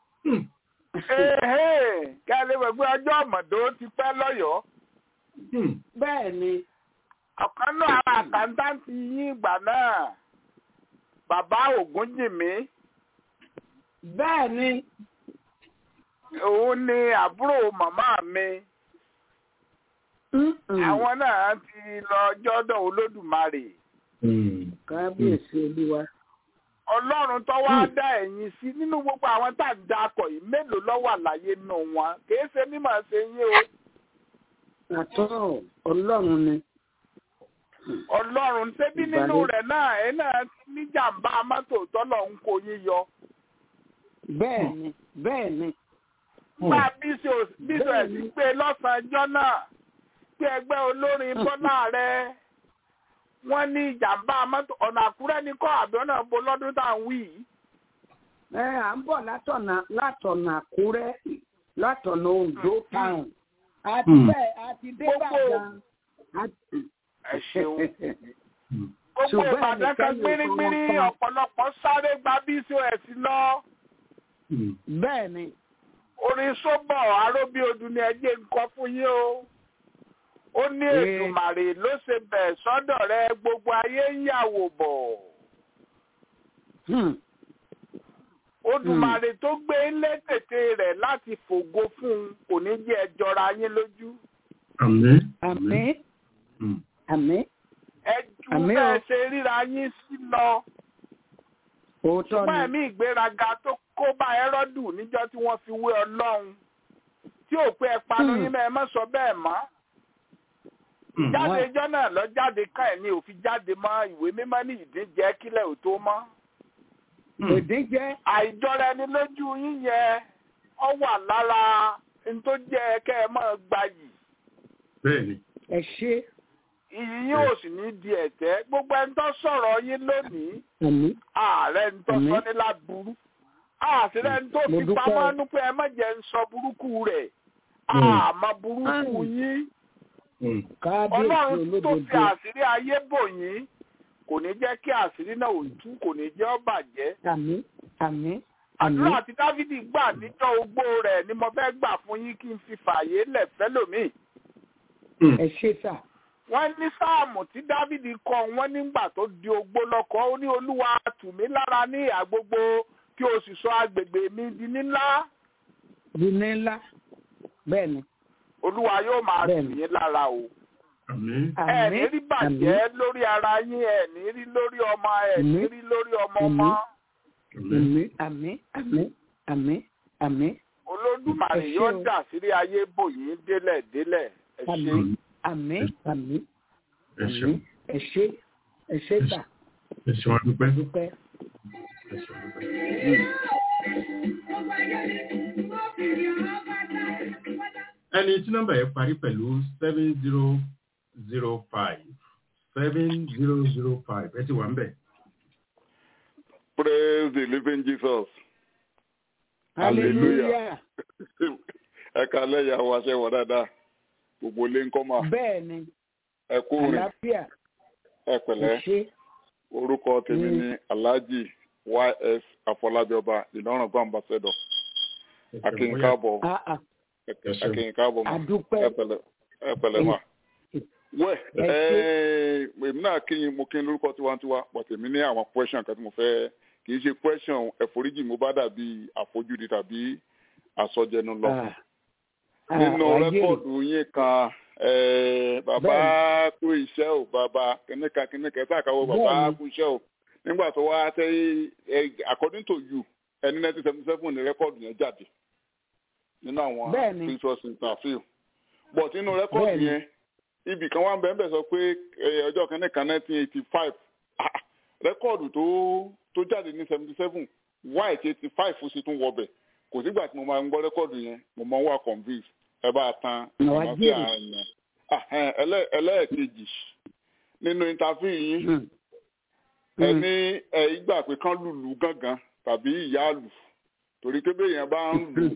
kí a lè wẹ̀ pé ọjọ́ ọ̀mọ̀dó ti pẹ́ lọ́yọ̀ọ́. bẹ́ẹ̀ ni. ọ̀kan náà ara àkàntáǹtì yín ìgbà náà bàbá Ògúnjìmí. bẹ́ẹ̀ ni. òun ni àbúrò màmá mi. àwọn náà ti lọ jọ́dọ̀ Olódùmarè. kábíyèsí Olúwa. Ọlọ́run tó wá dá ẹ̀yin sí nínú gbogbo àwọn tá à ń dakọ̀ yìí mélòó ló wà láyé nù wọn kìí ṣe mímọ̀ ṣe yín o. àtọ́ Ọlọ́run ni. Ọlọ́run ṣébí nínú rẹ̀ náà ẹ̀ náà níjàmbá mọ́tò tọ́lọ̀ ń kó yín yọ. bẹ́ẹ̀ni bẹ́ẹ̀ni. bá a bí ṣe ẹ̀sìn pé lọ́sàn-án ọjọ́ náà pé ẹgbẹ́ olórin Bọ́lá rẹ̀ wọ́n ní ìjàmbá mọ́tò ọ̀nà Àkúrẹ́ ní kọ́ àbí ọ̀nà bo lọ́dún tá à ń wí yìí. à ń bọ̀ látọ̀nà Àkúrẹ́ látọ̀nà Oǹdó town àti bẹ́ẹ̀ àti dé Ìbàdàn. ẹ ṣeun. gbogbo Ìbàdàn kan gbérígbérí ọ̀pọ̀lọpọ̀ sáré gba BCOS lọ. bẹ́ẹ̀ ni. orin sóbọ̀ aróbí odù ni ẹjẹ́ nǹkan fún yín o. ó ní Èdùmàrè ló ṣe bẹ̀ sọ́dọ̀ rẹ gbogbo ayé ń yàwò bọ̀. Odùmarè tó gbé lé tètè rẹ̀ láti fògo fún un kò ní jẹ́ ẹ jọra yín lójú. àmín. àmín. àmín. ẹ ju bẹ́ẹ̀ ṣe ríra yín sí lọ. òótọ́ ni. ṣùgbọ́n ẹ̀mí ìgbéraga tó kó bá Hẹ́rọ́dù níjọ́ tí wọ́n fi wé Ọlọ́run tí ò pé ẹ panu yín mẹ́ ẹ má sọ bẹ́ẹ̀ mọ́. jáde ijọ́ náà lọ jáde ká ẹ̀ ní òfin jáde mọ́ ìwé mímọ́ ní ìdíjẹ́ kílẹ̀ ò tó mọ́. ìdíjẹ́. àìjọra ẹni lójú yín yẹn ọ wà lára n tó jẹ́ kẹ́ ẹ máa gbayì. bẹ́ẹ̀ni. ẹ ṣe. iyì yín ò sì ní di ẹ̀tẹ́ gbogbo ẹni tó sọ̀rọ̀ yín lónìí ààrẹ ń tọ́ sọ ní láburú àṣírí ẹni tó fi pamọ́ nípa ẹ má jẹ́ ń sọ burúkú rẹ̀ àmọ́ burúkú yín ọlọ́run tó fi àṣírí ayé bò yín kò ní jẹ́ kí àṣírí náà ò tú kò ní jẹ́ ó bàjẹ́. àmín àmín. àdúrà tí Dáfídì gbà níjọ́ ogbó rẹ̀ ni mo fẹ́ gbà fún yín kí n fi fààyè lẹ̀ fẹ́lòmíì. ẹ ṣe sà. wọ́n ní sáàmù tí Dáfídì kọ wọ́n nígbà tó di ogbó lọ́kọ ó ní Olúwa tù mí lára ní ìhà gbogbo kí o sì sọ agbègbè mi di ńlá. di ńlá bẹ́ẹ̀ ni. Olúwa yóò máa tù yín lára o. ẹ ní rí bàjẹ́ lórí ara yín ẹ ní rí lórí ọmọ ẹ ní rí lórí ọmọ ọmọ. àmín àmín àmín àmín. Olódùmarè yóò dà sírí ayé bò yín délẹ̀ délẹ̀ ẹ ṣé. àmín àmín àmín ẹ ṣé ẹ ṣé sà. ẹ ṣé wọn dúpẹ́. ẹni tí nọ́mbà yẹn parí pẹ̀lú 7005 7005 ẹ ti wà ń bẹ̀. Praise the living Jesus. Hallelujah. Ẹ kálẹ́ ìyàwó aṣẹ́wọ̀ dáadáa. Gbogbo ilé ń kọ́ mà. Bẹ́ẹ̀ni. Ẹ kú rìn. Àlàáfíà. Ẹ pẹ̀lẹ́. Orúkọ tèmi ni Alhaji YS Afọlábíọba Ìlọrin Ambassador. Akínkábọ̀. Akínkábọ̀ mà. Adúpẹ́. Ẹ pẹ̀lẹ́ mà. Wẹ́ èmi náà mo kí n lórúkọ tiwantiwa but èmi ní àwọn question kan tí mo fẹ́ kì í ṣe question ẹ̀foríjì mo bá dàbí àfojúdi tàbí àsọjẹnu lọ. Nínú rẹ́kọ̀dù yín kan bàbá kú iṣẹ́ ò bàbá kìnnìkan sáàkàwọ́ bàbá kú iṣẹ́ ò nígbà tó wá according to you ẹni 1977 ní rẹ́kọ̀dù yẹn jáde nínú àwọn pictures interview but nínú rẹ́kọ̀dù yẹn ibì kan wá ń bẹ́ẹ̀ sọ pé ọjọ́ kìnnìkan 1985 rẹ́kọ̀dù tó jáde ní 77 white 85 ó sì tún wọbẹ̀ kò sígbà tí mo máa ń gbọ́ rẹ́kọ̀dù yẹn mo máa ń wà convince ẹ bá tan àwọn sí àárín yẹn ẹlẹ́ẹ̀kejì nínú interview yín ẹ ní ìgbà pé kán lùlù gángan tàbí ìyáàlù torí pé béèyàn bá ń lù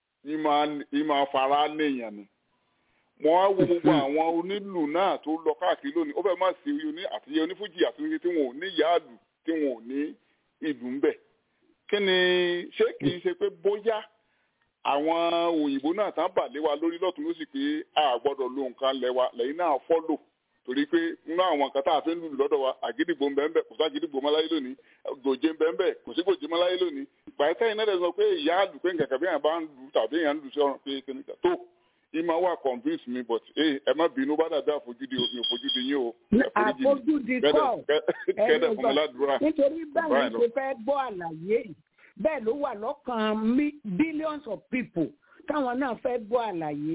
í máa fara léèyàn ni mo wá wo gbogbo àwọn onílù náà tó lọ káàkiri lónìí ó fẹ́ má sí àti onífújì àti oníṣẹ́ tí wọn ò ní ìyáàlù tí wọn ò ní ìlú ń bẹ̀ kí ni ṣé kì í ṣe pé bóyá àwọn òyìnbó náà tán bà lé wa lórí lọ́tún ló sì pé a gbọ́dọ̀ lo nǹkan lẹ́yìn náà fọ́lò torí pé nínú àwọn nǹkan tá a fi ń lù lọ́dọ̀ wa àgídìgbò ń bẹ́ẹ̀ kò sí àgídìgbò mọ́ láyé lónìí gòjé ń bẹ́ẹ̀ kò sí gòjé mọ́ láyé lónìí gbàtẹ́ iná dẹ̀ sọ pé ìyá àlù pé nǹkan kàbí yàn bá ń lù tàbí yàn ń lù sí ọ̀run pé kìnnìkan tó ìmọ̀ wà convince me but ẹ má bínú bá dàbí àfojúdi mi òfojúdi yín o àfojúdi kọ́ kẹ́dẹ̀ fún mi ládùúrà nítorí báyìí ṣe fẹ́ gbọ́ àlàyé yìí bẹ́ẹ̀ ló wà lọ́kàn billions of people táwọn náà fẹ́ gbọ́ àlàyé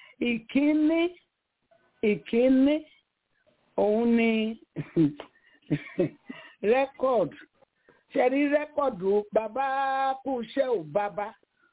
ìkíní òun ni record ṣẹ̀rí rẹ́kọ̀dù bàbá kú iṣẹ́ ò bàbá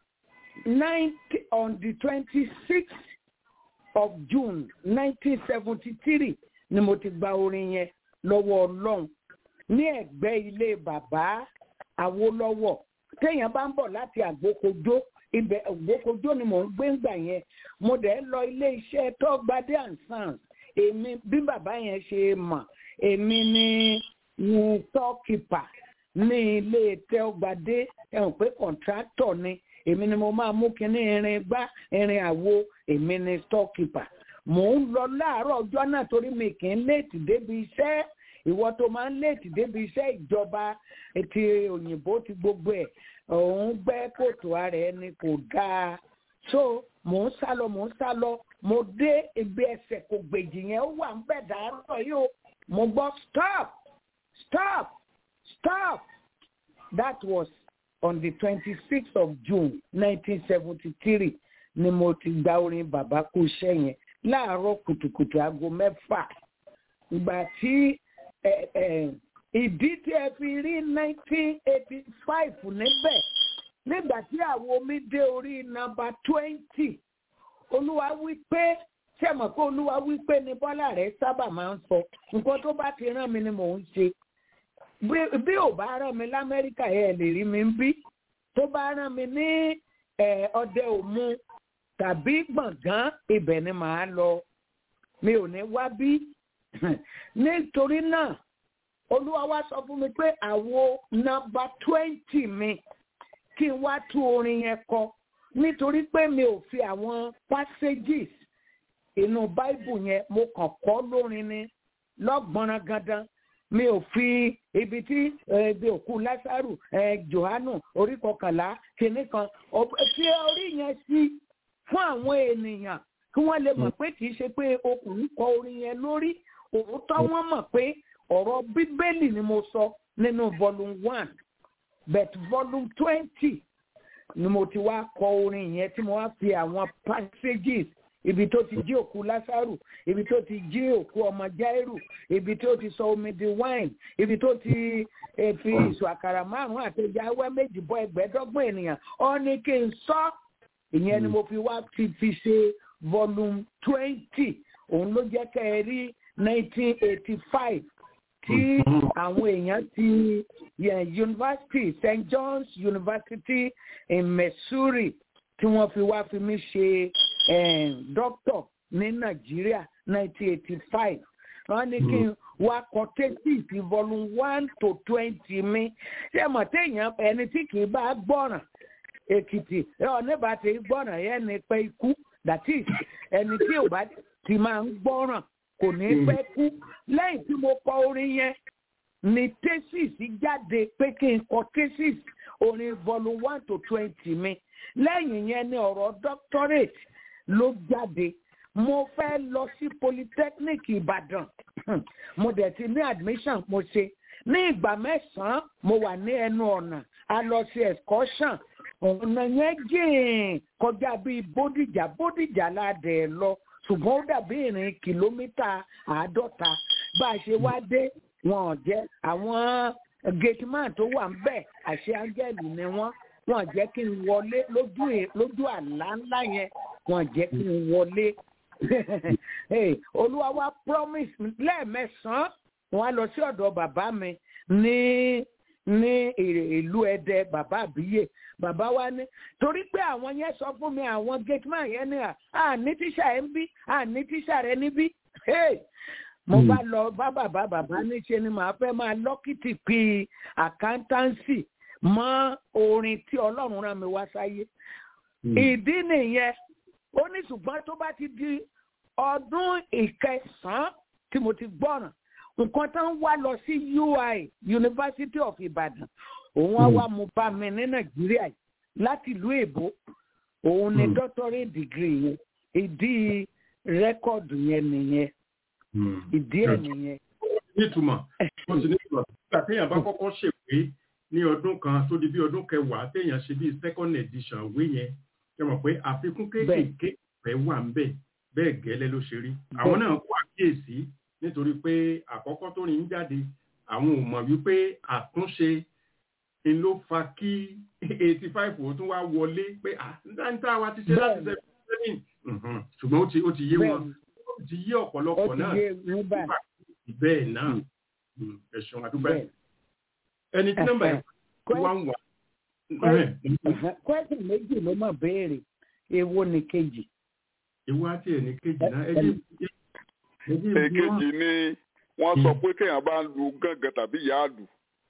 on the 26th of June 1973 ni mo ti gba orin yẹn lọ́wọ́ Ọlọ́run ní ẹ̀gbẹ́ ilé bàbá Awólọ́wọ̀ téèyàn bá ń bọ̀ láti Àgbókojó ibẹ̀ Àgbókojó ni mò ń gbé ńgbà yẹn mo dẹ̀ lọ ilé iṣẹ́ Tọ́gbadé and Sons èmi bí bàbá yẹn ṣe mọ̀ èmi ni storekeeper ní ilé Tọ́gbadé ẹ̀hún pé contractor ni èmi ni mo máa mú kinní irin gbá irin àwo èmi ni storekeeper mò ń lọ láàárọ̀ ọjọ́ náà torí mi kì í léètì débi iṣẹ́ ìwọ tó máa ń léètì débi iṣẹ́ ìjọba ti òyìnbó ti gbogbo ẹ̀ òun gbẹ́ kòtò ara ẹni kò dáa so mò ń sá lọ mo dé ibi ẹsẹ̀ kò gbèjì yẹn ó wà ń bẹ̀ dàárọ̀ yìí o mo gbọ́ stop that was on the 26th of June 1973 ni mo ti gba orin bàbá kú iṣẹ́ yẹn láàárọ̀ kùtùkùtù aago 6 ìgbà tí ìdí tí ẹ fi rí 1985 níbẹ̀ nígbà tí àwọn omi dé orí nọ́mbà 20 olúwa wí pé ṣé mọ̀ pé Olúwa wí pé ní Bọ́lá rẹ̀ sábà máa ń sọ nǹkan tó bá ti rán mi ni mò ń ṣe. Bí ò bá rán mi l'Amẹ́ríkà ẹ lè rí mi ń bí. Tó bá rán mi ní ọdẹ òmu tàbí gbọ̀ngàn ibẹ̀ ni màá lọ. Mi ò ní wá bí. Nítorí náà Olúwa wá sọ fún mi pé àwo nọ́mbà 20 mi kí n wá tú orin yẹn kọ nítorí pé mi ò fi àwọn passages inú Bible yẹn mo kàn kọ lórin ni lọ́gbọ̀nrán gandan. Mi ò fi ibi tí ibi òkú Lásárù Jòhánù orí 11 kìíní kan fi orí yẹn sí fún àwọn ènìyàn kí wọ́n lè mọ̀ pé kì í ṣe pé okùn kọ orin yẹn lórí òótọ́ wọ́n mọ̀ pé ọ̀rọ̀ Bíbélì ni mo sọ nínú volume 1 but volume 20 ni mo ti wá kọ orin yẹn tí mo wá fi àwọn passages ibi tó ti jí òkú Lásárù, ibi tó ti jí òkú ọmọ Jáírù, ibi tó ti sọ omi di wine, ibi tó ti fi ìṣù àkàrà 5 àti ẹja awẹ́ 2 bọ́ 15 ènìyàn ó ní kí n sọ ìyẹn ni mo fi wá fi ṣe volume 20 òun ló jẹ́ kẹ́ ẹ rí 1985 tí àwọn èèyàn ti University St. John's University in Missouri tí wọ́n fi wá fi mí ṣe doctor ní Nàìjíríà 1985 wọ́n ní kí n wá kọ thesis volume 1 to 20 mi ṣé mọ̀ téèyàn ẹni tí kì í bá gbọ́ràn Èkìtì nígbà tí gbọ́ràn yẹn ní pé ikú that is ẹni tí ò bá ti máa ń gbọ́ràn kò ní pẹ́ kú. Lẹ́yìn tí mo kọ orin yẹn ni thesis jáde pé kí n kọ thesis orin volume 1 to 20 mi. Lẹ́yìn yẹn ni ọ̀rọ̀ doctorate ló jáde. Mo fẹ́ lọ sí Polytechnic Ìbàdàn. Mo dẹ̀ ti ní admission mo ṣe. Ní ìgbà 9 mo wà ní ẹnu ọ̀nà. A lọ sí excursion. Ọ̀nà yẹn jìn kọjá bíi Bódìjà ládẹ̀ lọ. Ṣùgbọ́n ó dàbí ìrìn kìlómítà 50 bá a ṣe wá dé wọn ò jẹ́ àwọn gateman tó wà ń bẹ̀ àṣẹ áńgẹ́lì ni wọ́n jẹ́ kí n wọlé lójú àlá ńlá yẹn wọ́n jẹ́ kí n wọlé. Olúwa wá promise lẹ́ẹ̀mẹ́sàn-án wọ́n á lọ sí ọ̀dọ̀ bàbá mi ní ìlú Ẹdẹ bàbá àbíyè bàbá wa ní torí pé àwọn yẹn sọ fún mi àwọn gateman yẹn ní ní tíṣà ẹ ń bí ní tíṣà rẹ níbí mo bá lọ bá bàbá níṣe ni màá fẹ́ máa lọ́kìtì pé accountancy mọ́ orin tí Ọlọ́run rán mi wá sáyé ìdí nìyẹn ó ní ṣùgbọ́n tó bá ti di ọdún ìkẹsàn-án tí mo ti gbọ́ràn nǹkan tó ń wá lọ sí UI University of Ibadan òun á wá mú bá mi ní Nàìjíríà láti ìlú èbó òun ni doctorate degree yẹn ìdí rẹ́kọ̀dù yẹn nìyẹn ìdí ẹ̀ nìyẹn. nítumọ̀ ó ti nítumọ̀ nígbà téèyàn bá kọ́kọ́ ṣèwé ní ọdún kan tó di bí ọdún 10 téèyàn ṣe bí second edition ìwé yẹn ṣe mọ̀ pé àfikún kéékèèké rẹ̀ wà ń bẹ̀ bẹ́ẹ̀ gẹ́lẹ́ ló ṣe rí àwọn náà kó àkíyèsí nítorí pé àkọ́kọ́ tó rìn jáde àwọn ò mọ̀ wípé àtúnṣe ń ló fa kí 85 ó tún wá wọlé pé níta wa ti ṣe láti 77 ṣùgbọ́n ó ti yé wọn ó ti yé ọ̀pọ̀lọpọ̀ náà bẹ́ẹ̀ náà ẹ̀sùn àdúgbò ẹni tí nọ́mbà yẹn wá ń wà. kwẹ́sìn méjì ló mọ̀ béèrè èwo ni kejì. èwo àti ẹ̀ ní kejì náà èkejì ni wọ́n sọ pé kéèyàn bá ń lu gángan tàbí yáàdù.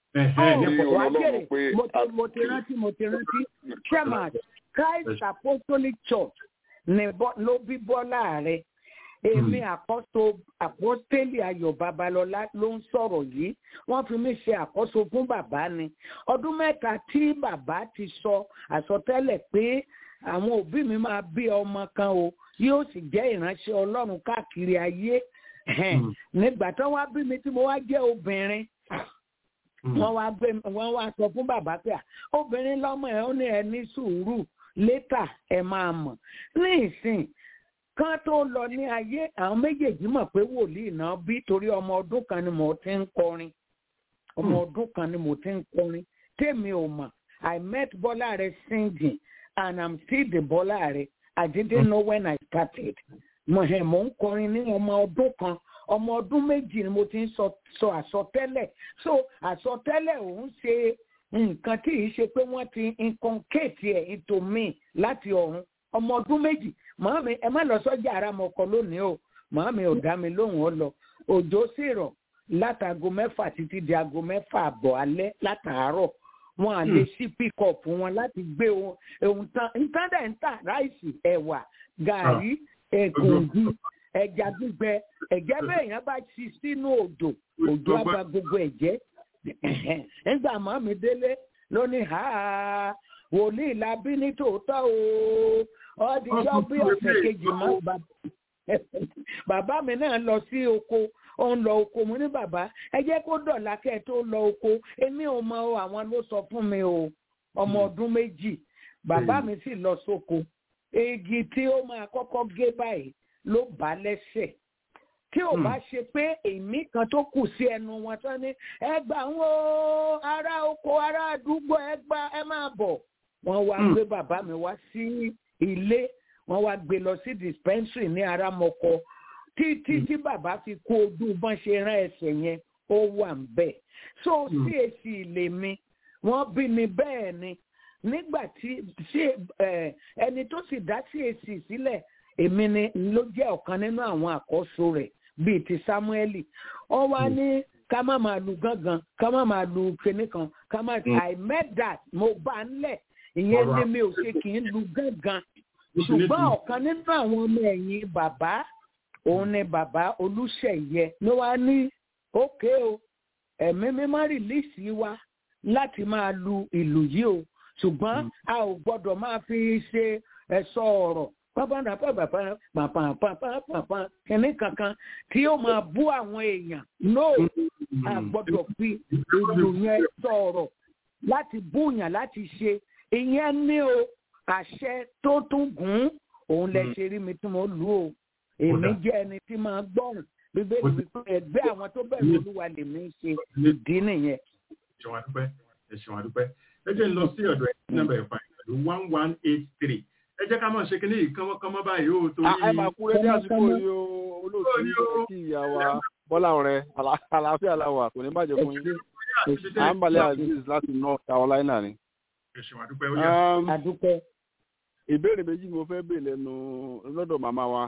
mo ti rántí chairman Christ Apostolic Church ló bí Bọ́lá rẹ̀ èmi àpọ́stélì Ayọ̀ Babalọ́lá ló ń sọ̀rọ̀ yìí wọ́n fi mí ṣe àkóso fún bàbá ni ọdún 3 tí bàbá ti sọ àsọtẹ́lẹ̀ pé àwọn òbí mi máa bí ọmọ kan o yóò sì jẹ́ ìránṣẹ́ Ọlọ́run káàkiri ayé nígbà tó wá bí mi tí mo wá jẹ́ obìnrin wọ́n wá sọ fún bàbá pé obìnrin lọ́mọ ẹ̀ ó ní ẹ ní sùúrù létà ẹ máa mọ̀ ní ìsìn kan tó lọ ní ayé àwọn méjèèjì mọ̀ pé wòlíì náà bí torí ọmọ ọdún kan ni mo ti ń kọrin tèmi ò mọ̀ I met Bọ́láre singing and I'm still the Bọ́láre I didn't know when I started mò ń kọrin ní ọmọ ọdún kan ọmọ ọdún méjì ni mo ti ń sọ àsọtẹ́lẹ̀ so àsọtẹ́lẹ̀ òun ṣe nǹkan tí ì ṣe pé wọ́n ti inculcate ẹ̀ into me láti ọ̀run ọmọ ọdún méjì màámi ẹ má lọ sọ́jà ara mọ̀kọ lónìí o màámi ò dá mi lóhùn ọ lọ òjò sì rọ̀ látago 6 títí di aago 6 alẹ́ látàárọ̀ wọn à lè ṣí pick-up wọn láti gbé ohun tán dẹ̀ ń tà ráìsì ẹ̀wà gàrí ẹ̀kùnjú ẹja gbígbẹ ẹ̀jẹ̀ bẹ́ẹ̀ yẹn bá ṣí sínú òjò àgbà gbogbo ẹ̀jẹ̀ nígbà màámi délé ló ní wòlíì labí ní tòótọ́ o ọdíjọ́ bí ọ̀sẹ̀ kejì mọ́ bàbá mi náà lọ sí oko ó ń lọ oko mo ní bàbá ẹ jẹ́ kó dọ̀là kẹ́ ẹ tó lọ oko èmi ò mọ àwọn ló sọ fún mi o ọmọ ọdún méjì bàbá mi sì lọ sóko igi tí ó máa kọ́kọ́ gé báyìí ló bá lẹ́sẹ̀ tí ò bá ṣe pé èmi kan tó kù sí ẹnu wọn tán ní ẹ gbà ń wo ará oko ará àdúgbò ẹ máa bọ̀ wọ́n wá gbé bàbá mi wá sí ilé wọ́n wá gbé lọ sí dispensary ní Aramọkọ títí tí bàbá fi kó ojú bọ́n ṣe rán ẹsẹ̀ yẹn ó wà ń bẹ̀ so CAC ilé mi wọ́n bí mi bẹ́ẹ̀ ni nígbà tí ẹni tó sì dá CAC sílẹ̀ èmi ni ló jẹ́ ọ̀kan nínú àwọn àkọ́so rẹ̀ bíi ti Samueli wọ́n wá ní ká má máa lu gángan ká má máa lu kinní kan ká má I met that mo bá ń lẹ̀ ìyẹn ní mi ò ṣe kì í lu gángan ṣùgbọ́n ọ̀kan nínú àwọn ọmọ ẹ̀yìn bàbá òun ni bàbá Olúṣèyẹ ló wá ní ókè o ẹ̀mí mímọ́ rìlíìsì wa láti máa lu ìlù yìí o ṣùgbọ́n a ò gbọ́dọ̀ máa fi ṣe ẹ̀sọ́ ọ̀rọ̀ pàpàpàpàpàpàpàpàpà kìnní kankan tí ó máa bú àwọn èèyàn no a gbọ́dọ̀ fi ìlù yẹn sọ̀rọ̀ láti búyàn láti ṣe ìyẹn ní o àṣẹ tó tún gùn òun lẹ ṣe rí mi tí mo lù ó èmi jẹ́ ẹni tí máa gbọ́rùn bíbélì wípé ẹgbẹ́ àwọn tó bẹ̀rù Olúwa lèmi ṣe ìdí nìyẹn. ẹ ṣeun àdúpẹ́ ẹ jẹ́ ń lọ sí ọ̀dọ̀ ẹ̀ nọ́mbà ẹ̀fà ìlú 1183 ẹ jẹ́ ká máa ṣe kíní ìkánmọ́kánmọ́ báyìí ó tó ní. ẹ máa kú rédí àsìkò yìí o olóòtú kí ìyá wa Bọ́lá ọ̀rẹ́ àlàáfíà làwà kò ní bàjẹ́ fún yín àǹbalẹ̀ Aziz láti North Carolina ni. ẹ ṣeun àdúpẹ́ ó yá. àdúpẹ́. ìbéèrè méjì ni mo fẹ́ béèrè lẹ́nu lọ́dọ̀ màmá wa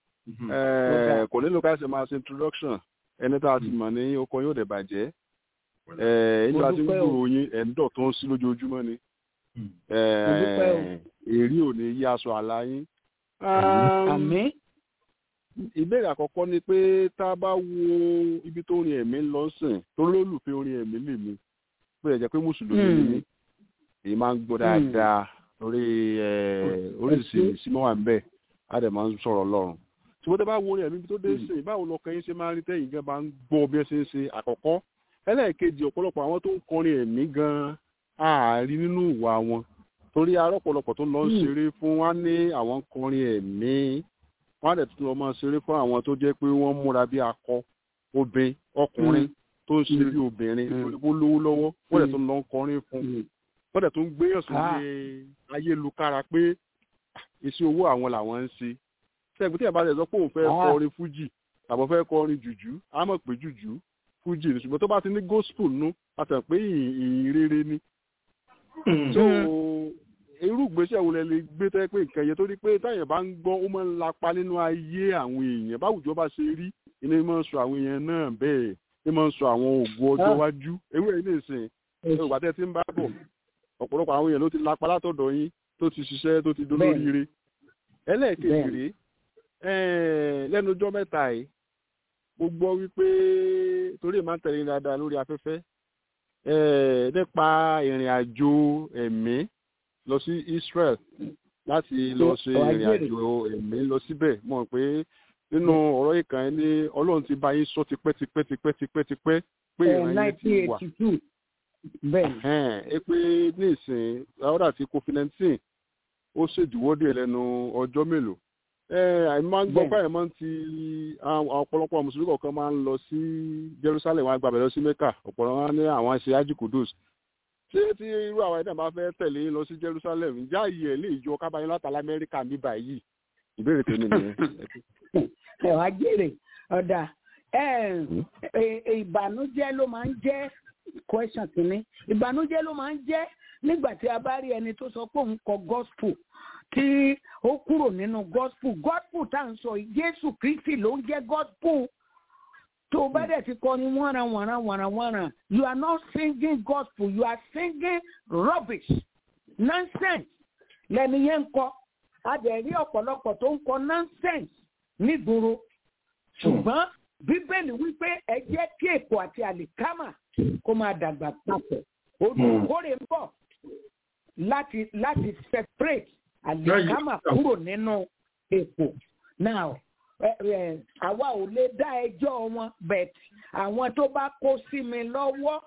kò nílò ká ṣe máa ṣe introduction ẹni tá a ti mọ̀ ní oko yóò dẹ̀ bàjẹ́ nígbà tí ń gbòòrò yín ẹ̀ńdọ̀ tó ń sí lójoojúmọ́ ni èrí ò ní yí aṣọ àlá yín. àmín. ìbéèrè àkọ́kọ́ ni pé tá a bá wo ibi tó orin ẹ̀mí ń lọ sìn tó lólùfẹ́ orin ẹ̀mí lè mi pé ẹ jẹ́ pé mùsùlùmí ni èyí máa ń gbọ́ dáadáa lórí oríṣiríṣi ìsímọ́ wà ń bẹ̀ á dẹ̀ máa ń sọ̀rọ̀ Ọlọ́run ṣùgbọ́n tẹ́ bá wo orin ẹ̀mí tó dé sìn báwo lọkàn yín ṣe máa ń rí tẹ́yìn gan bá ń gbọ́ bí ẹ ṣe ń ṣe àkọ́kọ́ ẹlẹ́ẹ̀kejì ọ̀pọ̀lọpọ̀ àwọn tó ń kọrin ẹ̀mí gan ààrí nínú ìwà wọn torí arọ́pọ̀lọpọ̀ tó lọ ń ṣeré fún wa ní àwọn kọrin ẹ̀mí wọn á dẹ̀ tún lọ máa ṣeré fún àwọn tó jẹ́ pé wọ́n múra bí akọ obìnrin ọkùnrin tó ń ṣe bí obìnrin tó lówó lọ́wọ́ wọ́n dẹ̀ tún lọ ń kọrin fún wọ́n dẹ̀ tún gbéyàn sórí ayélujára pé iṣẹ́ owó àwọn làwọn ń ṣe sẹ́gun tí ẹ̀ bá tẹ̀ sọ pé òun fẹ́ kọrin fújì tàbí fẹ́ kọrin jùjú á mọ̀ pé jùjú fújì ni ṣùgbọ́n tó bá ti ní gospel nú a tẹ̀ pé ìyìn rere ni. so irú ìgbésẹ̀ wo lẹ lè gbé tẹ́ pé nǹkan yẹn torí pé táyẹ̀ bá ń gbọ́ ó máa ń lapa nínú ayé àwọn èèyàn báwùjọ bá ṣe rí iná máa ń sọ àwọn èèyàn náà bẹ́ẹ̀ ní máa ń sọ àwọn ògùn ọjọ́ iwájú ewé yìí nìsín ìgbà tẹ́ ti ń bá bọ̀ ọ̀pọ̀lọpọ̀ àwọn èèyàn ló ti lapa látọ̀dọ̀ yín tó ti ṣiṣẹ́ tó ti dolóríire ẹlẹ́ẹ̀kejì rèé lẹ́nu ọjọ́ mẹ́ta yìí mo gbọ́ wípé torí máa ń tẹ̀lé dáadáa lórí afẹ́fẹ́ nípa ìrìn àjò ẹ̀mí lọ sí Israel láti lọ ṣe ìrìn àjò ẹ̀mí lọ síbẹ̀ mọ̀ pé nínú ọ̀rọ̀ ìkàn ẹ̀ ní Ọlọ́run ti bá yín sọ tipẹ́ pé ìrìn yín ti wà pé ní ìsìn ọ̀rọ̀ àti COVID-19 ó ṣèdíwọ́dé lẹ́nu ọjọ́ mélòó máa ń gbọ́ báyìí máa ń ti ọ̀pọ̀lọpọ̀ mùsùlùmí kọ̀ọ̀kan máa ń lọ sí Jerusalem wọn agbábẹ̀ lọ sí Mecca ọ̀pọ̀lọpọ̀ wọn ní àwọn ṣe Hajj Kudus ṣé tí irú àwọn ẹ̀dá máa fẹ́ tẹ̀lé lọ sí Jerusalem ǹjẹ́ àyè ẹ̀ lè yọ kábàáyé látàlá Amẹ́ríkà ní báyìí ìbéèrè tó nìyẹn. ẹ̀ wá jèrè ọ̀dà ìbànújẹ́ ló máa ń jẹ́ question kìíní ìbànújẹ́ ló máa ń jẹ́ nígbà tí a bá rí ẹni tó sọ pé òun kọ gospel tí ó kúrò nínú gospel tá à ń sọ Jésù Kristi ló ń jẹ́ gospel tó o bá dẹ̀ ti kọ ní wọ́nra you are not singing gospel you are singing rubbish nonsense lẹ́ni yẹn ń kọ a dẹ̀ rí ọ̀pọ̀lọpọ̀ tó ń kọ nonsense nígboro ṣùgbọ́n Bíbélì wípé ẹ jẹ́ kí èpò àti àlìkámà kó máa dàgbà papọ̀ olùkórè ń bọ̀ láti separate àlìkámà kúrò nínú èpò now àwa ò lè dá ẹjọ́ wọn but àwọn tó bá kó sí mi lọ́wọ́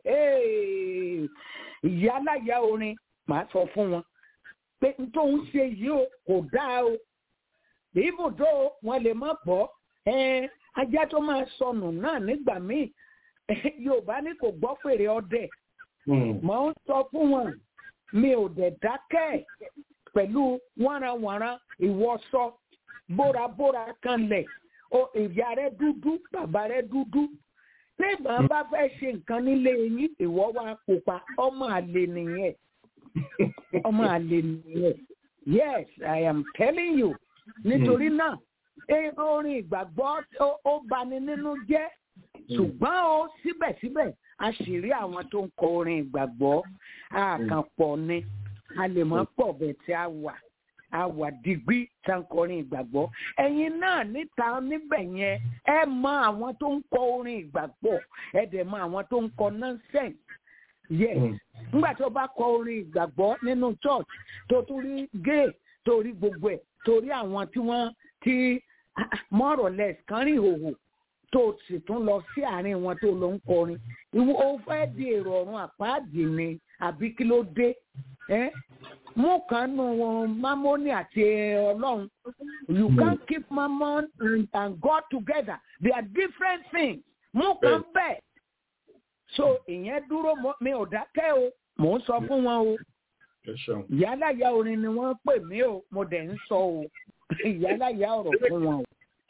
ìyáláyà orin màá sọ fún wọn pé n tó ń ṣe yìí o kò dáa o ibùdó wọn lè má bọ́ ajá tó máa sọnù náà nígbà míì Yorùbá ní kò gbọ́ fèrè ọdẹ mò ń sọ fún wọn mi ò dẹ̀ dákẹ́ pẹ̀lú wọ́nranwọ̀nran ìwọ́sọ bórabóra kanlẹ̀ ìyá rẹ̀ dúdú bàbá rẹ̀ dúdú nígbà bá fẹ́ ṣe nǹkan nílé yín ìwọ wa pupa ọmọ àlè nìyẹn ọmọ àlè nìyẹn yes I am telling you nítorí náà orin ìgbàgbọ́ ó bani nínú jẹ́ ṣùgbọ́n ó síbẹ̀síbẹ̀ àṣírí àwọn tó ń kọ orin ìgbàgbọ́ àkànpọ̀ ni a lè mọ́ pọ̀ bẹ́ẹ̀ tí a wà digbí tá ń kọ orin ìgbàgbọ́ ẹ̀yin náà níta níbẹ̀ yẹn ẹ mọ àwọn tó ń kọ orin ìgbàgbọ́ ẹ dẹ̀ mọ àwọn tó ń kọ nonsense yes nígbà tó bá kọ orin ìgbàgbọ́ nínú church tó tún rí gay tó rí gbogbo ẹ̀ torí àwọn tí more or less kan rí ìhòhò tó sì tún lọ sí àárín wọn tó lọ ń kọrin ìwọ ó fẹ́ di èrò ọ̀run àpáàdì ni àbí kí ló dé mú kan nù wọn Mámónì àti Ọlọ́run you can't keep Mammon and God together they are different things mú kan bẹ́ẹ̀ so ìyẹn dúró mi ò dákẹ́ o mò ń sọ fún wọn o ìyáláyà orin ni wọ́n pè mí o mo dẹ̀ ń sọ o ìyáláyà ọ̀rọ̀ fún wọn o.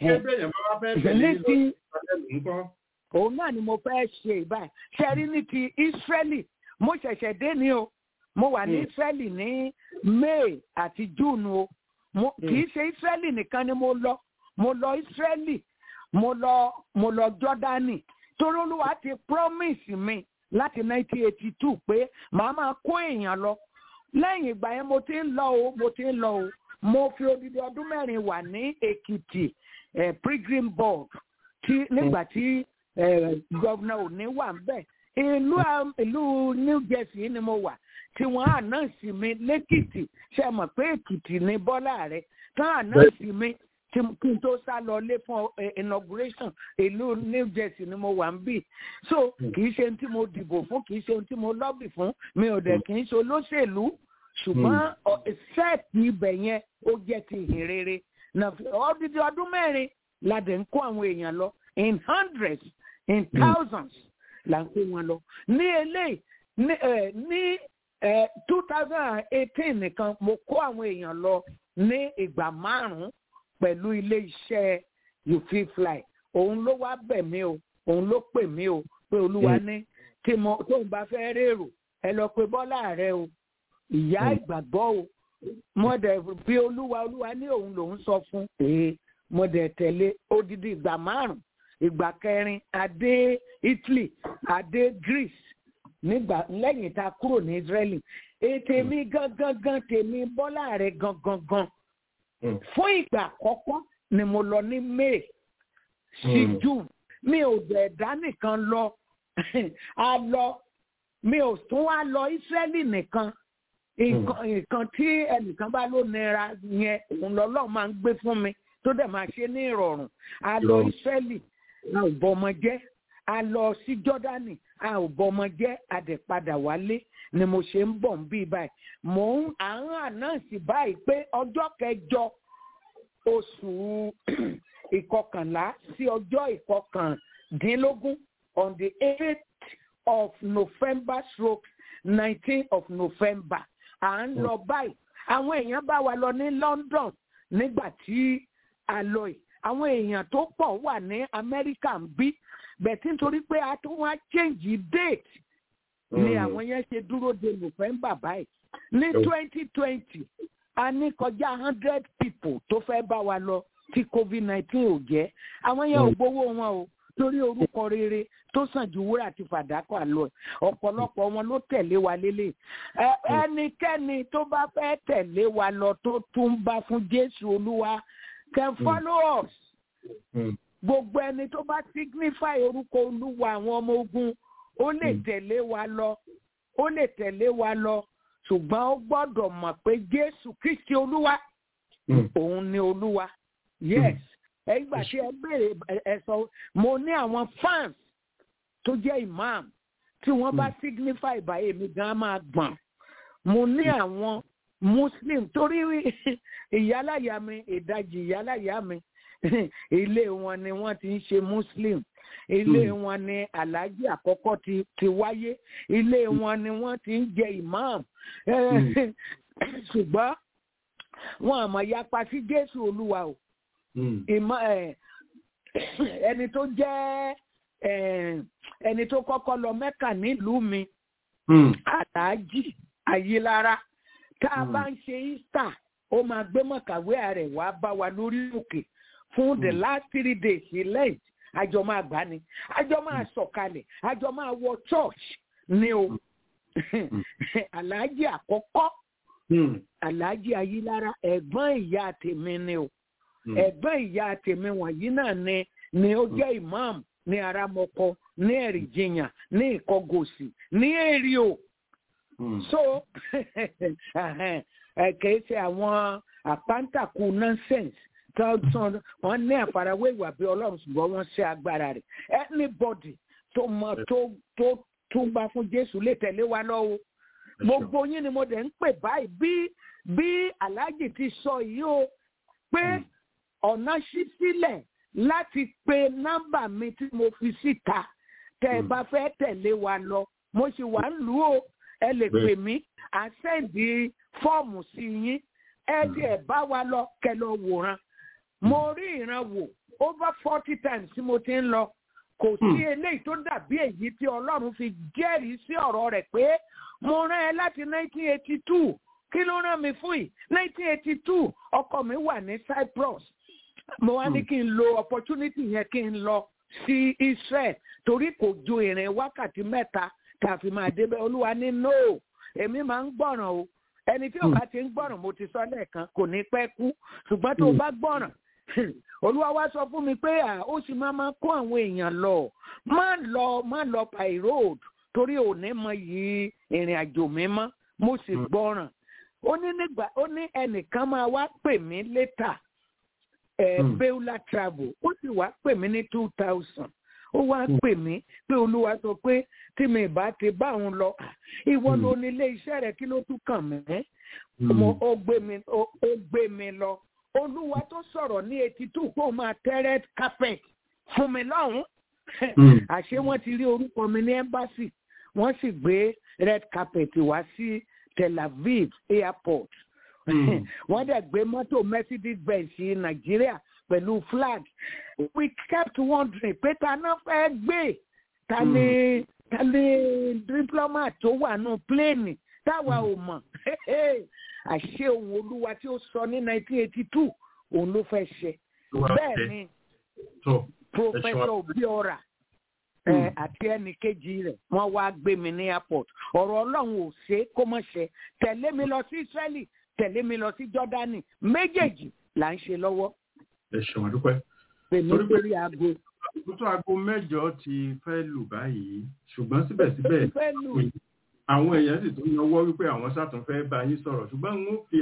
Òun náà ni mo fẹ́ ṣe báyìí ṣẹ́rí ní ti Ísírẹ́lì mo ṣẹ̀ṣẹ̀ dé ní o mo wà ní Ísírẹ́lì ní May àti June o kì í ṣe Ísírẹ́lì nìkan ni mo lọ Ísírẹ́lì mo lọ Jọ́dánì torí Olúwa ti promise mi láti 1982 pé màá máa kó èèyàn lọ lẹ́yìn ìgbà yẹn mo ti ń lọ o mo fi odidi ọdún 4 wà ní Èkìtì Pilgrim Board tí nígbà tí gọ́vnà Òní wà ń bẹ̀ ìlú New Jersey ni mo wà tí wọ́n ànáǹsì mi lẹ́kìtì ṣe mọ̀ pé Èkìtì ní Bọ́lá rẹ̀ tán ànáǹsì mi kí n tó sá lọ lé fún inauguration ìlú New Jersey ni mo wà ń bì so kì í ṣe ohun tí mo dìbò fún kì í ṣe ohun tí mo lọ́bì fún mi ò dẹ̀ kì í ṣe olóṣèlú ṣùgbọ́n sẹ́ẹ̀tì ibẹ̀ yẹn ó jẹ́ ti ìhìn rere odidi ọdún 4 la dẹ̀ ń kó àwọn èèyàn lọ in hundreds in thousands là ń kó wọn lọ ní eléyìí ní 2018 nìkan mo kó àwọn èèyàn lọ ní ìgbà 5 pẹ̀lú ilé iṣẹ́ You Fit Fly òun ló wá bẹ̀ mí o òun ló pè mí o pé Olúwa ní tóun bá fẹ́ rérò ẹ lọ pé Bọ́lá rẹ o ìyá ìgbàgbọ́ o mọ̀dẹ̀ bí olúwa ní òun lòún sọ fún mọ̀dẹ̀ tẹ̀lé odidi ìgbà 5 ìgbà 4 adé Italy adé Greece nígbà lẹ́yìn tá a kúrò ní Israeli tèmi gangan tèmi Bọ́lá rẹ̀ gangan fún ìgbà àkọ́kọ́ ni mo lọ ní May sí June mi ò dẹ̀ dá nìkan lọ a lọ mi ò tún wá lọ Israeli nìkan nǹkan tí ẹnìkan bá ló nira yẹn òun lọ́lọ́ máa ń gbé fún mi tó dẹ̀ máa ṣe ní ìrọ̀rùn a lọ Ísírẹ́lì a ò bọmọ jẹ́ a lọ sí Jọ́dánì a ò bọmọ jẹ́ a dẹ̀ padà wálé ni mo ṣe ń bọ̀ ń bí báyìí mò ń ànáǹsì báyìí pé ọjọ́ 8 oṣù ìkọkànlá sí ọjọ́ 19 on the 8th of November / 19th of November à ń lọ báyìí àwọn èèyàn bá wa lọ ní London nígbà tí a lọ yìí àwọn èèyàn tó pọ̀ wà ní Amẹ́ríkà ń bí bẹ̀tí nítorí pé a tún wá change date ni àwọn yẹn ṣe dúró de November báyìí ní 2020 a ní kọjá 100 people tó fẹ́ bá wa lọ tí COVID-19 ò jẹ́ àwọn yẹn ò gbowó wọn o torí orúkọ rere tó sàn ju wúrà àti fàdákà lọ ọ̀pọ̀lọpọ̀ wọn ló tẹ̀lé wa lélẹ̀ ẹnikẹ́ni tó bá fẹ́ tẹ̀lé wa lọ tó tún bá fún Jésù Olúwa can follow us gbogbo ẹni tó bá signify orúkọ Olúwa àwọn ọmọ ogun ó lè tẹ̀lé wa lọ ó lè tẹ̀lé wa lọ ṣùgbọ́n ó gbọ́dọ̀ mọ̀ pé Jésù Kristi Olúwa òun ni Olúwa yes ẹgbà tí ẹ béèrè ẹ sọ mo ní àwọn fans tó jẹ́ imam tí wọ́n bá signify báyìí mi gan máa gbọ̀n mo ní àwọn Muslim torí ìyálàyà mi ìdajì ìyálàyà mi ilé wọn ni wọ́n ti ń ṣe Muslim ilé wọn ni aláàjì àkọ́kọ́ ti wáyé ilé wọn ni wọ́n ti ń jẹ imam ṣùgbọ́n wọn àmọ́ yapa sí Jésù Olúwa o ẹni tó jẹ́ ẹni tó kọ́kọ́ lọ Mẹ́kà nílùú mi aláàjì Ayélára tá a bá ń ṣe Easter ó máa gbé mọ̀kàwé rẹ̀ wá bá wa lórí òkè fún the last 3 days late àjọ máa gbá ni àjọ máa sọ̀kalẹ̀ àjọ máa wọ church ni o aláàjì àkọ́kọ́ aláàjì Ayélára ẹ̀gbọ́n ìyá tèmi ni o ẹ̀gbọ́n ìyá tèmi wọ̀nyí náà ni ó jẹ́ imam ní Aramọ́kọ ní Ẹ̀rìjìyàn ní Ìkọgòsì ní Èrìò so kìí ṣe àwọn àpántàkù nonsense wọ́n ní àfarawé ìwà bí Ọlọ́run ṣùgbọ́n wọ́n ṣe agbára rẹ̀ anybody tó mọ tó bá fún Jésù lè tẹ̀lé wa lọ́wọ́ gbogbo yín ni mo dẹ̀ ń pè báyìí bí Aláàjì ti sọ yìí o pé ọ̀nà ṣí sílẹ̀ láti pe nọ́mbà mi tí mo fi síta tẹ́ ẹ bá fẹ́ tẹ̀lé wa lọ mo sì wà ń lù ó ẹ lè pè mí à sẹ́ǹdì fọ́ọ̀mù sí yín ẹ dẹ̀ bá wa lọ kẹ́ lọ wòran mo rí ìran wò over 40 times tí mo ti ń lọ kò sí eléyìí tó dàbí èyí tí Ọlọ́run fi jẹ́rìí sí ọ̀rọ̀ rẹ̀ pé mo rán ẹ láti 1982 kí ló rán mi fún yìí 1982 ọkọ mi wà ní Cyprus mo wá ní kí n lo opportunity yẹn kí n lọ sí Israel torí kò ju ìrìn wákàtí 3 tá a fi máa débẹ̀ Olúwa ní no èmi máa ń gbọ́ràn o ẹni tí ó bá ti ń gbọ́ràn mo ti sọ lẹ́ẹ̀kan kò ní pẹ́ kú ṣùgbọ́n tó bá gbọ́ràn Olúwa wá sọ fún mi pé ó sì máa kó àwọn èèyàn lọ má lọ by road torí ò ní mọ yìí ìrìn àjò mi mọ́ mo sì gbọ́ràn ó ní ẹnìkan máa wá pè mí létà Beulah travel ó sì wá pè mí ní 2000 ó wá pè mí pé Olúwa sọ pé tí mi bá ti bá òun lọ ìwọ ló ní ilé iṣẹ́ rẹ̀ kí ló tún kàn mí ó gbé mi lọ Olúwa tó sọ̀rọ̀ ní 82 kó máa tẹ́ red carpet fún mi lọ́hùn àṣé wọ́n ti rí orúkọ mi ní embassy wọ́n sì gbé red carpet wá sí Tel Aviv airport wọ́n dẹ̀ gbé mọ́tò Mercedes Benz Nàìjíríà pẹ̀lú flag we kept wondering pé ta náà fẹ́ gbé ta ni diplomat tó wà nù pléènì táwa ò mọ̀ àṣé ohun Olúwa tí ó sọ ní 1982 òun ló fẹ́ ṣe bẹ́ẹ̀ ni Professor Obiora àti ẹnì kejì rẹ̀ wọ́n wá gbé mi ní airport ọ̀rọ̀ Ọlọ́run ò ṣe kó mọ̀ ṣe tẹ̀lé mi lọ sí Israeli tẹ̀lé mi lọ sí Jọ́dánì méjèèjì là ń ṣe lọ́wọ́. ẹ ṣeun àdúpẹ́. torí pé aago. tuntun aago 8 ti fẹ́ lù báyìí ṣùgbọ́n síbẹ̀síbẹ̀ àwọn èèyàn sì tún yọwọ́ wípé àwọn sátún fẹ́ bá yín sọ̀rọ̀ ṣùgbọ́n n ó fi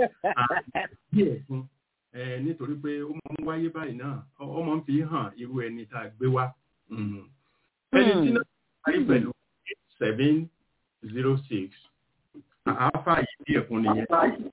díẹ̀ fún nítorí pé ó máa ń wáyé báyìí náà ó máa ń fi hàn irú ẹni tá a gbé wá. ẹni tí náà wáyé pẹ̀lú 706 àáfà yìí díẹ̀ fún nìyẹn.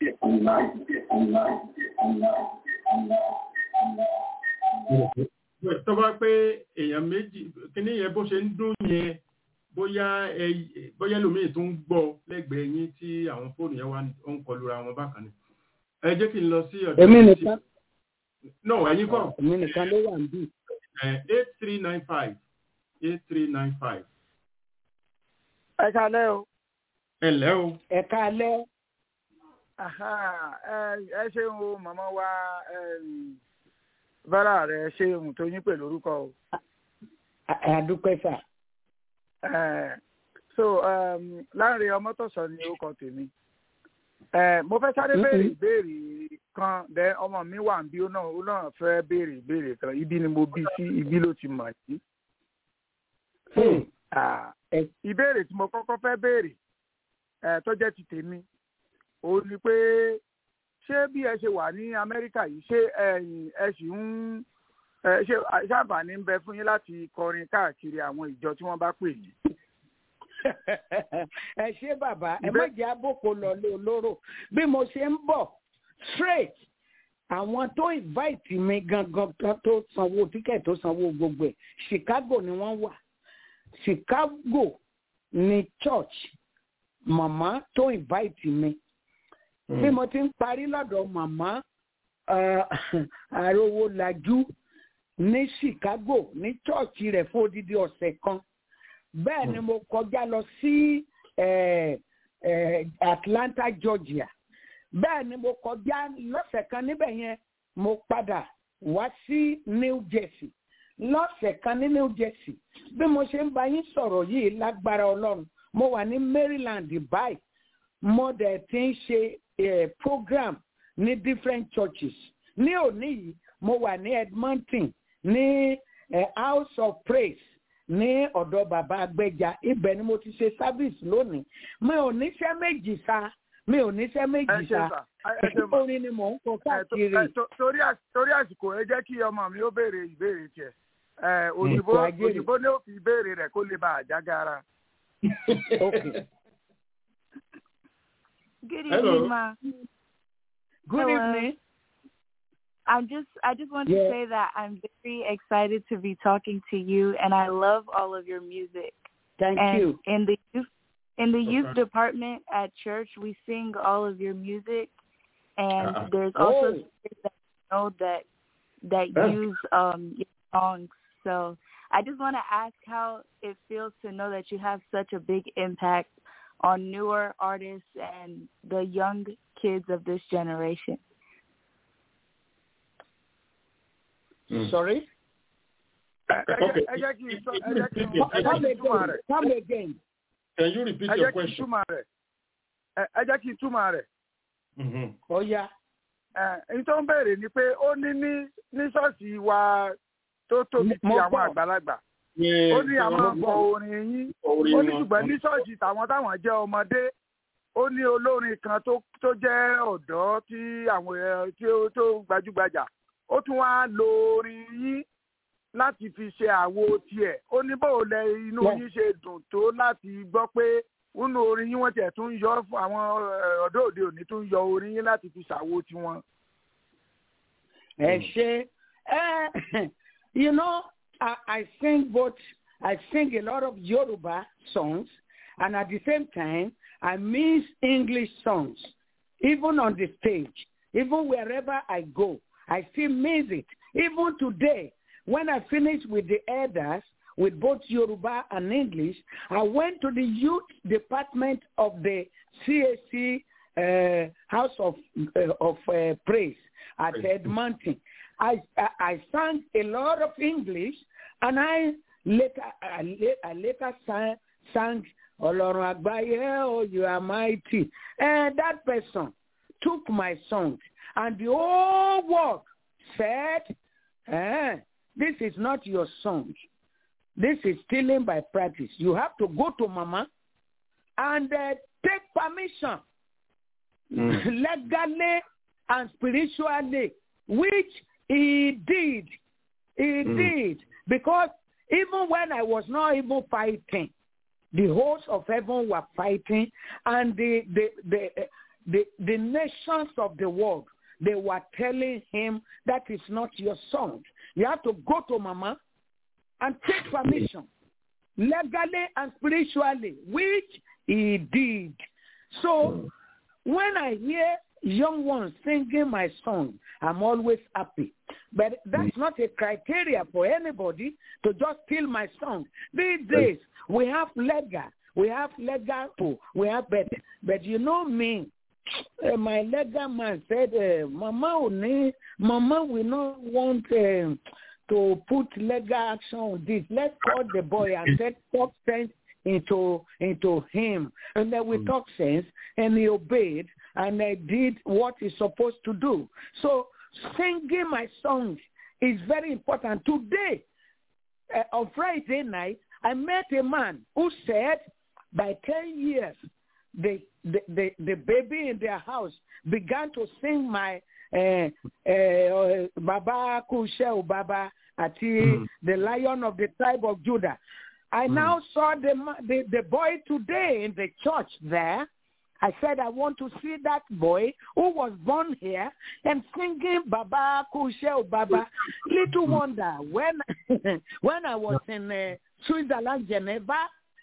tó bá pé èèyàn méjì kíní yẹn bó ṣe ń dún yẹn bóyá lómii tó ń gbọ́ lẹ́gbẹ̀ẹ́ yín tí àwọn fóònù yẹn wá ń kọlura wọn bákan ni. ẹ jẹ́ kí n lọ sí ọ̀dọ̀ No, ẹ̀yin kọ́. Mi nìkan ló wà níbí. 8395. 8395. Ẹ kálẹ́ o. Ẹ ǹlẹ́ o. Ẹ kálẹ́. Ẹ ṣeun o màmá wa bára rẹ̀ ṣe ohun tó yín pẹ̀lú orúkọ o. Àdúpẹ́ sà. So Láńre Ọmọ́tọ̀sọ ni orúkọ tèmi. Mo fẹ́ sáré béèrè ìbéèrè kan dẹ ọmọ mi wà níbí ó náà fẹ́ béèrè ìbéèrè kan ibi ni mo bí sí ibi ló ti mọ̀ sí. Ìbéèrè tí mo kọ́kọ́ fẹ́ béèrè tó jẹ́ ti tèmi ó ní pé ṣé bí ẹ ṣe wà ní Amẹ́ríkà yìí ṣé ẹ sì ń ṣe àǹfààní ń bẹ fún yín láti kọrin káàkiri àwọn ìjọ tí wọ́n bá pè yín. Ẹ ṣé bàbá ẹ má jẹ́ àbòkò lọlé olóró bí mo ṣe ń bọ̀ straight àwọn tó invite mi gangan tó sanwó tíkẹ̀ tó sanwó gbogbo ẹ̀ Chicago ni wọ́n wà Chicago ni church màmá tó invite mi bí mo ti ń parí lọ́dọ̀ màmá àròwò làjú ní Chicago ní church rẹ̀ fún odidi ọ̀sẹ̀ kan bẹ́ẹ̀ ni mo kọjá lọ sí Atlanta Georgia bẹ́ẹ̀ ni mo kọjá lọ́sẹ̀ kan níbẹ̀ yẹn mo padà wá sí New Jersey lọ́sẹ̀ kan ní New Jersey bí mo ṣe ń bá yín sọ̀rọ̀ yìí lágbára Ọlọ́run mo wà ní Maryland báyìí mo dẹ̀ ti ń ṣe program ní different churches ní òní yìí mo wà ní Edmonton ní House of Praise ní ọ̀dọ̀ bàbá Agbẹ́jà ibẹ̀ ni mo ti ṣe service lónìí mi ò níṣẹ́ méjì sa orin ni mò ń kọ káàkiri. torí àsìkò ẹ jẹ́ kí ọmọ mi ó béèrè ìbéèrè tiẹ̀ òyìnbó ní ó fi ìbéèrè rẹ̀ kó lè bá àjágara. Okay. Good evening, Ma. Good evening. I just want to say that I'm very excited to be talking to you, and I love all of your music. Thank you. In the youth department at church, we sing all of your music, and there's also that use your songs. So I just want to ask how it feels to know that you have such a big impact on newer artists and the young kids of this generation. Sorry? Okay. Come again. Can you repeat your question? Ẹ jẹ́ kí n túmọ̀ rẹ̀. Ó yá. Èyí tó ń béèrè ni pé ó ní ṣọ́ọ̀ṣì wa tó tóbi ti àwọn àgbàlagbà. Ó ní àwọn ọkọ̀ orin yín. Ó ní ṣùgbọ́n ní ṣọ́ọ̀ṣì táwọn jẹ́ ọmọdé. Ó ní olórin kan tó jẹ́ ọ̀dọ́ tí àwọn tí ó tó gbajúgbajà. Ó tún wá lo orin yín láti fi ṣe àwo tiẹ̀. Ó ní báwo lẹ inú yín ṣe dùn tó láti gbọ́ pé nínú orin yín wọ́n tiẹ̀ tún yọ fún àwọn ọ̀dọ́ òde òní tún yọ orin yín láti fi ṣàwo tiwọn. Ẹ ṣe you know I sing a lot of Yoruba songs, and at the same time I mix English songs even on the stage, even wherever I go. I still miss it. Even today, when I finished with the elders, with both Yoruba and English, I went to the youth department of the CAC House of Praise at Edmonton. I sang a lot of English, and I later sang Ọlọ́run Àgbáyé, oh, you are mighty. And that person took my song. And the whole world said, this is not your song. This is stealing by practice. You have to go to Mama and take permission, legally and spiritually, which he did. He did. Because even when I was not even fighting, the hosts of heaven were fighting, and the nations of the world, they were telling him that is not your song. You have to go to Mama and take permission, legally and spiritually, which he did. So when I hear young ones singing my song, I'm always happy. But that's not a criteria for anybody to just steal my song. These days, we have legal, we have better. But you know me, my legal man said, Mama will not want to put legal action on this. Let's call the boy and say, talk sense into him. And then we talk sense, and he obeyed, and I did what he's supposed to do. So singing my songs is very important. Today, on Friday night, I met a man who said by 10 years, the baby in their house began to sing my Baba Kushel Baba Ati, the Lion of the tribe of Judah. I now saw the boy today in the church there. I said, I want to see that boy who was born here and singing Baba Kushel Baba. Little wonder, when I was in Switzerland, Geneva,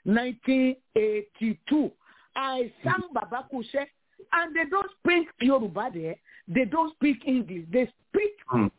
1982, I sang Baba Kushe, and they don't speak Yoruba there. They don't speak English. They speak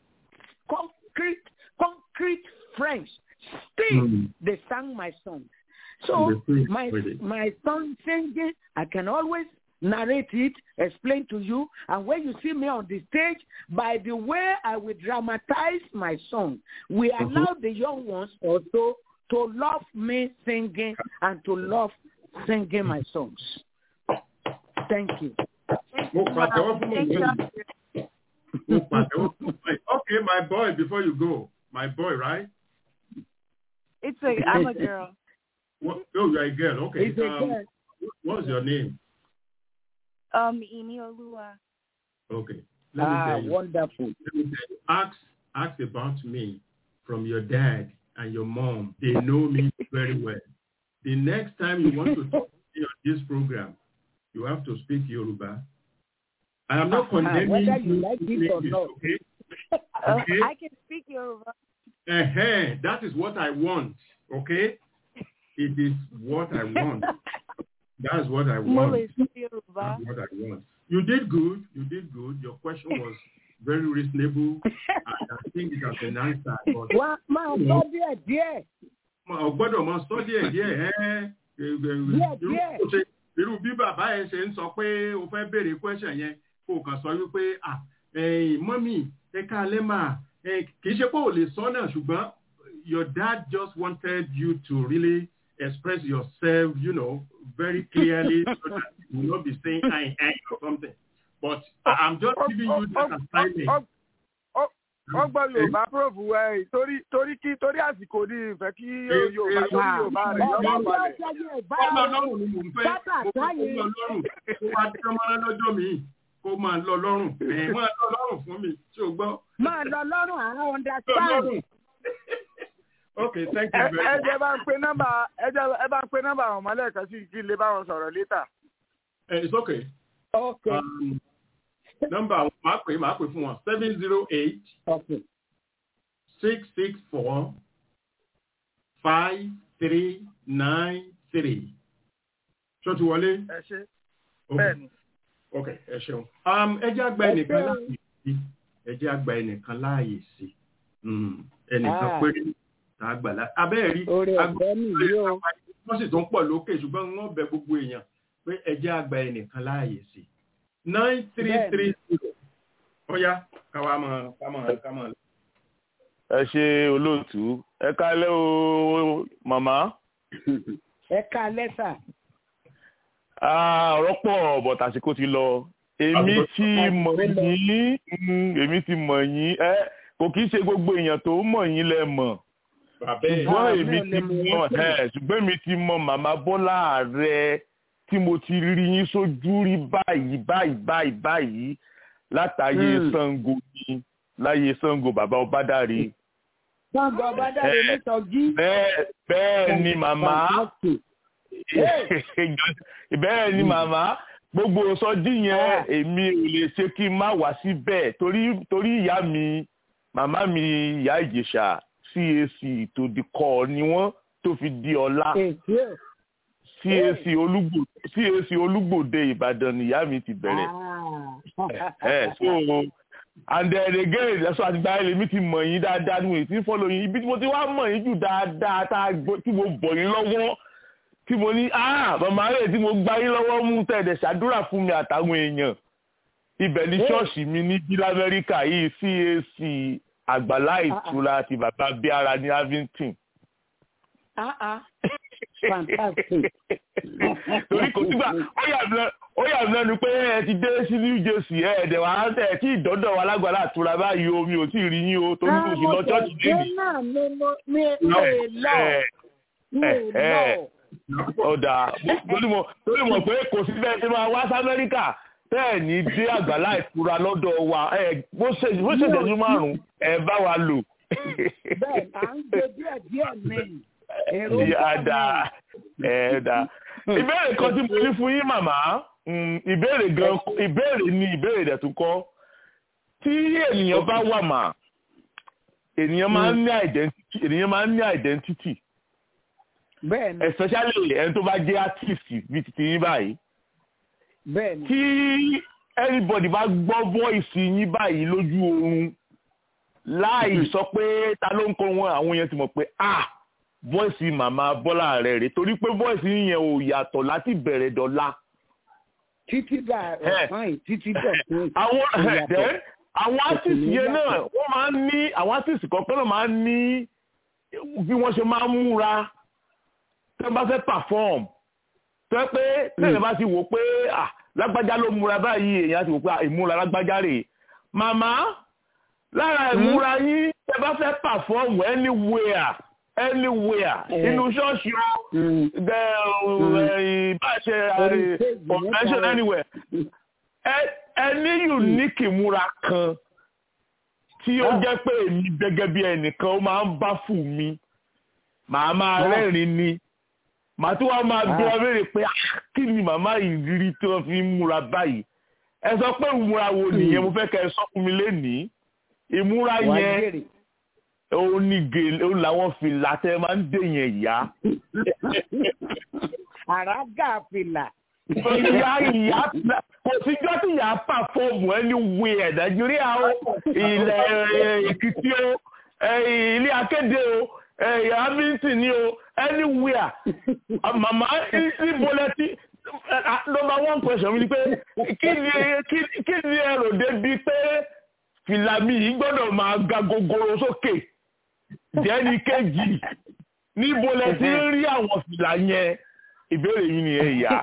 concrete French. Still, they sang my song. So my song singing, I can always narrate it, explain to you. And when you see me on the stage, by the way I will dramatize my song, we allow the young ones also to love me singing and to love singing my songs. Thank you. Okay, my boy, before you go, my boy, right? I'm a girl. Oh, you're a girl. Okay. Girl. What's your name? Iniolua. Okay. Let me tell you. Wonderful. Let me tell you. Ask about me from your dad and your mom. They know me very well. The next time you want to talk to me on this program, you have to speak Yoruba. I am not condemning whether you like it or not. Okay? Okay? I can speak Yoruba. That is what I want. Okay? It is what I want. That's what I want. That's what I want. You did good. You did good. Your question was very reasonable. I think it has been answered. Irú bí bàbá ẹ ṣe ń sọ pé o fẹ́ béèrè question yẹn kó o kàn sọ wípé mọ́mì ẹ káalẹ́ mà kì í ṣe pé o lè sọ náà ṣùgbọ́n your dad just wanted you to really express yourself, very clearly so that you will not be saying I or something. But I'm just giving you that assignment. Ọgbọ́n Yorùbá prọ́fù ẹ̀ torí àsìkò ní ìfẹ́ kí Yorùbá rẹ̀ yọ balẹ̀. Ọmọ Ọlọ́run ni mò ń fẹ́. Kó máa lọ lọ́rùn. Máa lọ lọ́rùn fún mi, tí o gbọ́. Máa lọ lọ́rùn, àwọn understand. Okay, thank you very much. Ẹ bá ń pe nọ́mbà àwọn ọmọlẹ́ẹ̀kan sí kí lè bá wọn sọ̀rọ̀ later. It's okay. Okay. Number máa pè fún wọn 708 664 5393. Ṣó ti wọlé? Ẹ ṣé. Bẹ́ẹ̀ni. Okay, ẹ ṣeun. Ẹ jẹ́ àgbà ẹnìkan láàyè sí. Ẹ jẹ́ àgbà ẹnìkan láàyè sí. Ẹnìkan péré tá a gbà láàyè. Abẹ́ẹ̀rí wọ́n sì tún pọ̀ lókè ṣùgbọ́n wọ́n bẹ gbogbo èèyàn pé ẹ jẹ́ àgbà ẹnìkan láàyè sí. 9330. Ọya, kámọ̀. Ẹ ṣé olóòtú. Ẹ káalẹ́ o màmá. Ẹ káalẹ́ sà. Ọ̀rọ̀ pọ̀ bọ̀ tàsíkò ti lọ. Èmi ti mọ̀ yín. Kò kìí ṣe gbogbo èèyàn tó mọ̀ yín lẹ mọ̀. Ṣùgbọ́n èmi ti mọ̀ màmá Bọ́lá Ààrẹ tí mo ti rí yín sójú rí báyìí látàyè Ṣàngó ni láyé Ṣàngó bàbá Ọbádàrẹ. Ṣàngó Ọbádàrẹ nítọ́jú. Bẹ́ẹ̀ ni màmá. Bẹ́ẹ̀ ni màmá. Gbogbo sọjí yẹn èmi ò lè ṣe kí n má wá síbẹ̀ torí ìyá mi màmá mi ìyá Ìjẹ̀ṣà CAC tó di kọ́ ni wọ́n tó fi di ọlá. CAC Olúgbòde Ìbàdàn nìyá mi ti bẹ̀rẹ̀. so and then again ẹ̀sọ́ àtìgbà ilé mi ti mọ̀ yín dáadáa ní ìwé tí ń fọ́lọ́ yín ibi tí mo ti wá mọ̀ yín jù dáadáa tí mo bọ̀ yín lọ́wọ́ tí mo ní màmá rẹ̀ tí mo gbá yín lọ́wọ́ mú tẹ̀dẹ̀ ṣàdúrà fún mi àtàwọn èèyàn ibẹ̀ ní ṣọ́ọ̀ṣì mi ní bí lamẹ́ríkà yìí CAC àgbàlá ìtura ti bàbá Bíára ní Avington. Fantastic. Torí kò sígbà ó yà mí lẹ́nu pé ẹ ti dé sí New Jersey ẹ̀ẹ́dẹ̀ wà á tẹ̀ tí ìdọ́dọ̀ wa lágbàlá àtura báyìí omi ò tí ì rí yín o torí kò sí lọ ṣọ́ọ̀ṣì lẹ́nu. Ọ̀dà torí mọ̀ pé kò sí bẹ́ẹ̀ tí máa wá sí Amẹ́ríkà bẹ́ẹ̀ ní dé àgbàlá ìtura lọ́dọ̀ wa bó ṣèjọ́jú márùn-ún ẹ bá wa lò. Bẹ́ẹ̀ à ń gbé díẹ̀ ní ẹ̀ẹ́dà. Ìbéèrè kan tí mo ní fún yín màmá ìbéèrè ni ìbéèrè dẹ̀ tún kọ́ tí ènìyàn bá wà mà ènìyàn máa ń ní identity bẹ́ẹ̀ni especially ẹni tó bá jẹ́ artist bíi ti yín báyìí bẹ́ẹ̀ni tí anybody bá gbọ́ voice yín báyìí lójú oorun láì sọ pé ta ló ń kọ wọn àwọn yẹn ti mọ̀ pé voice màmá Bọ́lá rẹ̀ rè torí pé voice yẹn ò yàtọ̀ láti bẹ̀rẹ̀ dọ́là. títí dà ọ̀hún títí dà àwọn artist yẹn náà wọ́n máa ń ní àwọn artist kọ̀ọ̀kan náà máa ń ní bí wọ́n ṣe máa ń múra tí wọ́n bá fẹ́ perform tó yẹ pé tẹ́lẹ̀ bá ti wò pé lágbájá ló múra báyìí èèyàn ti wò pé ìmúra lágbájá rè màmá lára ìmúra yín tẹ́ bá fẹ́ perform anywhere inú ṣọ́ọ̀ṣì ìbáṣe convention anywhere ẹni unique ìmúra kan tí ó jẹ́ pé èmi gẹ́gẹ́ bí ẹnìkan ó máa ń bá fún mi màá máa rẹ́rìn ni màá tí wọ́n máa bí wọ́n béèrè pé kí ni màmá ìrírí tí wọ́n fi ń múra báyìí ẹ sọ pé ìmúra wo nìyẹn mo fẹ́ kẹ́ ẹ sọ fún mi lénìí ìmúra yẹn ó ní gèlè ó làwọn fìlà tẹ máa ń dé yẹn yá. àràgà fìlà. ìyá kò síjọ́ tí ìyá pàfọ́ọ̀mù ẹni wé ẹ̀ Nàìjíríà ó ilẹ̀ Èkìtì ó ilé akéde ó Hamilton ni ó anywhere màmá ìbọlẹ́tì number one question mi ni pé kí ni ẹ̀rọ débi pé fìlà mi yìí gbọ́dọ̀ máa ga gogoro sókè jẹ́ni kejì níbo lẹ ti ń rí àwọn fìlà yẹn ìbéèrè yìí ni ẹ yá.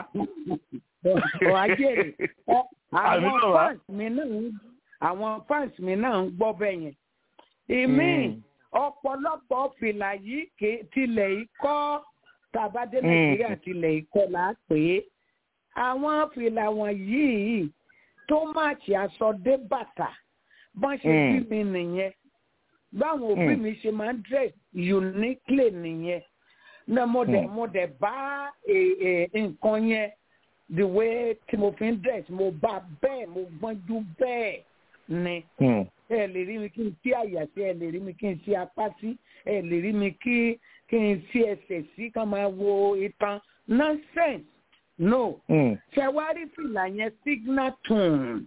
àwọn fans mi náà ń gbọ́ bẹ́ẹ̀ yẹn. ìmí ọ̀pọ̀lọpọ̀ fìlà yìí tilẹ̀ ikọ́ tàbádé Nàìjíríà tilẹ̀ ikọ́ là á pè é. àwọn fìlà wọ̀nyí tó máàkì aṣọ dé bàtà bọ́n ṣe bí mi nìyẹn báwọn òbí mi ṣe máa ń dress uniquely nìyẹn na mo dẹ̀ bá nǹkan yẹn the way tí mo fi ń dress mo bá bẹ́ẹ̀ mo gbọ́njú bẹ́ẹ̀ ni ẹ lè rí mi kí n sí àyà sí ẹ lè rí mi kí n sí apá sí ẹ lè rí mi kí n sí ẹsẹ̀ sí ká máa wo ìtàn nonsense no ṣe wá rí fìlà yẹn signal tune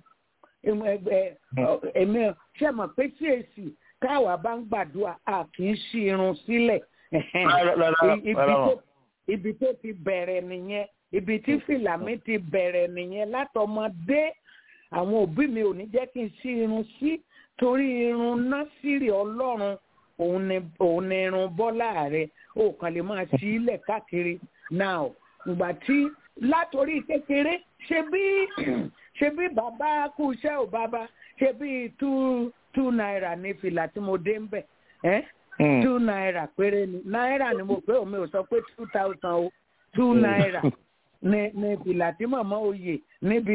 èmi ṣe mọ̀ pé CAC káwa bá ń gbàdúrà a kì í ṣí irun sílẹ̀ ibi tó ti bẹ̀rẹ̀ nìyẹn ibi tí fìlà mi ti bẹ̀rẹ̀ nìyẹn látọmọdé àwọn òbí mi ò ní jẹ́ kí n ṣí irun sí torí irun násìrì Ọlọ́run òun ni irun Bọ́lá rẹ̀ ó kàn lè máa ṣí ilẹ̀ káàkiri now ìgbà tí látòrí kékeré ṣe bí bàbá kú iṣẹ́ ò bàbá ṣe bí two naira ní fìlà tí mo dé ń bẹ̀ 2 naira péré ni náírà ni mo pé omi ò sọ pé 2000 o 2 naira ní fìlà tí màmá oyè níbi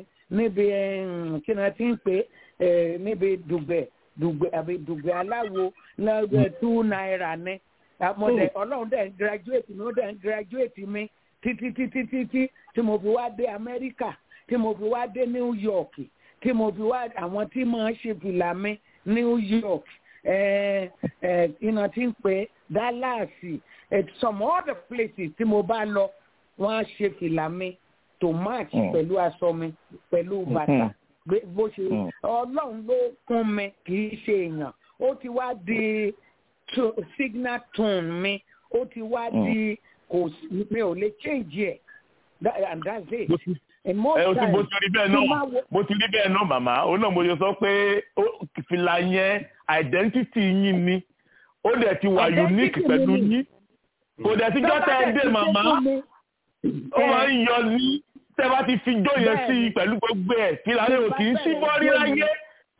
kí ni a ti ń pè níbi dùgbẹ̀ aláwo lọ́gbẹ̀ 2 naira ní Ọlọ́run dẹ̀ ń graduate mi ó dẹ̀ ń graduate mi títí tí mo fi wá dé Amẹ́ríkà tí mo fi wá dé New York tí mo fi wá àwọn tí máa ń ṣe fìlà mi New York iná tí ń pè Dallas some other places tí mo bá lọ wọ́n á ṣe fìlà mi to match pẹ̀lú aṣọ mi pẹ̀lú bàtà bó ṣe ọlọ́run ló kún mi kì í ṣe èèyàn ó ti wá di signal tone mi ó ti wá di kò mi ò lè change ẹ̀ and that's it. Mo ti rí bẹ́ẹ̀ náà màmá ó náà mo ṣe sọ pé fìlà yẹn identity yín ni ó dẹ̀ ti wà unique pẹ̀lú yín kò dẹ̀ ti jọ́ tẹ́ ẹ dé màmá ó máa ń yọ ní tẹ́ bá ti fi jó yẹn sí i pẹ̀lú gbogbo ẹ̀ fìlà yẹn ò kì í sí bọ́ọ̀rí láyé.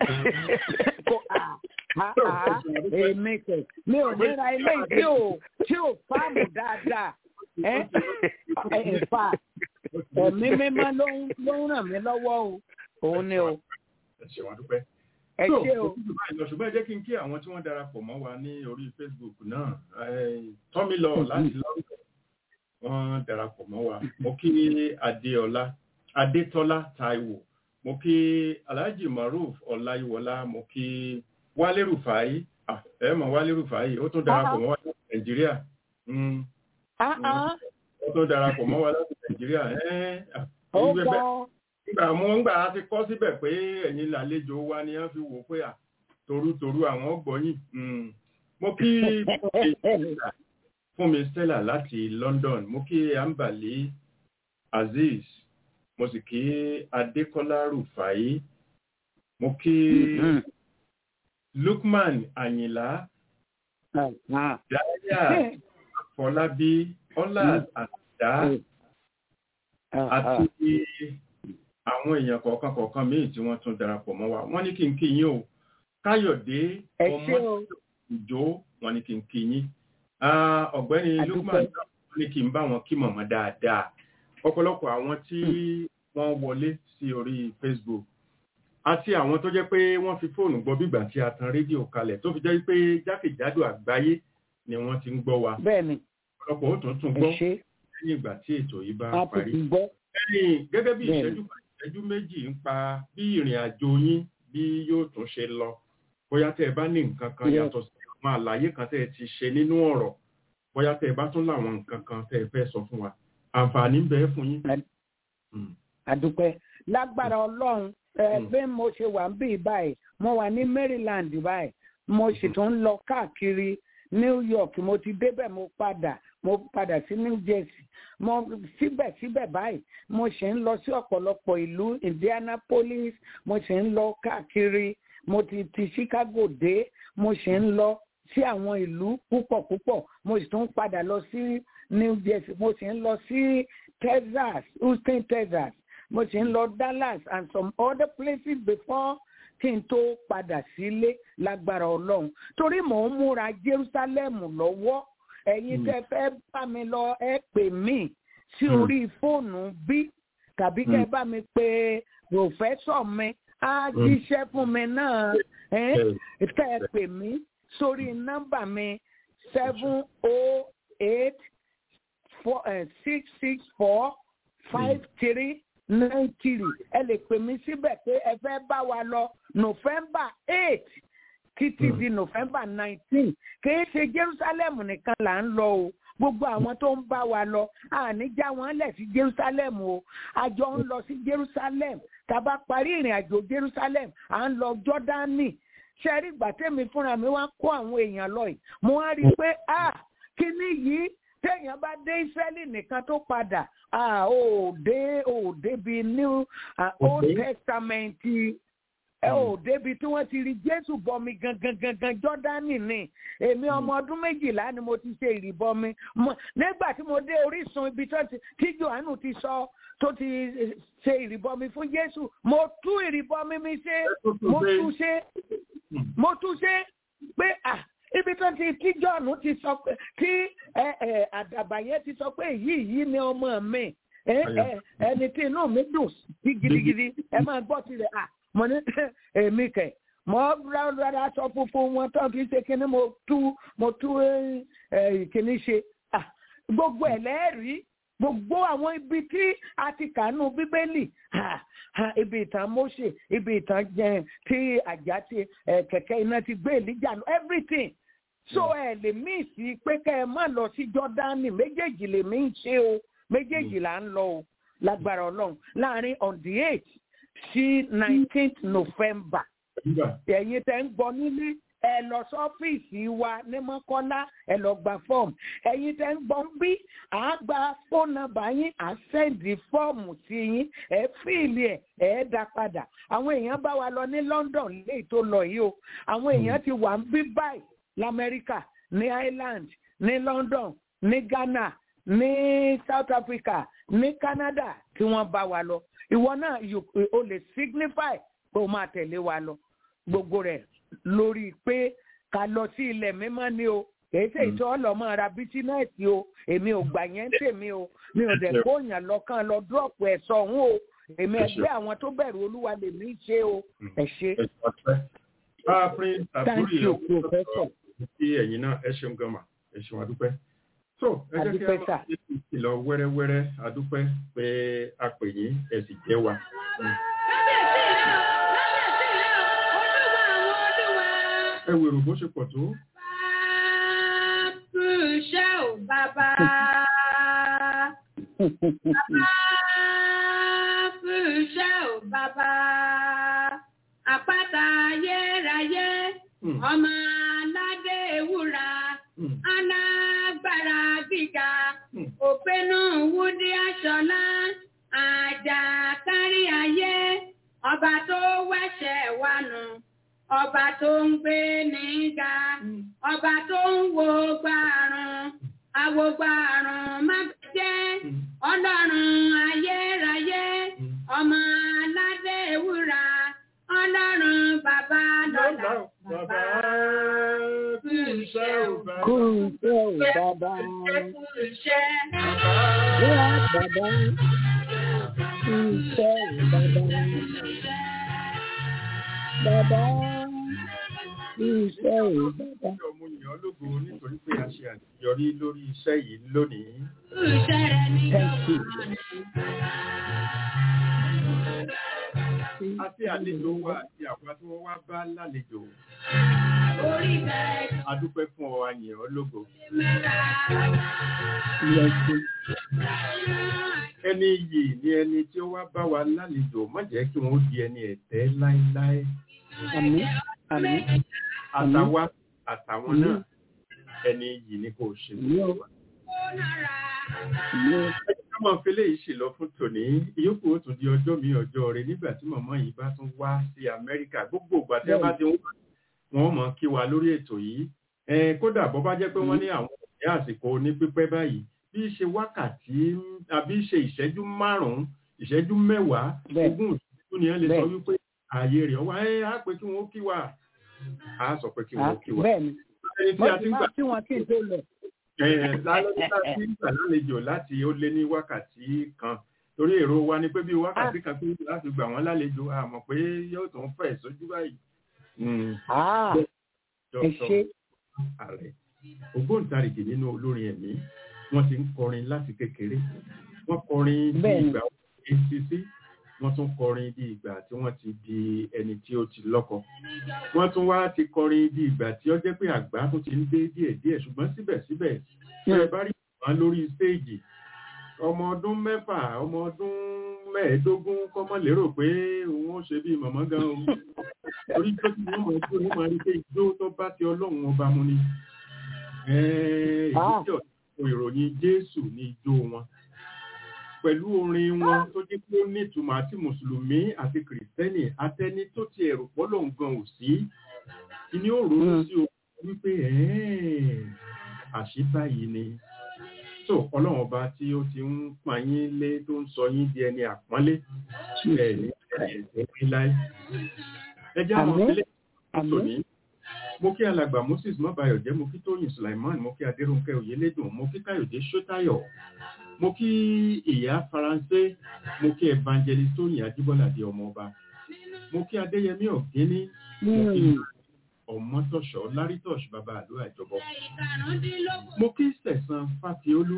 Èmi kẹ̀ mi ò ní ra ilé tí ò fáàmù dáadáa ẹ̀fà ẹ̀mí mímọ́ ló ń ràn mí lọ́wọ́ o òun ni o. ẹ ṣe wá dúpẹ́. ẹ ṣe o. ṣùgbọ́n ẹ jẹ́ kí n kí àwọn tí wọ́n darapọ̀ mọ́ wa ní orí Facebook náà tọ́mílọ láti lọ́rùn wọ́n darapọ̀ mọ́ wa mo kí Adétọ́lá Táíwò mo kí Alhaji Maruf Ọláyíwọlá mo kí Wálé Rufai Wálé Rufai ó tún darapọ̀ mọ́ wa ní Nàìjíríà ó tún darapọ̀ mọ́ wa láti Nàìjíríà nígbà a ti kọ́ síbẹ̀ pé ẹ̀yin làlejò wa ni wọ́n fi wò pé torútorú àwọn gbọ́yìn mo kí Fúnmi Stella láti London mo kí Ambali Aziz mo sì kí Adékọ́lá Rufai mo kí Lukman Àyìnlá Dáyà Fọlábí Ọlá Àdá àti àwọn èèyàn kọ̀ọ̀kan míì tí wọ́n tún darapọ̀ mọ́ wa wọ́n ní kí n kí yín o Káyọ̀dé ọmọ ìjó wọ́n ní kí n kí yín ọ̀gbẹ́ni Lukman wọ́n ní kí n bá wọn kí mọ̀mọ́ dáadáa ọ̀pọ̀lọpọ̀ àwọn tí wọ́n wọlé sí orí Facebook àti àwọn tó jẹ́ pé wọ́n fi fóònù gbọ́ bígbà tí a tan rédíò kalẹ̀ tó fi jẹ́ pé jákèjádò àgbáyé ni wọ́n ti ń gbọ́ wa ọ̀pọ̀lọpọ̀ ó tún gbọ́ lẹ́yìn ìgbà tí ètò yìí bá parí gẹ́gẹ́ bí ìṣẹ́jú méjì ń pa bí ìrìn àjò yín bí yóò tún ṣe lọ bóyá tẹ́ ẹ bá ní nǹkan kan yàtọ̀ sí àwọn àlàyé kan tẹ́ ẹ ti ṣe nínú ọ̀rọ̀ bóyá tẹ́ ẹ bá tún láwọn nǹkan kan tẹ́ ẹ fẹ́ sọ fún wa àǹfààní ń bẹ fún yín. àdúpẹ́ lágbára Ọlọ́run bí mo ṣe wà ń bí báyìí mo wà ní Maryland báyìí mo sì tún ń lọ káàkiri New York mo ti débẹ̀ mo padà sí New Jersey mo síbẹ̀síbẹ̀ báyìí mo ṣe ń lọ sí ọ̀pọ̀lọpọ̀ ìlú Indianapolis mo ṣe ń lọ káàkiri mo ti Chicago dé mo ṣe ń lọ sí àwọn ìlú púpọ̀ mo sì tún padà lọ sí New Jersey mo ṣe ń lọ sí Texas Houston Texas mo ṣe ń lọ Dallas and some other places before kí n tó padà sílé lágbára Ọlọ́run torí mò ń múra Jerusalem lọ́wọ́ ẹ̀yin tẹ́ fẹ́ bá mi lọ ẹ pè mí sí orí fóònù bí tàbí kẹ́ bá mi pè pòfẹ́sọ̀ mi á jíṣẹ́ fún mi náà kẹ́ ẹ pè mí sórí nọ́mbà mi 708-664-5393 ẹ lè pè mí síbẹ̀ pé ẹ fẹ́ bá wa lọ November 8 títí di November 19 kìí ṣe Jerusalem nìkan là ń lọ o gbogbo àwọn tó ń bá wa lọ àníjà wọn lẹ̀ sí Jerusalem o àjọ ń lọ sí Jerusalem tàbá parí ìrìn àjò Jerusalem à ń lọ Jọ́dánì ṣe rí ìgbà tẹ́mi fúnra mi wá kó àwọn èèyàn lọ yìí mo wá rí i pé kíní yìí téèyàn bá dé Ísírẹ́lì nìkan tó padà ó dé bí New Old Testament débi tí wọ́n ti rí Jésù bọmi gangan Jọ́dánì ni èmi ọmọ ọdún 12 ni mo ti ṣe ìrìbọmi nígbà tí mo dé orísun ibi tí Jòhánù ti sọ tó ti ṣe ìrìbọmi fún Jésù mo tú ìrìbọmi mi ṣe mo tú ṣe pé ibi tó tí Jòhánù ti sọ pé tí àdàbà yẹn ti sọ pé yìí ni ọmọ mi ẹni tí inú mi dùn sí gidigidi ẹ máa gbọ́ tirẹ̀ mo ní èmi kẹ̀ mo rárá sọ funfun wọn tó fi ṣe kíní mo tú kíní ṣe gbogbo ẹ̀ lẹ́ẹ̀rí gbogbo àwọn ibi tí a ti kànú Bíbélì ibi ìtàn Mósè ibi ìtàn tí àjà ti kẹ̀kẹ́ iná ti gbé Èlíjà everything so ẹ lè mí sí pé kẹ́ ẹ má lọ sí Jọ́dánì méjèèjì lè mí ṣe o méjèèjì là ń lọ o lágbára Ọlọ́run láàrin on the 8th sí 19th November. Ẹ̀yin tẹ́ ń gbọ́ nílé ẹ lọ sọ́fíìsì wa ní Mọ́kọ́lá ẹ lọ gba fọ́ọ̀mù. Ẹ̀yin tẹ́ ń gbọ́ bí à á gba fóònù nàbà yín à sẹ́ǹdì fọ́ọ̀mù sí yín ẹ fíìlì ẹ dá padà. Àwọn èèyàn bá wa lọ ní London léyìí tó lọ yìí o. Àwọn èèyàn ti wà ń bí báyìí l'Amẹ́ríkà ní Ireland ní London ní Ghana ní South Africa ní Canada tí wọ́n bá wa lọ. Ìwọ náà o lè signify pé o máa tẹ̀lé wa lọ. Gbogbo rẹ̀ lórí pé ká lọ sí ilẹ̀ mímọ́ ni o. Kìí ṣe ìtọ́ ọlọ́mọ ra bísínẹ́ẹ̀sì o. Èmi ò gbà yẹn tèmi o. Mi ò dẹ̀ kóyàn lọ́kàn lọ dúrọ̀pù ẹ̀ sọ̀hún o. Èmi ẹgbẹ́ àwọn tó bẹ̀rù Olúwa lè mí ṣe o. Ẹ ṣe. Thank you, Professor. Kí ẹ̀yin náà ẹ ṣeun gan-an, ẹ ṣeun àdúpẹ́. So ẹ jẹ́ kí a máa ṣe ìkìlọ̀ wẹ́rẹ́wẹ́rẹ́ àdúpẹ́ pé a pè yín ẹ sì jẹ́ wa. Ẹ wèrò bó ṣe pọ̀ tó. Ṣé ò bàbá? Ṣé ò bàbá? Àpáta ayérayé, ọmọ aládé ewúra, alágbára gíga, òpinnu wúdí aṣọlá, àjàkárí ayé, ọba tó wẹ̀ṣẹ̀ wa nù, ọba tó ń gbé níga, ọba tó ń wo gbàrún, àwògbàrún má jẹ́, ọlọ́run ayérayé, ọmọ aládé ewúra, ọlọ́run bàbá lọ́la. Bàbá kú iṣẹ́ ò bàbá. Kú iṣẹ́ ò bàbá. Kú iṣẹ́. Wíwá bàbá. Kú iṣẹ́ ò bàbá. Bàbá kú iṣẹ́ ò bàbá. Ọmọ ènìyàn lógo nítorí pé a ṣe àṣeyọrí lórí iṣẹ́ yìí lónìí. Kú iṣẹ́ rẹ̀ ní àti àlejò wa àti àwọn tí wọ́n wá bá lálejò. A dúpẹ́ fún ọ àyìn ọ lógo. Ẹni yìí ni ẹni tí ó wá bá wa lálejò má jẹ́ kí wọ́n di ẹni ẹ̀tẹ́ láéláé. Àtàwa àtàwọn náà ẹni yìí ni kò ṣe. Ọmọ fẹlẹ yìí ṣe lọ fún tòní ìyókù ó tún di ọjọ́ mi ọjọ́ rẹ̀ nígbà tí màmá yìí bá tún wá sí Amẹ́ríkà gbogbo ìgbà tí wọ́n bá ti wọ́n mọ̀ kí wa lórí ètò yìí kódà bó bá jẹ́ pé wọ́n ní àwọn ọ̀rẹ́ àsìkò ní pípẹ́ báyìí bí ṣe wákàtí àbí ṣe ìṣẹ́jú 5 ìṣẹ́jú 10 ogún ìṣẹ́jú ni wọ́n lè sọ wípé ààyè rẹ̀ wá á pé kí wọ́n kí wa á sọ pé kí wọ́n kí wa. ẹni tí a ti ń gbà lálejò láti ó lé ní wákàtí kan torí èrò wa ni pé bí wákàtí kan pé láti gbà wọ́n lálejò a mọ̀ pé yóò tún fẹ̀ sójú báyìí. Ààrẹ ògbóǹtarìgì nínú olórin ẹ̀mí wọ́n ti ń kọrin láti kékeré wọ́n kọrin bí ìgbà ACC wọ́n tún kọrin bí ìgbà tí wọ́n ti di ẹni tí ó ti lọ́kọ wọ́n tún wá ti kọrin bí ìgbà tí ó jẹ́ pé àgbà tó ti ń dé díẹ̀díẹ̀ ṣùgbọ́n síbẹ̀síbẹ̀ tí ẹ bá rí wọn lórí stéèjì ọmọ ọdún 6 ọmọ ọdún 15 kọ́mọ lérò pé òun ó ṣe bí màmá gan o orí tó ti wọ́n mọ̀ ẹ́ tó ní máa rí pé ijó tó bá ti ọlọ́run ọba mu ni ìdíjọ́ ìròyìn Jésù ní ijó wọn pẹ̀lú orin wọn tó jẹ́ pé ó ní ìtumọ̀ àti mùsùlùmí àti kìrìsìtẹ́nì àtẹni tó ti ẹ̀rù pọ́lọ̀ gan ò sí ìní ò ronú sí o wípé àṣìbá yìí ni so ọlọ́run ọba tí ó ti ń pa yín lé tó ń sọ yín di ẹni àpọ́nlé ẹ̀ ní ẹ̀ẹ́dẹ́gbẹ́ láì ẹjẹ́ àwọn ilé tòní mo kí alàgbà Moses Mọ́báyọ̀jẹ́ mo kí Tóyìn Sulaiman mo kí Adérúnkẹ́ Oyèlédùn mo kí Káyọ̀dé Ṣótáyọ̀ mo kí ìyá Faransé mo kí Evangelist Tóyìn Ajíbọ́lá di ọmọ ọba mo kí Adéyẹmí Ọ̀gíní mo kí Ọmọtọ́ṣọ́ Lárítọ́ṣ bàbá àlú àjọbọ mo kí Sẹ̀san Fáfiolú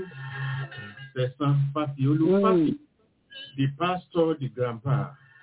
Fáfi the pastor the grandpa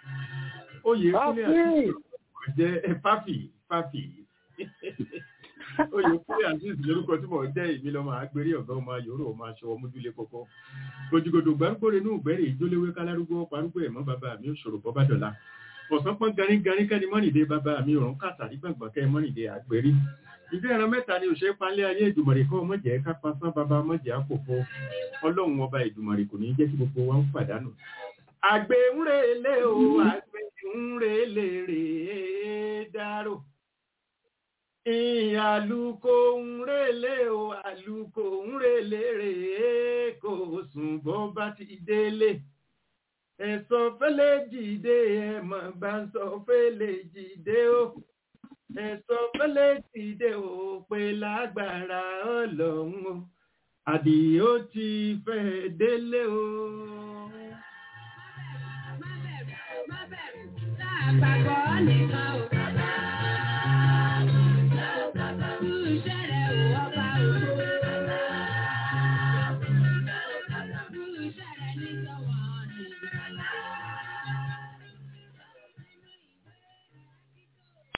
oyè kúnlẹ̀ àti jẹ́ Fáfi oyè kúrẹ́ azeez lórúkọ tí mo jẹ́ èmi lọ́mọ agbérí ọ̀gá ọmọ yòóró ọmọ aṣọ ọmọdúlé kọ́kọ́ gòjìgòdò gbárùgbòrè ní ìgbẹ́rẹ́ ìjóléwé kálárúgbó parúgbó ẹ̀mọ́ bàbá mi òṣòro bọ́ bàdọ̀lá ọ̀sán pọ́n garígarí kẹ́ni mọ́nìdé bàbá mi òrùn kàtàrí gbàngbọ̀n kẹ́ mọ́nìdé àgbérí ìdí ẹran mẹ́ta ni òṣèré palẹ́ ayé ìdùmọ̀rì kọ́ mọ̀jẹ̀ kápá sán bàbá mọ̀jẹ̀ àpòpọ̀ ọlọ́run ọba ìdùmọ̀rì kò ní jẹ́ kí gbogbo wa ń pàdánù. àgbẹ̀ ń relé o àgbẹ̀ ń relé rèé dárò àlùkò ń relé o àlùkò ń relé rèé kò sùn bó bá ti délé ẹ̀sọ́ fẹ́lẹ́ jìde ẹ̀mọ̀ bá ń sọ fẹ́lẹ́ jìde o ẹ̀sọ́ fẹ́lẹ́ jìde o pé lágbára ọlọ́run o àdìó ti fẹ́ délé o. Má bẹ̀rù, àgbàgbọ́ nìkan.